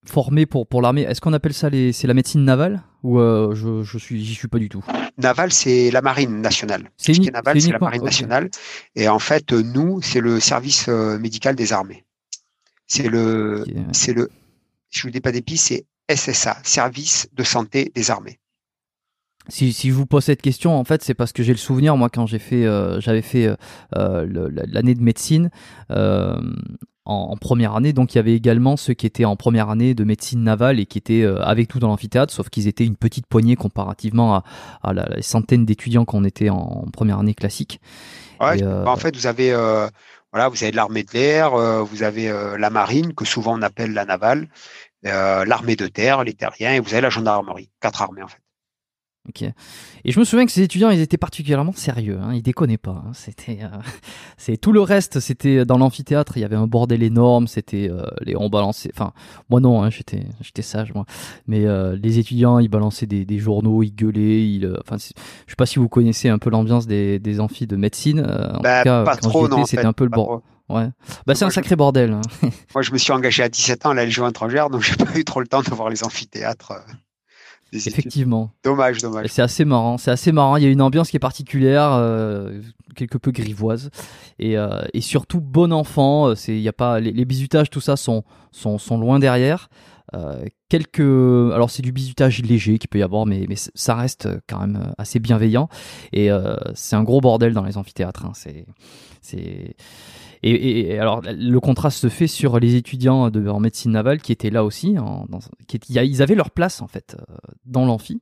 formé pour pour l'armée. Est-ce qu'on appelle ça les c'est la médecine navale ou euh, je je suis j'y suis pas du tout. Naval, c'est la marine nationale. C'est Ce qui uni- est naval, c'est c'est la uniquement marine ok. nationale. Et en fait, euh, nous, c'est le service euh, médical des armées. C'est le, Ok, ouais. c'est le, je vous dis pas d'épices, c'est S S A, Service de santé des armées. Si, si je vous pose cette question, en fait, c'est parce que j'ai le souvenir, moi, quand j'ai fait, euh, j'avais fait euh, euh, le- la- l'année de médecine euh, en, en première année, donc il y avait également ceux qui étaient en première année de médecine navale et qui étaient euh, avec nous dans l'amphithéâtre, sauf qu'ils étaient une petite poignée comparativement à, à la, la centaine d'étudiants qu'on était en, en première année classique. Ouais, Et euh, bah, en fait, vous avez, euh, voilà, vous avez de l'armée de l'air, euh, vous avez euh, la marine, que souvent on appelle la navale, euh, l'armée de terre, les terriens, et vous avez la gendarmerie. Quatre armées, en fait. Ok. Et je me souviens que ces étudiants, ils étaient particulièrement sérieux. Hein, ils déconnaient pas. Hein, c'était, euh, c'est tout le reste. C'était dans l'amphithéâtre. Il y avait un bordel énorme. C'était euh, les on balançait. Enfin, moi non. Hein, j'étais, j'étais sage moi. Mais euh, les étudiants, ils balançaient des, des journaux, ils gueulaient. Ils, euh, enfin, c'est- je sais pas si vous connaissez un peu l'ambiance des, des amphis de médecine. Euh, en tout Bah, cas, pas quand j'y trop, non, étais, en c'était fait. un peu le Pas bord. trop. Ouais. Bah, c'est un Moi, je, sacré bordel. Hein. moi, je me suis engagé à dix-sept ans à la Légion étrangère, donc j'ai pas eu trop le temps de voir les amphithéâtres euh, des études. Effectivement. Dommage, Et dommage. c'est assez marrant, c'est assez marrant. Il y a une ambiance qui est particulière, euh, quelque peu grivoise, et, euh, et surtout bon enfant. C'est, il y a pas les, les bizutages, tout ça sont sont, sont loin derrière. Euh, quelques, alors c'est du bizutage léger qu'il peut y avoir, mais mais ça reste quand même assez bienveillant. Et euh, c'est un gros bordel dans les amphithéâtres. Hein. C'est c'est et, et- et alors le contraste se fait sur les étudiants de en médecine navale qui étaient là aussi. En, dans, qui, étaient- il y a- ils avaient leur place en fait euh, dans l'amphi.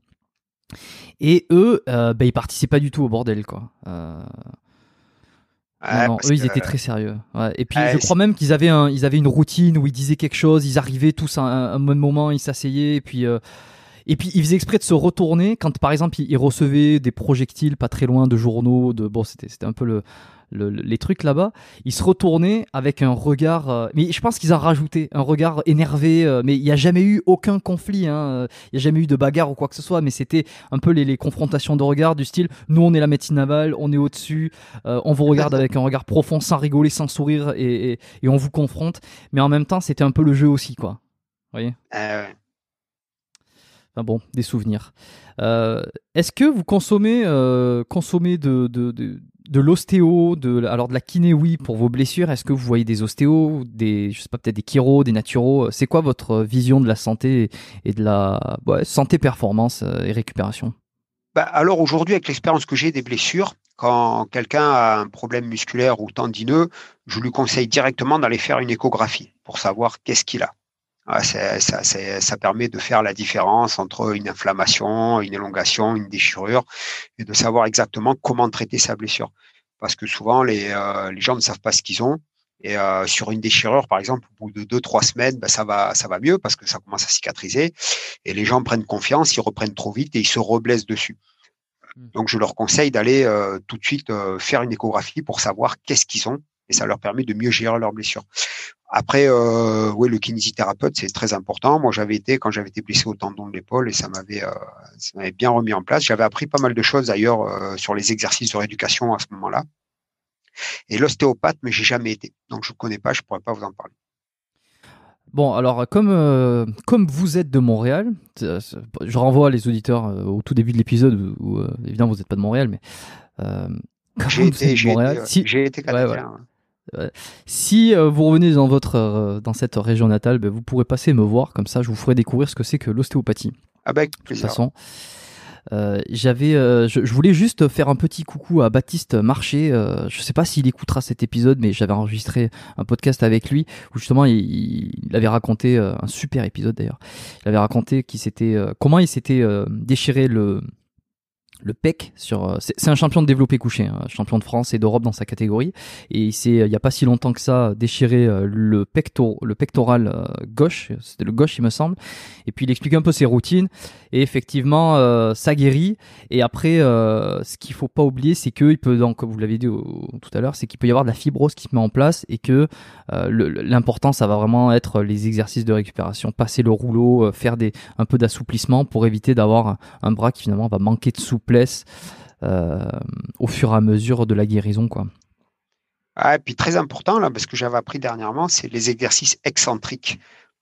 Et eux, euh, bah, ils participaient pas du tout au bordel, quoi. Euh, non, Ouais, non, parce eux, que ils étaient très sérieux. Ouais. Et puis, je euh, crois même qu'ils avaient, un, ils avaient une routine où ils disaient quelque chose, ils arrivaient tous à un, un même moment, ils s'asseyaient, et puis, euh, et puis ils faisaient exprès de se retourner quand, par exemple, ils, ils recevaient des projectiles pas très loin de journaux, de bon, c'était, c'était un peu le, le- les trucs là-bas. Ils se retournaient avec un regard, euh, mais je pense qu'ils en rajoutaient un regard énervé. Euh, mais il n'y a jamais eu aucun conflit, hein. euh, Il n'y a jamais eu de bagarre ou quoi que ce soit. Mais c'était un peu les, les confrontations de regard du style, nous on est la médecine navale, on est au-dessus, euh, on vous regarde avec un regard profond, sans rigoler, sans sourire, et, et, et on vous confronte. Mais en même temps, c'était un peu le jeu aussi, quoi. Vous voyez? euh, Enfin bon, des souvenirs. Euh, est-ce que vous consommez, euh, consommez de, de, de, de l'ostéo, de, alors de la kiné, oui, pour vos blessures. Est-ce que vous voyez des ostéos, des, je sais pas, peut-être des chiro, des naturaux? C'est quoi votre vision de la santé et de la ouais, santé, performance euh, et récupération? bah, alors aujourd'hui, avec l'expérience que j'ai des blessures, quand quelqu'un a un problème musculaire ou tendineux, je lui conseille directement d'aller faire une échographie pour savoir qu'est-ce qu'il a. Ah, c'est- ça, c'est- ça permet de faire la différence entre une inflammation, une élongation, une déchirure, et de savoir exactement comment traiter sa blessure. Parce que souvent, les, euh, les gens ne savent pas ce qu'ils ont. Et euh, sur une déchirure, par exemple, au bout de deux, trois semaines, ben, ça va, ça va mieux parce que ça commence à cicatriser. Et les gens prennent confiance, ils reprennent trop vite et ils se reblessent dessus. Donc, je leur conseille d'aller euh, tout de suite euh, faire une échographie pour savoir qu'est-ce qu'ils ont. Et ça leur permet de mieux gérer leurs blessures. Après, euh, oui, le kinésithérapeute, c'est très important. Moi, j'avais été, quand j'avais été blessé au tendon de l'épaule, et ça m'avait, euh, ça m'avait bien remis en place. J'avais appris pas mal de choses d'ailleurs euh, sur les exercices de rééducation à ce moment-là. Et l'ostéopathe, mais j'ai jamais été. Donc, je ne connais pas, je pourrais pas vous en parler. Bon, alors comme euh, comme vous êtes de Montréal, euh, je renvoie les auditeurs euh, au tout début de l'épisode où, euh, évidemment vous n'êtes pas de Montréal, mais euh, comme J'ai vous été, êtes de j'ai Montréal, été, ouais. si j'ai été ouais, ouais. canadien. Ouais. Si euh, vous revenez dans votre euh, dans cette région natale, ben, vous pourrez passer me voir, comme ça je vous ferai découvrir ce que c'est que l'ostéopathie. Ah ben, avec De toute plaisir. façon, euh, j'avais, euh, je, je voulais juste faire un petit coucou à Baptiste Marché. Euh, je sais pas s'il écoutera cet épisode, mais j'avais enregistré un podcast avec lui où justement il, il avait raconté euh, un super épisode d'ailleurs. Il avait raconté qu'il s'était euh, comment il s'était euh, déchiré le le pec sur euh, c'est, c'est un champion de développé couché, hein, champion de France et d'Europe dans sa catégorie, et il s'est il y a pas si longtemps que ça déchiré euh, le pector le pectoral euh, gauche, c'était le gauche il me semble, et puis il explique un peu ses routines et effectivement euh, ça guérit. Et après euh, ce qu'il faut pas oublier, c'est que il peut, donc comme vous l'avez dit au, tout à l'heure, c'est qu'il peut y avoir de la fibrose qui se met en place, et que euh, le, l'important ça va vraiment être les exercices de récupération, passer le rouleau, euh, faire des un peu d'assouplissement pour éviter d'avoir un, un bras qui finalement va manquer de souplesse Euh, au fur et à mesure de la guérison, quoi. Ah, et puis très important là, parce que j'avais appris dernièrement, c'est les exercices excentriques.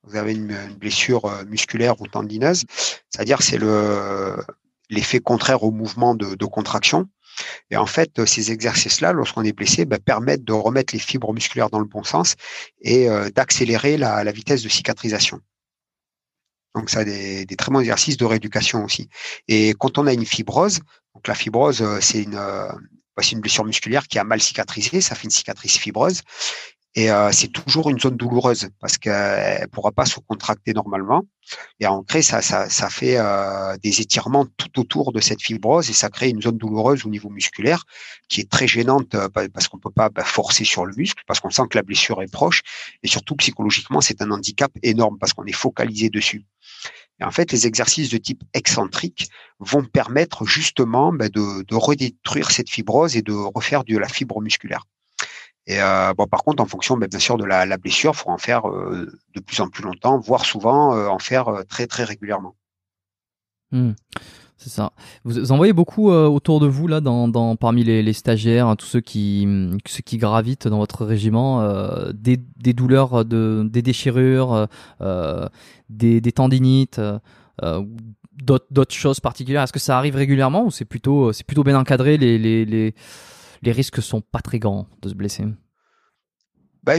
vous avez une, une blessure musculaire ou tendineuse, c'est-à-dire c'est le l'effet contraire au mouvement de, de contraction. Et en fait, ces exercices-là, lorsqu'on est blessé, ben, permettent de remettre les fibres musculaires dans le bon sens et euh, d'accélérer la, la vitesse de cicatrisation. Donc, ça a des, des très bons exercices de rééducation aussi. Et quand on a une fibrose, donc la fibrose, c'est une, euh, c'est une blessure musculaire qui a mal cicatrisé, ça fait une cicatrice fibreuse. Et euh, c'est toujours une zone douloureuse parce qu'elle ne pourra pas se contracter normalement. Et en crée, ça, ça, ça fait euh, des étirements tout autour de cette fibrose et ça crée une zone douloureuse au niveau musculaire qui est très gênante euh, parce qu'on ne peut pas bah, forcer sur le muscle, parce qu'on sent que la blessure est proche. Et surtout, psychologiquement, c'est un handicap énorme parce qu'on est focalisé dessus. Et en fait, les exercices de type excentrique vont permettre justement bah, de, de redétruire cette fibrose et de refaire de la fibre musculaire. Et euh, bon, par contre, en fonction, bien sûr, de la, la blessure, il faut en faire euh, de plus en plus longtemps, voire souvent euh, en faire euh, très très régulièrement. Mmh, c'est ça. Vous en voyez beaucoup euh, autour de vous là, dans, dans parmi les, les stagiaires, hein, tous ceux qui ceux qui gravitent dans votre régiment, euh, des, des douleurs, de, des déchirures, euh, des, des tendinites, euh, d'autres d'autres choses particulières. Est-ce que ça arrive régulièrement ou c'est plutôt c'est plutôt bien encadré, les les les les risques sont pas très grands de se blesser? Bah,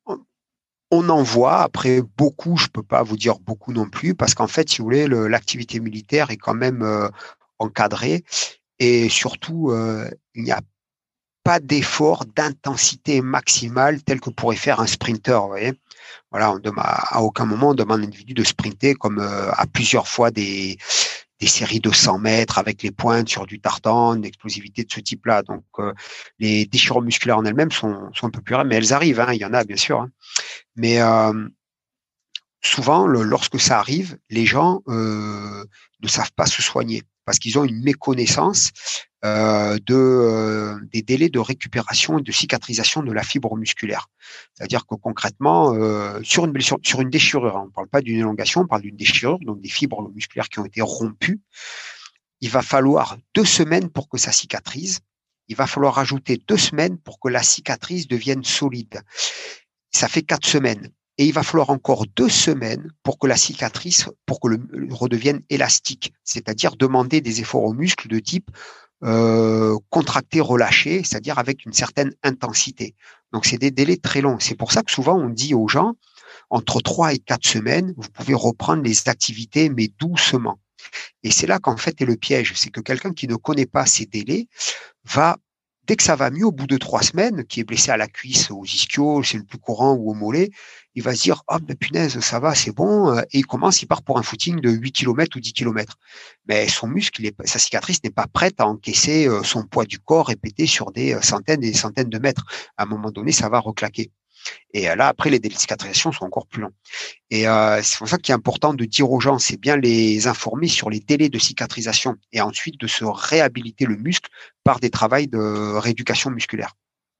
on en voit, après beaucoup, je peux pas vous dire beaucoup non plus, parce qu'en fait, si vous voulez, le, l'activité militaire est quand même euh, encadrée et surtout, euh, il n'y a pas d'effort d'intensité maximale tel que pourrait faire un sprinter, vous voyez. Voilà, on demande, à aucun moment on demande à l'individu de sprinter comme euh, à plusieurs fois des des séries de cent mètres avec les pointes sur du tartan, une explosivité de ce type-là. Donc, euh, les déchirures musculaires en elles-mêmes sont, sont un peu plus rares, mais elles arrivent, hein, il y en a bien sûr. Hein. Mais euh, souvent, le, lorsque ça arrive, les gens euh, ne savent pas se soigner parce qu'ils ont une méconnaissance euh, de, euh, des délais de récupération et de cicatrisation de la fibre musculaire. C'est-à-dire que concrètement, euh, sur une blessure, sur une déchirure, hein, on ne parle pas d'une élongation, on parle d'une déchirure, donc des fibres musculaires qui ont été rompues. Il va falloir deux semaines pour que ça cicatrise. Il va falloir ajouter deux semaines pour que la cicatrice devienne solide. Ça fait quatre semaines. Et il va falloir encore deux semaines pour que la cicatrice, pour que le, le redevienne élastique, c'est-à-dire demander des efforts aux muscles de type euh, contracter, relâcher, c'est-à-dire avec une certaine intensité. Donc, c'est des délais très longs. C'est pour ça que souvent, on dit aux gens, entre trois et quatre semaines, vous pouvez reprendre les activités, mais doucement. Et c'est là qu'en fait est le piège, c'est que quelqu'un qui ne connaît pas ces délais va, dès que ça va mieux, au bout de trois semaines, qui est blessé à la cuisse, aux ischios, c'est le plus courant, ou au mollet, il va se dire « Ah, oh, ben punaise, ça va, c'est bon », et il commence, il part pour un footing de huit kilomètres ou dix kilomètres. Mais son muscle, il est, sa cicatrice n'est pas prête à encaisser son poids du corps répété sur des centaines et des centaines de mètres. À un moment donné, ça va reclaquer. Et là, après, les délais de cicatrisation sont encore plus longs. Et euh, c'est pour ça qu'il est important de dire aux gens, c'est bien les informer sur les délais de cicatrisation et ensuite de se réhabiliter le muscle par des travaux de rééducation musculaire.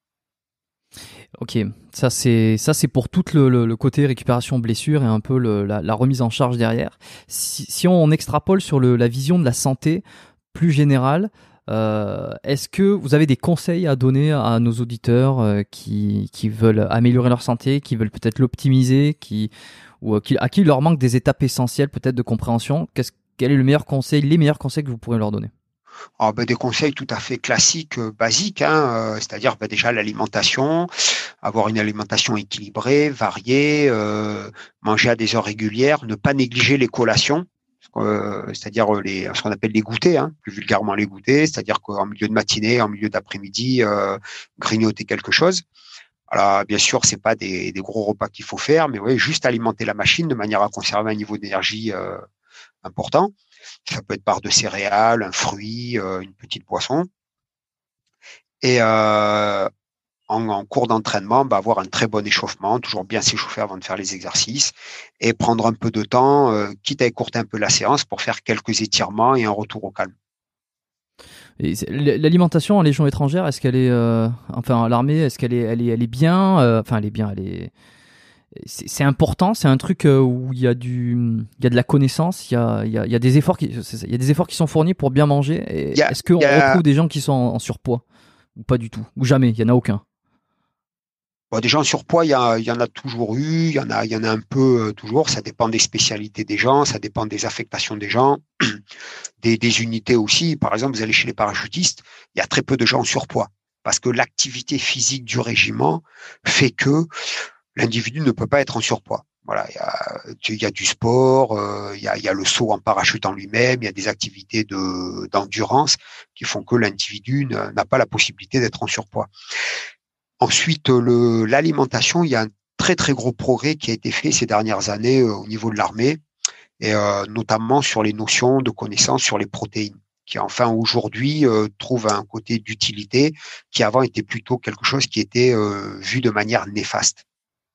Ok, ça c'est ça c'est pour tout le, le, le côté récupération blessure et un peu le, la, la remise en charge derrière. Si, si on extrapole sur le, la vision de la santé plus générale, euh, est-ce que vous avez des conseils à donner à nos auditeurs euh, qui qui veulent améliorer leur santé, qui veulent peut-être l'optimiser, qui ou qui, à qui il leur manque des étapes essentielles peut-être de compréhension? Qu'est-ce quel est le meilleur conseil, les meilleurs conseils que vous pourrez leur donner? Alors, ben, des conseils tout à fait classiques, euh, basiques, hein, euh, c'est-à-dire ben, déjà l'alimentation, avoir une alimentation équilibrée, variée, euh, manger à des heures régulières, ne pas négliger les collations, euh, c'est-à-dire les, ce qu'on appelle les goûters, hein, plus vulgairement les goûters, c'est-à-dire qu'en milieu de matinée, en milieu d'après-midi, euh, grignoter quelque chose. Alors, bien sûr, c'est pas des, des gros repas qu'il faut faire, mais oui, juste alimenter la machine de manière à conserver un niveau d'énergie euh, important. Ça peut être barre de céréales, un fruit, euh, une petite boisson. Et euh, en, en cours d'entraînement, bah, avoir un très bon échauffement, toujours bien s'échauffer avant de faire les exercices et prendre un peu de temps, euh, quitte à écourter un peu la séance pour faire quelques étirements et un retour au calme. Et l'alimentation en Légion étrangère, est-ce qu'elle est, euh, enfin à l'armée, est-ce qu'elle est, elle est, elle est bien, euh, enfin elle est bien, elle est, c'est, c'est important, c'est un truc où il y a du, il y a de la connaissance, il y a, il y a, il y a des efforts qui, il y a des efforts qui sont fournis pour bien manger. Et a, est-ce qu'on a... retrouve des gens qui sont en, en surpoids ou pas du tout, ou jamais, il y en a aucun? Bon, des gens en surpoids, il y, a, il y en a toujours eu, il y en a, il y en a un peu euh, toujours. Ça dépend des spécialités des gens, ça dépend des affectations des gens, des, des unités aussi. Par exemple, vous allez chez les parachutistes, il y a très peu de gens en surpoids parce que l'activité physique du régiment fait que l'individu ne peut pas être en surpoids. Voilà, il y a, il y a du sport, euh, il y a, il y a le saut en parachute en lui-même, il y a des activités de, d'endurance qui font que l'individu n'a pas la possibilité d'être en surpoids. Ensuite, le, l'alimentation, il y a un très très gros progrès qui a été fait ces dernières années euh, au niveau de l'armée, et euh, notamment sur les notions de connaissances sur les protéines, qui enfin aujourd'hui euh, trouve un côté d'utilité qui avant était plutôt quelque chose qui était euh, vu de manière néfaste.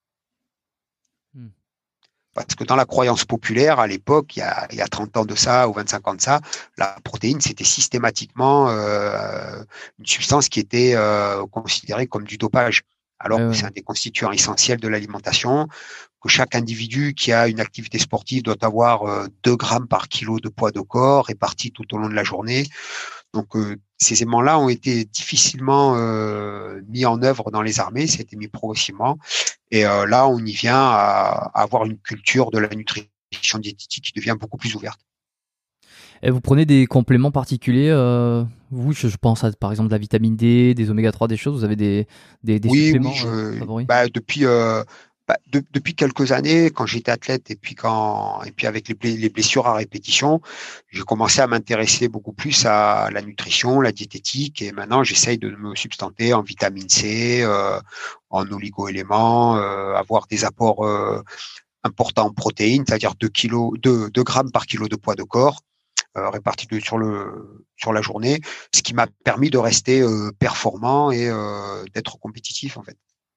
Hmm. Parce que dans la croyance populaire, à l'époque, il y a, il y a trente ans de ça ou vingt-cinq ans de ça, la protéine, c'était systématiquement euh, une substance qui était euh, considérée comme du dopage, alors Ouais, que ouais. c'est un des constituants essentiels de l'alimentation, que chaque individu qui a une activité sportive doit avoir euh, deux grammes par kilo de poids de corps répartis tout au long de la journée. Donc, euh, ces aimants-là ont été difficilement euh, mis en œuvre dans les armées, c'était mis progressivement. Et euh, là, on y vient à, à avoir une culture de la nutrition diététique qui devient beaucoup plus ouverte. Et vous prenez des compléments particuliers, euh, vous, je, je pense à par exemple de la vitamine D, des oméga trois, des choses, vous avez des, des, des Oui, oui, suppléments euh, je, favoris? bah, depuis, euh, bah, de- depuis quelques années, quand j'étais athlète et puis quand, et puis avec les, bla- les blessures à répétition, j'ai commencé à m'intéresser beaucoup plus à la nutrition, la diététique, et maintenant j'essaye de me substanter en vitamine C, euh, en oligo-éléments, euh, avoir des apports euh, importants en protéines, c'est-à-dire deux kilos, deux, deux grammes par kilo de poids de corps. Euh, répartis de, sur le sur la journée, ce qui m'a permis de rester euh, performant et euh, d'être compétitif en fait.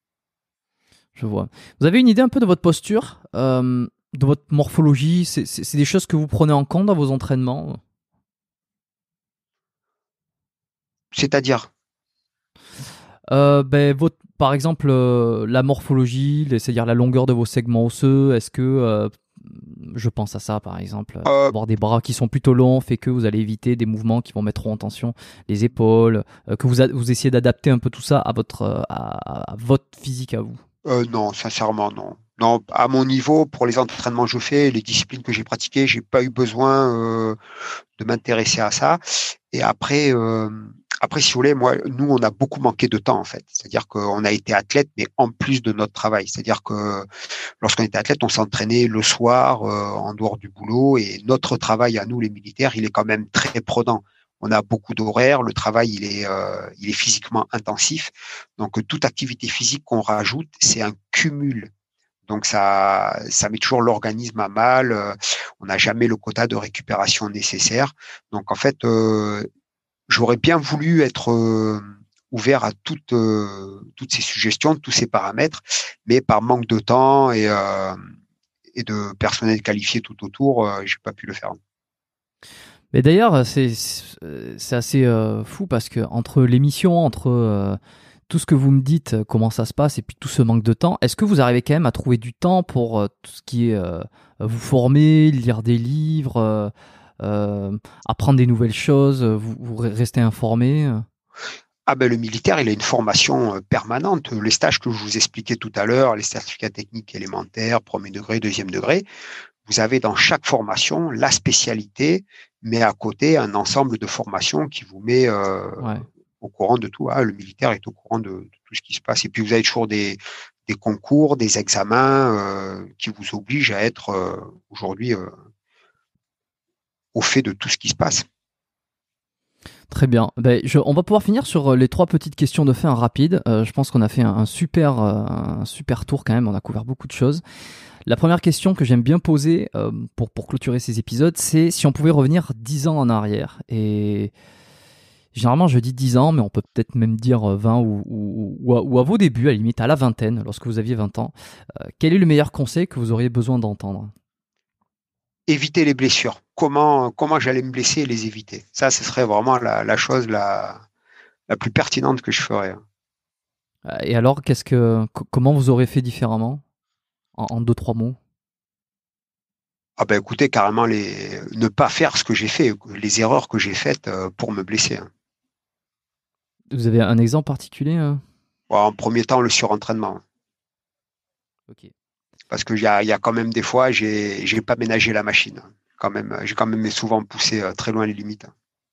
Je vois. Vous avez une idée un peu de votre posture, euh, de votre morphologie? C'est c'est- c'est des choses que vous prenez en compte dans vos entraînements? C'est-à-dire, Euh, ben, votre, par exemple, euh, la morphologie, les- c'est-à-dire la longueur de vos segments osseux, est-ce que, euh, je pense à ça par exemple, euh, avoir des bras qui sont plutôt longs fait que vous allez éviter des mouvements qui vont mettre trop en tension les épaules, euh, que vous, a- vous essayez d'adapter un peu tout ça à votre, euh, à, à votre physique à vous. euh, non, sincèrement non. Non, à mon niveau, pour les entraînements que je fais, les disciplines que j'ai pratiquées, j'ai pas eu besoin euh, de m'intéresser à ça. Et après, euh, après, si vous voulez, moi, nous, on a beaucoup manqué de temps en fait. C'est-à-dire qu'on a été athlète, mais en plus de notre travail. C'est-à-dire que lorsqu'on était athlète, on s'entraînait le soir, euh, en dehors du boulot, et notre travail à nous, les militaires, il est quand même très prenant. On a beaucoup d'horaires, le travail, il est, euh, il est physiquement intensif. Donc, euh, toute activité physique qu'on rajoute, c'est un cumul. Donc, ça, ça met toujours l'organisme à mal. euh, on n'a jamais le quota de récupération nécessaire. Donc, en fait, euh, j'aurais bien voulu être euh, ouvert à toutes, euh, toutes ces suggestions, tous ces paramètres, mais par manque de temps et, euh, et de personnel qualifié tout autour, euh, j'ai pas pu le faire. Mais d'ailleurs, c'est c'est assez euh, fou parce que entre l'émission, entre euh, tout ce que vous me dites, euh, comment ça se passe, et puis tout ce manque de temps, est-ce que vous arrivez quand même à trouver du temps pour euh, tout ce qui est euh, vous former, lire des livres, euh, euh, apprendre des nouvelles choses, euh, vous, vous restez informé? euh Ah ben le militaire, il a une formation euh, permanente. Les stages que je vous expliquais tout à l'heure, les certificats techniques élémentaires, premier degré, deuxième degré, vous avez dans chaque formation la spécialité, mais à côté un ensemble de formations qui vous met euh, Ouais. au courant de tout. Ah, le militaire est au courant de, de tout ce qui se passe. Et puis vous avez toujours des, des concours, des examens euh, qui vous obligent à être euh, aujourd'hui euh, au fait de tout ce qui se passe. Très bien. Ben, je- on va pouvoir finir sur euh, les trois petites questions de fin rapides. Euh, je pense qu'on a fait un, un super, euh, un super tour quand même. On a couvert beaucoup de choses. La première question que j'aime bien poser euh, pour, pour clôturer ces épisodes, c'est si on pouvait revenir dix ans en arrière. Et généralement, je dis dix ans, mais on peut peut-être même dire euh, vingt ou, ou, ou, à, ou à vos débuts, à la limite, à la vingtaine, lorsque vous aviez vingt ans. Euh, quel est le meilleur conseil que vous auriez besoin d'entendre? Éviter les blessures. Comment, comment j'allais me blesser et les éviter. Ça, ce serait vraiment la, la chose la, la plus pertinente que je ferais. Euh, Et alors, qu'est-ce que, co- comment vous aurez fait différemment en, en deux, trois mots? Ah ben écoutez, carrément les ne pas faire ce que j'ai fait, les erreurs que j'ai faites euh, pour me blesser. Hein. Vous avez un exemple particulier? euh Bon, en premier temps, le surentraînement. Ok. Parce qu'il y a, y a quand même des fois, j'ai, j'ai pas ménagé la machine. Quand même, j'ai quand même souvent poussé très loin les limites.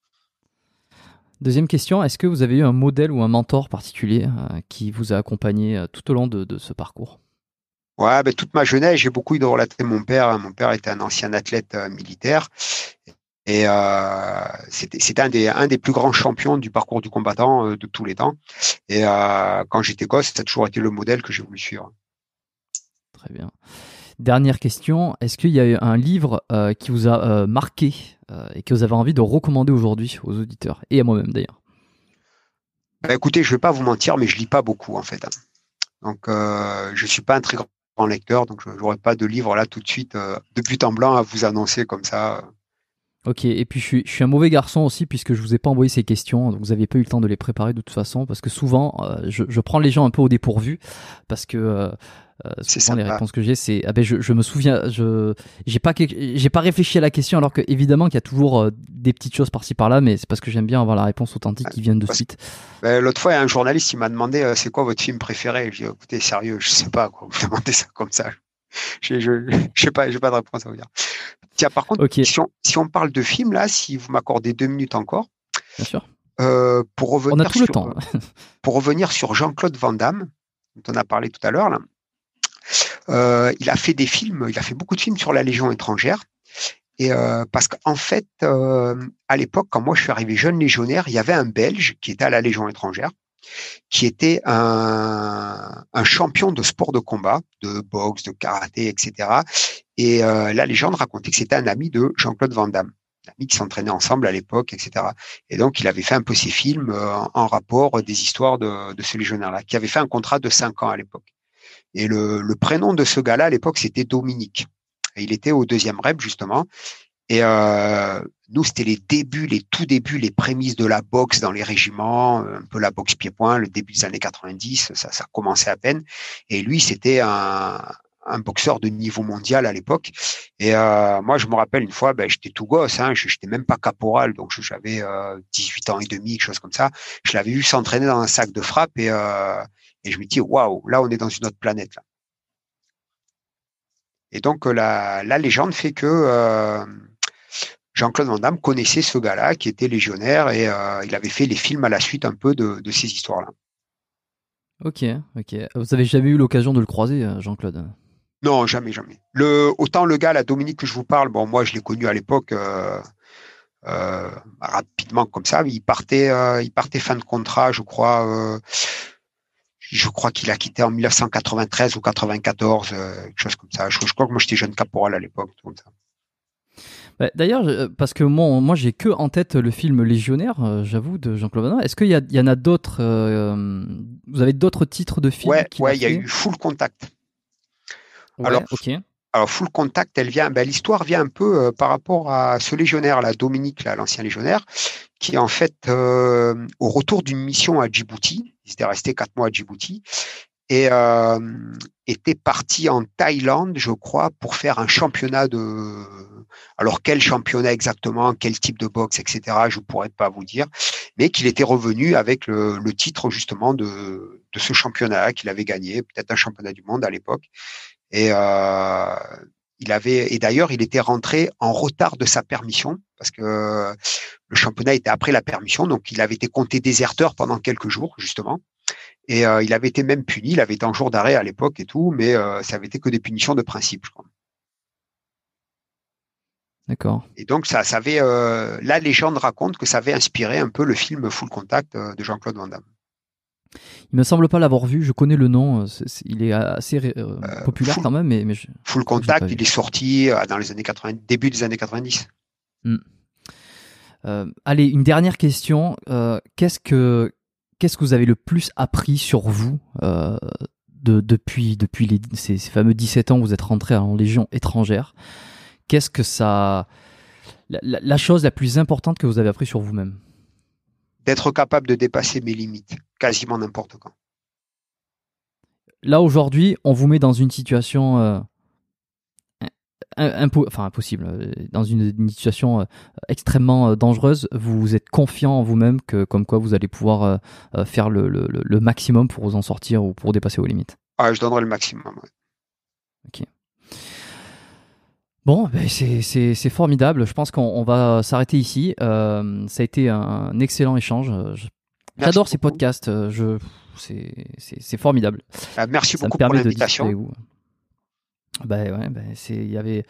Deuxième question, est-ce que vous avez eu un modèle ou un mentor particulier euh, qui vous a accompagné euh, tout au long de, de ce parcours? Ouais, ben, toute ma jeunesse, j'ai beaucoup idolâtré mon père. Mon père était un ancien athlète euh, militaire et euh, c'était, c'était un des, un des plus grands champions du parcours du combattant euh, de tous les temps. Et euh, quand j'étais gosse, ça a toujours été le modèle que j'ai voulu suivre. Très bien. Dernière question, est-ce qu'il y a eu un livre euh, qui vous a euh, marqué euh, et que vous avez envie de recommander aujourd'hui aux auditeurs et à moi-même d'ailleurs? Ben, écoutez, je vais pas vous mentir, mais je lis pas beaucoup en fait. Donc, euh, je suis pas un très grand lecteur, donc je n'aurai pas de livre là tout de suite euh, de but en blanc à vous annoncer comme ça. Ok, et puis je suis, je suis un mauvais garçon aussi puisque je vous ai pas envoyé ces questions, donc vous n'aviez pas eu le temps de les préparer de toute façon, parce que souvent euh, je, je prends les gens un peu au dépourvu, parce que euh, euh, C'est souvent les sympa. réponses que j'ai c'est ah ben je, je me souviens, je j'ai pas quelque- j'ai pas réfléchi à la question alors que évidemment qu'il y a toujours euh, des petites choses par-ci par-là, mais c'est parce que j'aime bien avoir la réponse authentique qui vient de Parce que suite. ben, l'autre fois, il y a un journaliste, il m'a demandé euh, c'est quoi votre film préféré. J'ai dit écoutez, sérieux, je sais pas quoi. Vous demandez ça comme ça. Je, je, je sais pas, j'ai pas de réponse à vous dire. Tiens, par contre, Ok, si on, si on parle de film là, si vous m'accordez deux minutes encore, bien sûr. euh, pour On a revenir tout le sur temps. euh, pour revenir sur Jean-Claude Van Damme, dont on a parlé tout à l'heure là, euh, il a fait des films, il a fait beaucoup de films sur la Légion étrangère. Et euh, parce qu'en fait, euh, à l'époque, quand moi je suis arrivé jeune légionnaire, il y avait un Belge qui était à la Légion étrangère, qui était un, un champion de sport de combat, de boxe, de karaté, et cetera. Et euh, la légende racontait que c'était un ami de Jean-Claude Van Damme, un ami qui s'entraînait ensemble à l'époque, et cetera. Et donc, il avait fait un peu ses films euh, en rapport des histoires de, de ce légionnaire-là, qui avait fait un contrat de cinq ans à l'époque. Et le, le prénom de ce gars-là, à l'époque, c'était Dominique. Et il était au deuxième rep, justement. Et euh, nous, c'était les débuts, les tout débuts, les prémices de la boxe dans les régiments, un peu la boxe pied-point, le début des années quatre-vingt-dix, ça, ça commençait à peine. Et lui, c'était un, un boxeur de niveau mondial à l'époque. Et euh, moi, je me rappelle une fois, ben, j'étais tout gosse, hein, je n'étais même pas caporal, donc j'avais euh, dix-huit ans et demi, quelque chose comme ça. Je l'avais vu s'entraîner dans un sac de frappe et, euh, et je me dis, waouh, là, on est dans une autre planète. Là. Et donc, la, la légende fait que euh, Jean-Claude Van Damme connaissait ce gars-là qui était légionnaire et euh, il avait fait les films à la suite un peu de, de ces histoires-là. Ok, ok. Vous avez jamais eu l'occasion de le croiser, euh, Jean-Claude? Non, jamais, jamais. Le, autant le gars, la Dominique que je vous parle, bon, moi je l'ai connu à l'époque euh, euh, rapidement comme ça. Il partait, euh, il partait fin de contrat, je crois. Euh, je crois qu'il a quitté en mille neuf cent quatre-vingt-treize ou quatre-vingt-quatorze, euh, quelque chose comme ça. Je, je crois que moi j'étais jeune caporal à l'époque. Comme ça. Bah, d'ailleurs, euh, parce que moi, moi j'ai que en tête le film Légionnaire, euh, j'avoue, de Jean-Claude Van Damme. Est-ce qu'il y, a- il y en a d'autres euh, vous avez d'autres titres de films Ouais, qu'il a ouais, il y a fait? eu Full Contact. Alors, Ouais, ok. Alors, Full Contact, elle vient, ben, l'histoire vient un peu euh, par rapport à ce légionnaire, là, Dominique, là, l'ancien légionnaire, qui en fait, euh, au retour d'une mission à Djibouti, il était resté quatre mois à Djibouti, et euh, était parti en Thaïlande, je crois, pour faire un championnat de. Alors, quel championnat exactement, quel type de boxe, et cetera, je ne pourrais pas vous dire, mais qu'il était revenu avec le, le titre justement de, de ce championnat qu'il avait gagné, peut-être un championnat du monde à l'époque. Et euh, il avait, et d'ailleurs, il était rentré en retard de sa permission parce que le championnat était après la permission, donc il avait été compté déserteur pendant quelques jours justement. Et euh, il avait été même puni, il avait été en jour d'arrêt à l'époque et tout, mais euh, ça avait été que des punitions de principe, je crois. D'accord. Et donc ça, ça avait, euh, la légende raconte que ça avait inspiré un peu le film Full Contact euh, de Jean-Claude Van Damme. Il me semble pas l'avoir vu. Je connais le nom. c'est- c'est- il est assez euh, Euh, populaire Full, quand même, mais, mais je, Full je crois que je l'ai pas Contact, vu. il est sorti euh, dans les années quatre-vingts, début des années quatre-vingt-dix. Hmm. Euh, allez, une dernière question. Euh, qu'est-ce que qu'est-ce que vous avez le plus appris sur vous euh, de, depuis depuis les, ces, ces fameux dix-sept ans où vous êtes rentré en Légion étrangère? Qu'est-ce que ça la, la- la chose la plus importante que vous avez appris sur vous-même? D'être capable de dépasser mes limites, quasiment n'importe quand. Là aujourd'hui, on vous met dans une situation euh, impo- enfin impossible, euh, dans une, une situation euh, extrêmement euh, dangereuse. Vous êtes confiant en vous-même que comme quoi vous allez pouvoir euh, euh, faire le, le, le maximum pour vous en sortir ou pour dépasser vos limites. Ah, je donnerai le maximum. Ouais. Ok. Bon, ben c'est, c'est, c'est formidable. Je pense qu'on on va s'arrêter ici. Euh, ça a été un excellent échange. Je, j'adore ces podcasts. Je, c'est, c'est, c'est formidable. Euh, merci ça beaucoup me permet pour l'invitation. De discuter. Ben ouais, ben c'est, il y avait.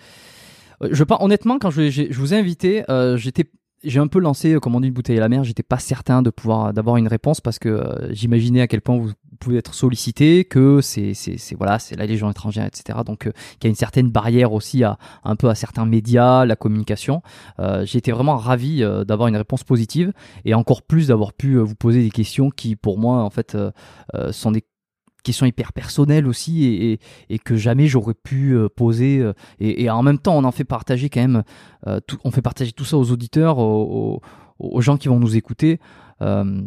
Je pense honnêtement quand je, je vous ai invité, euh, j'étais j'ai un peu lancé, comme on dit, une bouteille à la mer. J'étais pas certain de pouvoir d'avoir une réponse parce que euh, j'imaginais à quel point vous pouvez être sollicité, que c'est c'est c'est voilà, c'est la Légion étrangère, et cetera. Donc euh, qu'il y a une certaine barrière aussi à un peu à certains médias, la communication. Euh, j'ai été vraiment ravi euh, d'avoir une réponse positive et encore plus d'avoir pu euh, vous poser des questions qui, pour moi, en fait, euh, euh, sont des questions hyper personnelles aussi et, et, et que jamais j'aurais pu euh, poser euh, et, et en même temps on en fait partager quand même euh, tout, on fait partager tout ça aux auditeurs, aux, aux, aux gens qui vont nous écouter euh,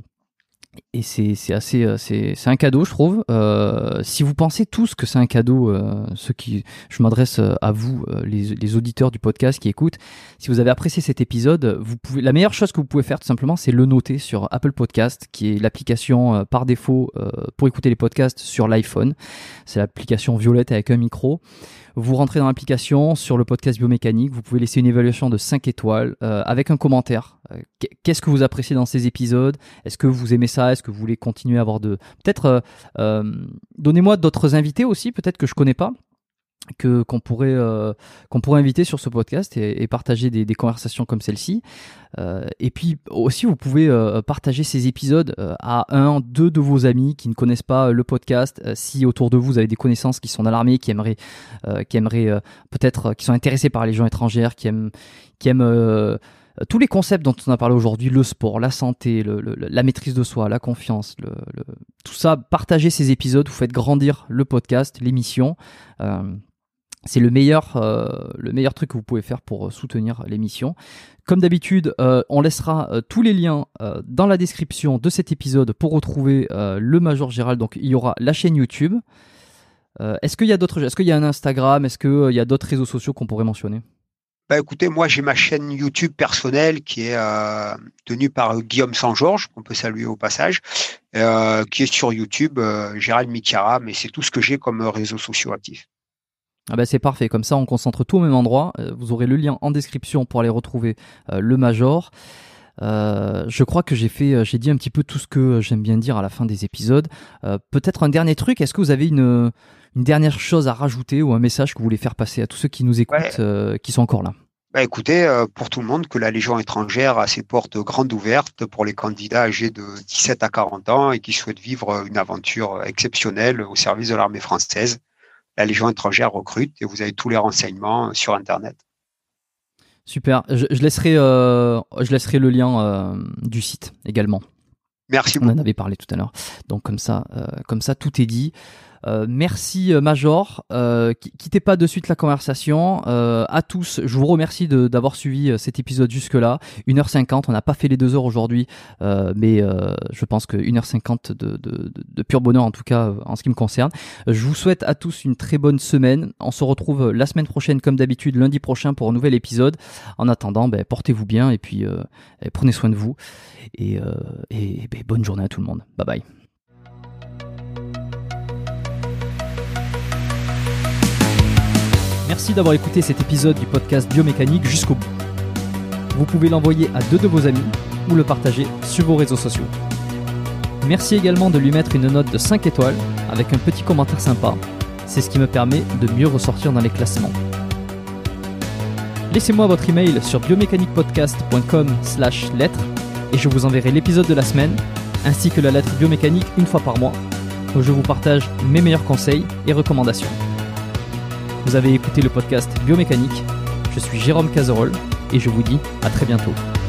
et c'est, c'est assez c'est, c'est un cadeau je trouve. Euh, si vous pensez tous que c'est un cadeau, euh, ceux qui je m'adresse à vous, euh, les, les auditeurs du podcast qui écoutent, si vous avez apprécié cet épisode, vous pouvez, la meilleure chose que vous pouvez faire tout simplement, c'est le noter sur Apple Podcast, qui est l'application euh, par défaut euh, pour écouter les podcasts sur l'iPhone. C'est l'application violette avec un micro. Vous rentrez dans l'application sur le podcast biomécanique, vous pouvez laisser une évaluation de cinq étoiles euh, avec un commentaire. Euh, qu'est-ce que vous appréciez dans ces épisodes ? Est-ce que vous aimez ça ? Est-ce que vous voulez continuer à avoir de... Peut-être, euh, euh, donnez-moi d'autres invités aussi, peut-être que je connais pas, que qu'on pourrait euh, qu'on pourrait inviter sur ce podcast et, et partager des, des conversations comme celle-ci. Euh, et puis aussi, vous pouvez euh, partager ces épisodes euh, à un, deux de vos amis qui ne connaissent pas le podcast. Euh, si autour de vous, vous avez des connaissances qui sont dans l'armée, qui aimeraient, euh, qui aimeraient euh, peut-être, qui sont intéressés par les Légions étrangères, qui aiment, qui aiment euh, tous les concepts dont on a parlé aujourd'hui, le sport, la santé, le, le, la maîtrise de soi, la confiance, le, le, tout ça, partagez ces épisodes, vous faites grandir le podcast, l'émission. Euh, C'est le meilleur, euh, le meilleur truc que vous pouvez faire pour soutenir l'émission. Comme d'habitude, euh, on laissera euh, tous les liens euh, dans la description de cet épisode pour retrouver euh, le Major Gérald. Donc, il y aura la chaîne YouTube. Euh, est-ce qu'il y a d'autres, est-ce qu'il y a un Instagram ? Est-ce qu'il euh, y a d'autres réseaux sociaux qu'on pourrait mentionner ? Bah écoutez, moi j'ai ma chaîne YouTube personnelle qui est euh, tenue par Guillaume Saint-Georges, qu'on peut saluer au passage, euh, qui est sur YouTube, euh, Gérald Michiara, mais c'est tout ce que j'ai comme réseaux sociaux actifs. Ah bah c'est parfait, comme ça on concentre tout au même endroit. Euh, vous aurez le lien en description pour aller retrouver euh, le Major. Euh, je crois que j'ai fait, j'ai dit un petit peu tout ce que j'aime bien dire à la fin des épisodes. Euh, peut-être un dernier truc, est-ce que vous avez une, une dernière chose à rajouter ou un message que vous voulez faire passer à tous ceux qui nous écoutent, ouais. euh, qui sont encore là ? Bah écoutez, euh, pour tout le monde, que la Légion étrangère a ses portes grandes ouvertes pour les candidats âgés de dix-sept à quarante ans et qui souhaitent vivre une aventure exceptionnelle au service de l'armée française. La Légion étrangère recrute et vous avez tous les renseignements sur Internet. Super. Je, je, laisserai, euh, je laisserai le lien euh, du site également. Merci On beaucoup. en avait parlé tout à l'heure. Donc comme ça, euh, comme ça tout est dit. Euh, merci Major, euh, quittez pas de suite la conversation. Euh, à tous, je vous remercie de, d'avoir suivi cet épisode jusque-là. une heure cinquante, on n'a pas fait les deux heures aujourd'hui, euh, mais euh, je pense que une heure cinquante de, de, de, de pur bonheur en tout cas en ce qui me concerne. Je vous souhaite à tous une très bonne semaine. On se retrouve la semaine prochaine comme d'habitude, lundi prochain pour un nouvel épisode. En attendant, ben, portez-vous bien et puis euh, et prenez soin de vous et, euh, et ben, bonne journée à tout le monde. Bye bye. Merci d'avoir écouté cet épisode du podcast Biomécanique jusqu'au bout. Vous pouvez l'envoyer à deux de vos amis ou le partager sur vos réseaux sociaux. Merci également de lui mettre une note de cinq étoiles avec un petit commentaire sympa. C'est ce qui me permet de mieux ressortir dans les classements. Laissez-moi votre email sur biomécaniquepodcast point com slash lettres et je vous enverrai l'épisode de la semaine ainsi que la lettre biomécanique une fois par mois où je vous partage mes meilleurs conseils et recommandations. Vous avez écouté le podcast Biomécanique, je suis Jérôme Cazerolle et je vous dis à très bientôt.